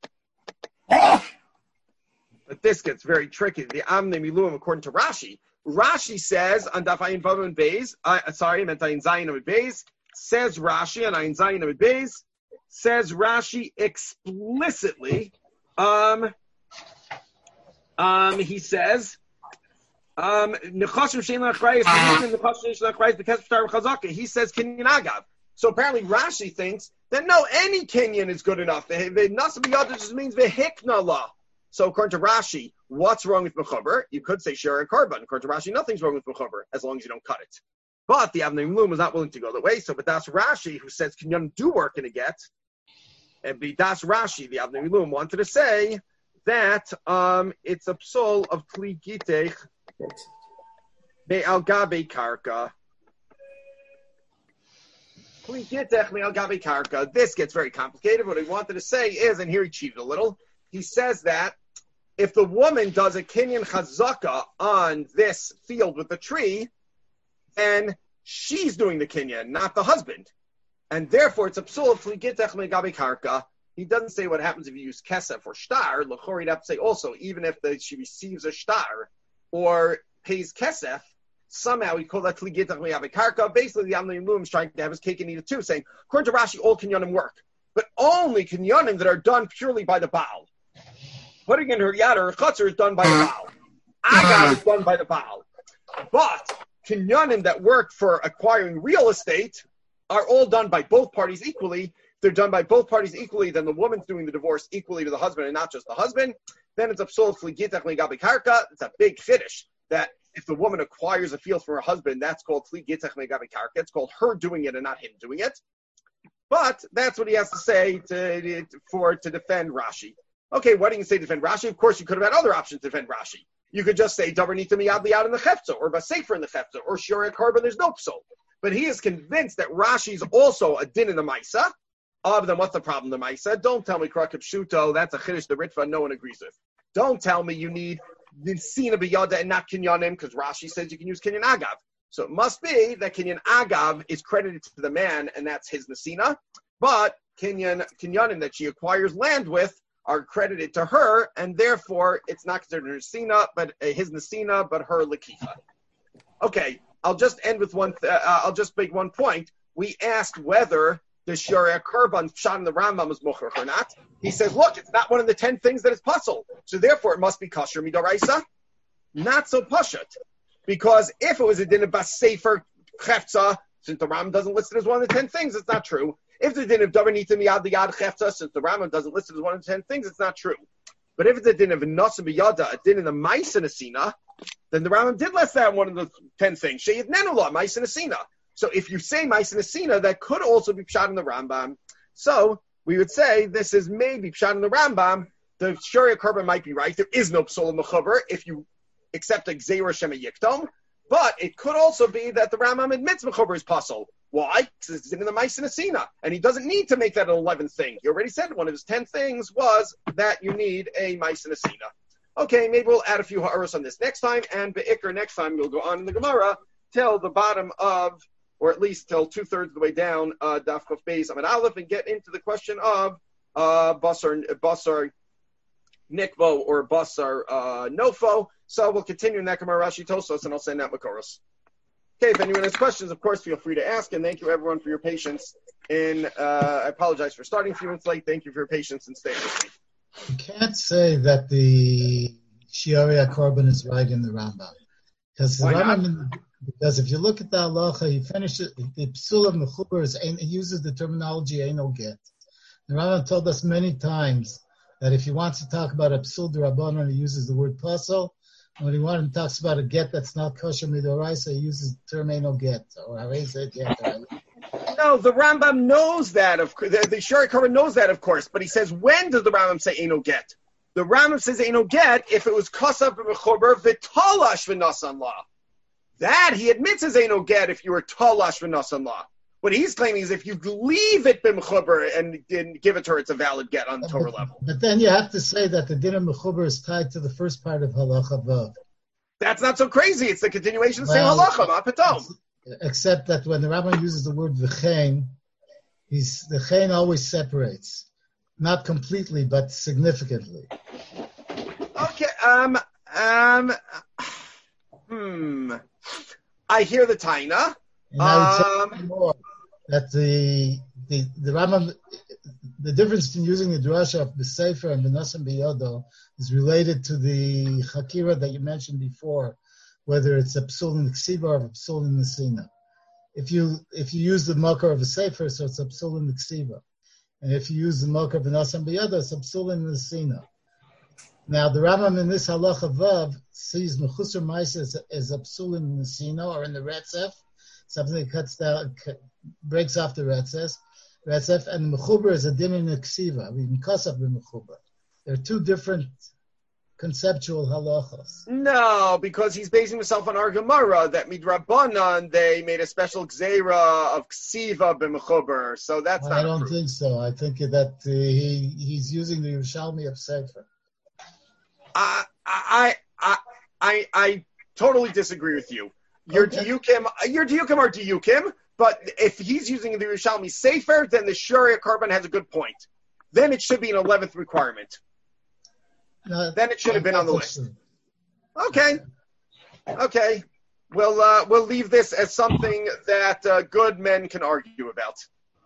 But this gets very tricky. The Avnei Miluim, according to Rashi. Rashi says on Daf Ayin Vav and Beis, I meant Ayin Zayin and Beis, says Rashi on Ayin Zayin and Beis, says Rashi explicitly, he says, he says kinyan agav. So apparently Rashi thinks that no, any kinyan is good enough. The nasa b'yada just means v'hikna la. So according to Rashi, what's wrong with mechuber? You could say shara korban. According to Rashi, nothing's wrong with mechuber as long as you don't cut it. But the Avnei Miluim was not willing to go that way. So, but that's Rashi who says kinyan do work in a get. And that's Rashi. The Avnei Miluim wanted to say that it's a psol of kli gitech me'al gabe karka. Kli gitech me'al gabe karka. This gets very complicated. What he wanted to say is, and here he cheated a little, he says that if the woman does a kinyan chazaka on this field with the tree, then she's doing the kinyan, not the husband. And therefore, it's a psul of kli gitech me'al gabe karka. He doesn't say what happens if you use kesef or shtar. L'chor, he'd have to say also, even if she receives a shtar or pays kesef, somehow he called that kli gitech me'al gabe karka. Basically, the Avnei Miluim is trying to have his cake and eat it too, saying, according to Rashi, all kinyanim work, but only kinyanim that are done purely by the Baal. Putting in her yad or her chutzner is done by the Baal. Agav is done by the Baal. But kinyanim that work for acquiring real estate are all done by both parties equally. If they're done by both parties equally, then the woman's doing the divorce equally to the husband and not just the husband. Then it's a psol kli gitech me'al gabe karka. It's a big finish that if the woman acquires a field from her husband, that's called kli gitech me'al gabe karka. It's called her doing it and not him doing it. But that's what he has to say to defend Rashi. Okay, why didn't you say defend Rashi? Of course, you could have had other options to defend Rashi. You could just say davar nita miyad liyad in the chefza, or basefer in the chefza, or shira korban. There's no psol. But he is convinced that Rashi is also a din in the Maisa. Then what's the problem in the Maisa? Don't tell me Krakib Shuto, that's a Chiddush the Ritva no one agrees with. Don't tell me you need Ninsina B'Yada and not Kinyanim, because Rashi says you can use Kinyan Agav. So it must be that Kinyan Agav is credited to the man, and that's his Nesina. But Kinyanim that she acquires land with are credited to her, and therefore it's not considered her Nesina, but his Nesina, but her Lakifa. Okay, I'll just end with I'll just make one point. We asked whether the Shariah Kurban shot in the Rambam was mocher or not. He says, look, it's not one of the 10 things that is puzzle. So therefore it must be kosher midaraisa. Not so pashat. Because if it was a din of bas sefer chefza, since the Rambam doesn't list it as one of the 10 things, it's not true. If the din of davar nita miyad liyad chefza, since the Rambam doesn't list it as one of the 10 things, it's not true. But if it's a din of nasa biyada, a din in the Maisa Nesina, then the Rambam did list that one of the 10 things. Sheyid nenula, Maisa Nesina. So if you say Maisa Nesina, that could also be pshat in the Rambam. So we would say this is maybe pshat in the Rambam. The Shariah Korban might be right. There is no psol in mechuber if you accept a gzeira shema yiktom. But it could also be that the Rambam admits mechuber is puzzle. Why? Because it's in the Maisa Nesina, and he doesn't need to make that an 11th thing. He already said one of his 10 things was that you need a Maisa Nesina. Okay, maybe we'll add a few ha'aros on this next time, and be'ikr next time we'll go on in the Gemara till the bottom of, or at least till 2/3 of the way down, Daf Kuf Beis Amud Aleph, and get into the question of basar nikvo or basar nofo. So we'll continue in that Gemara Rashi Tosos, and I'll send out Makoros. Okay, if anyone has questions, of course, feel free to ask, and thank you everyone for your patience. I apologize for starting a few minutes late. Thank you for your patience and staying with me. You can't say that the Shiari HaKorban is right in the Rambam. Because the Why not? Rambam, because if you look at the halacha, he finishes the psul of mechuber is he uses the terminology eino get. The Rambam told us many times that if he wants to talk about a psul d'Rabbanan, he uses the word pasol. And when he wants to talk about a get that's not kosher midoraisa, he uses the term eino get or hareza get. No, the Rambam knows that. The Shari Korban knows that, of course. But he says, when does the Rambam say eino get? The Rambam says eino get if it was kasav b'mechuber v'talash v'nasan la. That he admits is eino get if you were talash v'nasan la. What he's claiming is if you leave it b'mechuber and didn't give it to her, it's a valid get on the Torah level. But then you have to say that the din of mechuber is tied to the first part of halacha vav. That's not so crazy. It's the continuation of the same halacha, ma patom. Except that when the Rambam uses the word v'chein, the chein always separates. Not completely, but significantly. Okay. I hear the taina. And I would say more that the Rambam, the difference in using the drasha of B'Sefer and B'Nasan B'Yodo is related to the Chakira that you mentioned before, whether it's a psul in the Ksiva or a psul in the Sina. If you use the Makar of a Sefer, so it's a psul in the Ksiva. And if you use the Makar of B'Nasan B'Yodo, it's a psul in the Sina. Now, the Rambam in this halacha vav sees mechusar ma'isa as a psul in the Sina or in the Retzef, something that cuts down, breaks off the Retzef, and mechuber is a din in the Ksiva, because of the mechuber. They're two different conceptual halachas. No, because he's basing himself on our Gemara that midrabanan they made a special gzeira of ksiva b'mechuber. So that's not. I don't think so. I think that he's using the Yerushalmi of Sefer. I totally disagree with you. Your diukim are diukim, but if he's using the Yerushalmi Sefer, then the Shari HaKorban has a good point. Then it should be an 11th requirement. Then it should have been on the list. Okay. We'll leave this as something that good men can argue about.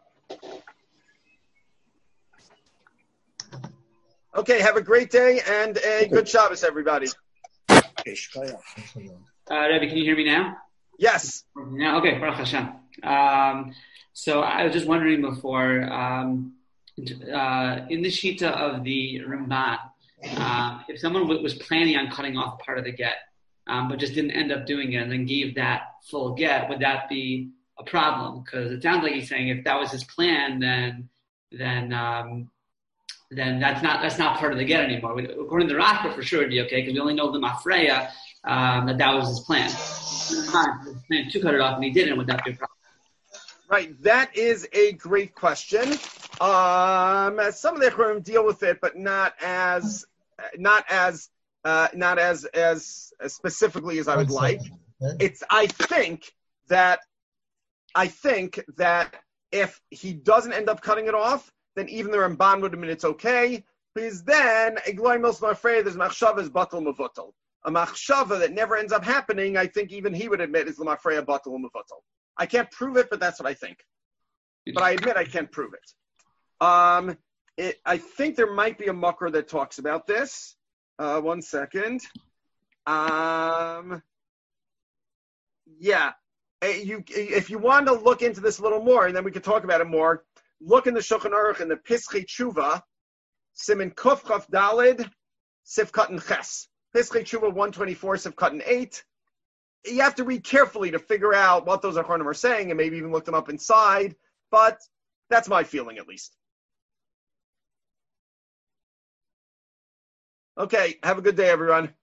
Okay, have a great day and a good Shabbos, everybody. Rebbe, can you hear me now? Yes. Yeah, okay, Baruch Hashem. So I was just wondering before, in the Shita of the Ramban, if someone was planning on cutting off part of the get, but just didn't end up doing it and then gave that full get, would that be a problem? Because it sounds like he's saying if that was his plan, then that's not part of the get anymore. According to the Rashba, for sure it'd be okay because we only know the Mafreya that was his plan. His plan to cut it off, and he didn't. Would that be a problem? Right, that is a great question. Some of the Acharonim deal with it, but not as specifically as I would like. I think that if he doesn't end up cutting it off, then even the Ramban would admit it's okay, because then Egloy Milsma afraid there's machshava is batal mevutal. A machshava that never ends up happening, I think even he would admit is l'mafreya batal mevutal. I can't prove it, but that's what I think. But I admit I can't prove it. I think there might be a mucker that talks about this. 1 second. If you want to look into this a little more, and then we could talk about it more, look in the Shulchan Aruch in the Pischei Tshuva, Siman Kuf Chaf Dalid, Sifkat and Ches. Pischei Tshuva 124, Sifkat and 8. You have to read carefully to figure out what those Acharonim are saying, and maybe even look them up inside. But that's my feeling, at least. Okay, have a good day, everyone.